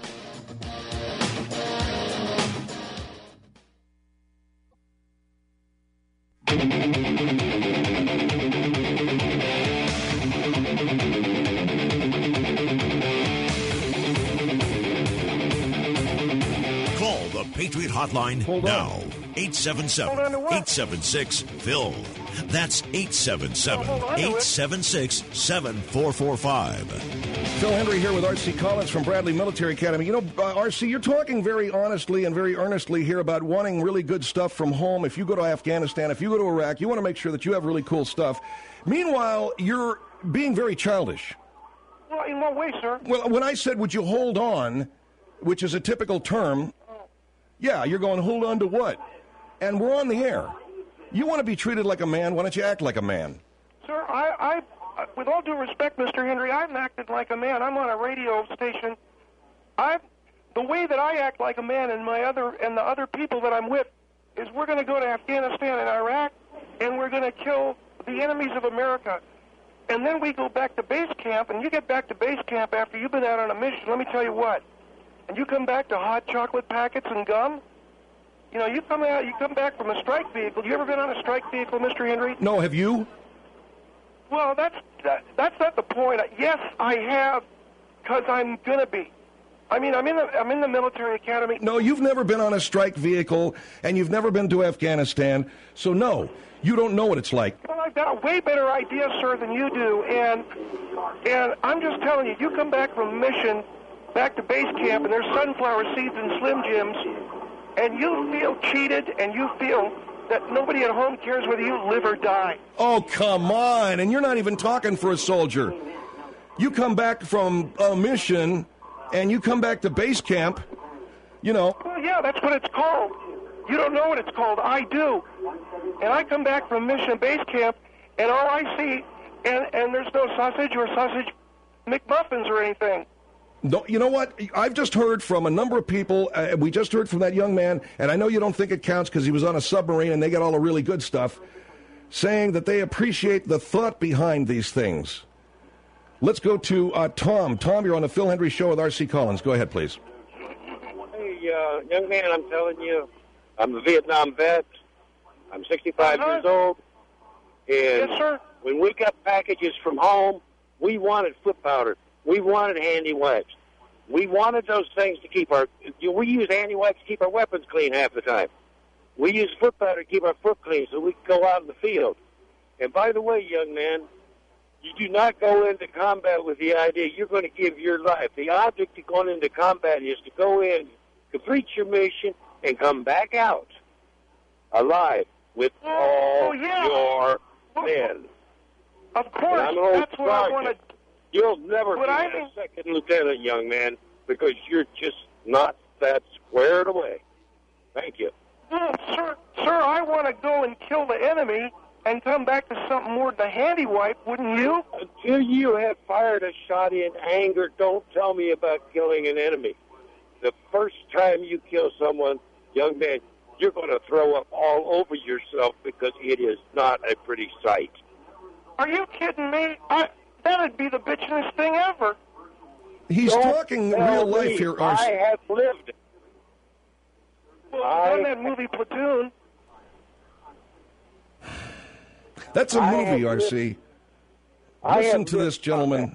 Patriot Hotline now. 877-876-PHIL. That's 877-876-7445. Phil Hendrie here with R.C. Collins from Bradley Military Academy. You know, R.C., you're talking very honestly and very earnestly here about wanting really good stuff from home. If you go to Afghanistan, if you go to Iraq, you want to make sure that you have really cool stuff. Meanwhile, you're being very childish. Well, in what way, sir? Well, when I said, would you hold on, which is a typical term, yeah, you're going, hold on to what? And we're on the air. You want to be treated like a man, why don't you act like a man? Sir, I with all due respect, Mr. Hendrie, I've acted like a man. I'm on a radio station. The way that I act like a man and the other people that I'm with is we're going to go to Afghanistan and Iraq, and we're going to kill the enemies of America. And then we go back to base camp, and you get back to base camp after you've been out on a mission. Let me tell you what. And you come back to hot chocolate packets and gum. You know, you come back from a strike vehicle. You ever been on a strike vehicle, Mr. Hendrie? No, have you? Well, that's not the point. Yes, I have, because I'm gonna be. I mean, I'm in the military academy. No, you've never been on a strike vehicle, and you've never been to Afghanistan. So no, you don't know what it's like. Well, I've got a way better idea, sir, than you do. And I'm just telling you, you come back from mission, back to base camp, and there's sunflower seeds and Slim Jims, and you feel cheated, and you feel that nobody at home cares whether you live or die. Oh, come on. And you're not even talking for a soldier. You come back from a mission, and you come back to base camp, you know. Well, yeah, that's what it's called. You don't know what it's called. I do. And I come back from mission base camp, and all I see, and there's no sausage or sausage McMuffins or anything. No, you know what? I've just heard from a number of people. We just heard from that young man, and I know you don't think it counts because he was on a submarine and they get all the really good stuff, saying that they appreciate the thought behind these things. Let's go to Tom. Tom, you're on the Phil Hendrie Show with R.C. Collins. Go ahead, please. Hey, young man, I'm telling you, I'm a Vietnam vet. I'm 65 years old. And yes, sir. When we got packages from home, we wanted foot powder. We wanted handy wipes. We wanted those things to keep we use handy wipes to keep our weapons clean half the time. We use foot powder to keep our foot clean so we can go out in the field. And by the way, young man, you do not go into combat with the idea you're going to give your life. The object of going into combat is to go in, complete your mission, and come back out alive with all your men. Of course, that's what I want to. You'll never be a second lieutenant, young man, because you're just not that squared away. Thank you. Well, sir, I want to go and kill the enemy and come back to something more than a handy wipe, wouldn't you? Until you have fired a shot in anger, don't tell me about killing an enemy. The first time you kill someone, young man, you're going to throw up all over yourself because it is not a pretty sight. Are you kidding me? That'd be the bitchinest thing ever. He's talking real life here, R.C. I have lived. Well, on that movie Platoon. That's a movie, R.C. Listen to this, gentleman.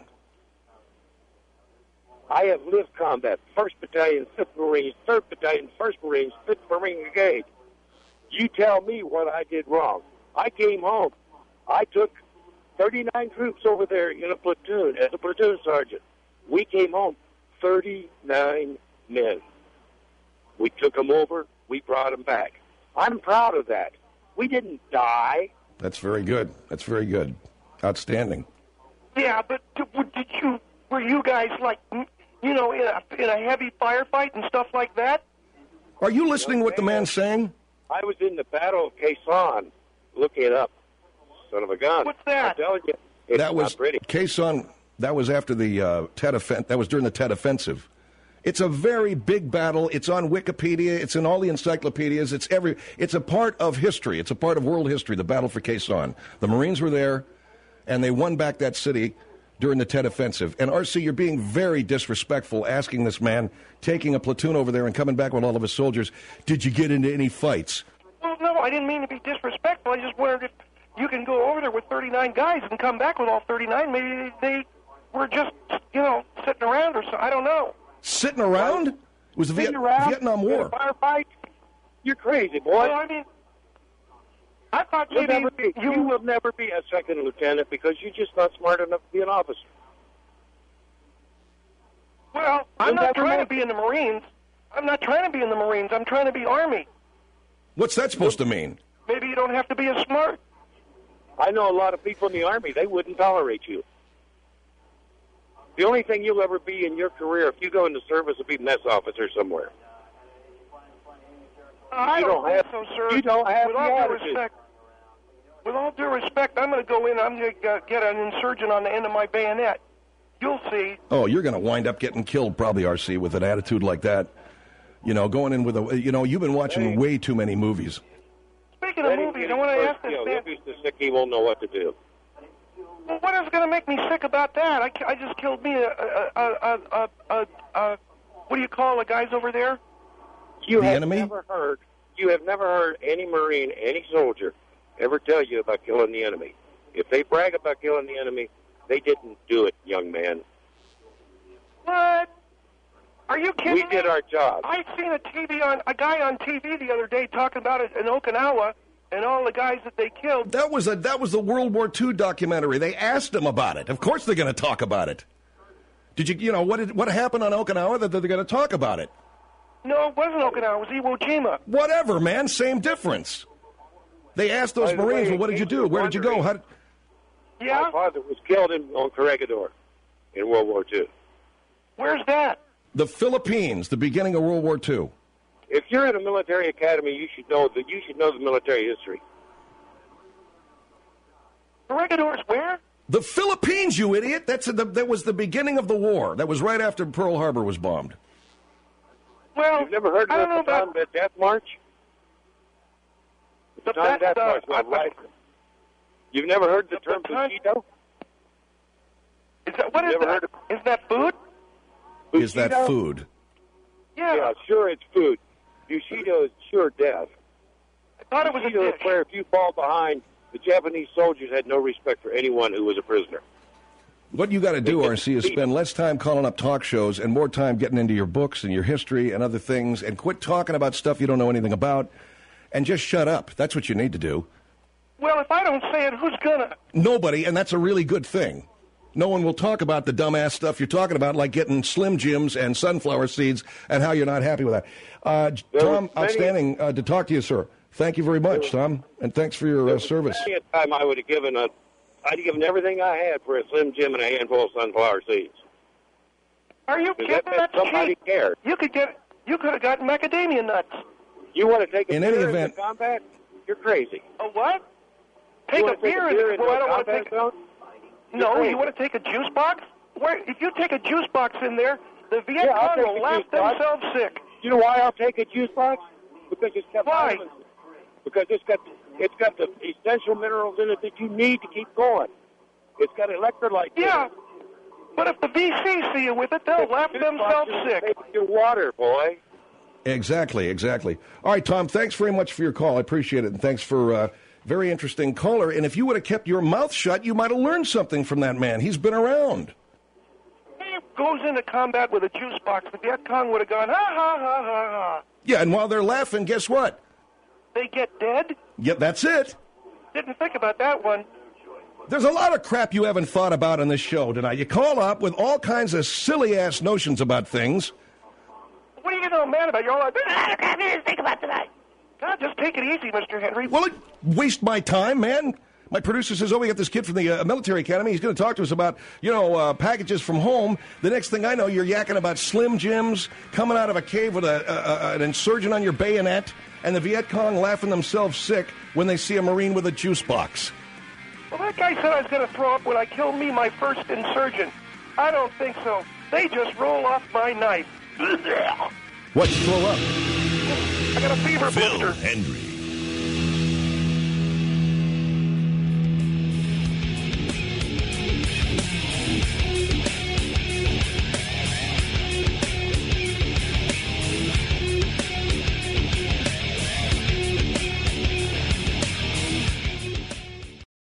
I have lived combat. 1st Battalion, 5th Marines, 3rd Battalion, 1st Marines, 5th Marine Brigade. You tell me what I did wrong. I came home. I took 39 troops over there in a platoon as a platoon sergeant. We came home, 39 men. We took them over. We brought them back. I'm proud of that. We didn't die. That's very good. That's very good. Outstanding. Yeah, but were you guys like, you know, in a heavy firefight and stuff like that? Are you listening to what the man's saying? I was in the Battle of Quezon. Look it up. Son of a gun. What's that? I'm telling you, it's that was not pretty. Quezon. That was after the Tet Offensive. That was during the Tet Offensive. It's a very big battle. It's on Wikipedia. It's in all the encyclopedias. It's a part of history. It's a part of world history, the Battle for Quezon. The Marines were there, and they won back that city during the Tet Offensive. And, R.C., you're being very disrespectful asking this man, taking a platoon over there and coming back with all of his soldiers, did you get into any fights? Well, no, I didn't mean to be disrespectful. I just wondered if you can go over there with 39 guys and come back with all 39. Maybe they were just, you know, sitting around or something. I don't know. Sitting around? It was the Vietnam War. Firefight? You're crazy, boy. Well, I mean, I thought you will never be a second lieutenant because you're just not smart enough to be an officer. Well, I'm not trying to be in the Marines. I'm not trying to be in the Marines. I'm trying to be Army. What's that supposed to mean? Maybe you don't have to be as smart. I know a lot of people in the Army. They wouldn't tolerate you. The only thing you'll ever be in your career, if you go into service, will be mess officer somewhere. I don't think so, sir. You don't have with the all attitude. due respect, with all due respect, I'm going to go in. I'm going to get an insurgent on the end of my bayonet. You'll see. Oh, you're going to wind up getting killed, probably, R.C., with an attitude like that. You know, going in with a. You know, you've been watching way too many movies. Speaking of movies, I want to ask this man. If he's so sick, he won't know what to do. Well, what is going to make me sick about that? I just killed me what do you call the guys over there? You have never heard any Marine, any soldier ever tell you about killing the enemy. If they brag about killing the enemy, they didn't do it, young man. What? Are you kidding me? We did our job. I seen a guy on TV the other day talking about it in Okinawa. And all the guys that they killed. That was the World War II documentary. They asked them about it. Of course they're going to talk about it. Did you know what happened on Okinawa that they're going to talk about it? No, it wasn't Okinawa. It was Iwo Jima. Whatever, man. Same difference. They asked those Marines, well, what did you do? Where did you go? Yeah? My father was killed on Corregidor in World War II. Where's that? The Philippines, the beginning of World War II. If you're in a military academy, you should know the military history. Corregidor's where? The Philippines, you idiot! That was the beginning of the war. That was right after Pearl Harbor was bombed. Well, you've never heard of the Death March? The Death March. You've never heard the term Bushido? What is that? Is that food? Bushido? Is that food? Yeah, sure, it's food. Bushido is sure death. I thought it was Bushido is where if you fall behind, the Japanese soldiers had no respect for anyone who was a prisoner. What you got to do, R.C., is spend less time calling up talk shows and more time getting into your books and your history and other things, and quit talking about stuff you don't know anything about, and just shut up. That's what you need to do. Well, if I don't say it, who's gonna? Nobody, and that's a really good thing. No one will talk about the dumbass stuff you're talking about, like getting Slim Jims and sunflower seeds, and how you're not happy with that. Tom, outstanding to talk to you, sir. Thank you very much, Tom, and thanks for your service. Time I would have given I'd given everything I had for a Slim Jim and a handful of sunflower seeds. Are you kidding? That's somebody cared. You could have gotten macadamia nuts. You want to take a in beer any event, into combat? You're crazy. A what? Take a beer into I don't want to take. No, you want to take a juice box? If you take a juice box in there, the Viet Cong will laugh themselves sick. You know why I'll take a juice box? Because it's got vitamins. Because it's got the essential minerals in it that you need to keep going. It's got electrolytes. Yeah, but if the VC see you with it, they'll laugh themselves sick. Take your water, boy. Exactly. All right, Tom, thanks very much for your call. I appreciate it, and thanks for very interesting caller. And if you would have kept your mouth shut, you might have learned something from that man. He's been around. He goes into combat with a juice box. The Viet Cong would have gone, ha, ha, ha, ha, ha. Yeah, and while they're laughing, guess what? They get dead? Yeah, that's it. Didn't think about that one. There's a lot of crap you haven't thought about on this show tonight. You call up with all kinds of silly-ass notions about things. What are you getting all mad about? You're all like, there's a lot of crap you didn't think about tonight. Just take it easy, Mr. Henry. Well, waste my time, man. My producer says, we got this kid from the military academy. He's going to talk to us about, packages from home. The next thing I know, you're yakking about Slim Jims, coming out of a cave with an insurgent on your bayonet, and the Viet Cong laughing themselves sick when they see a Marine with a juice box. Well, that guy said I was going to throw up when I killed my first insurgent. I don't think so. They just roll off my knife. What, throw up? I got a fever blister. Phil Hendrie.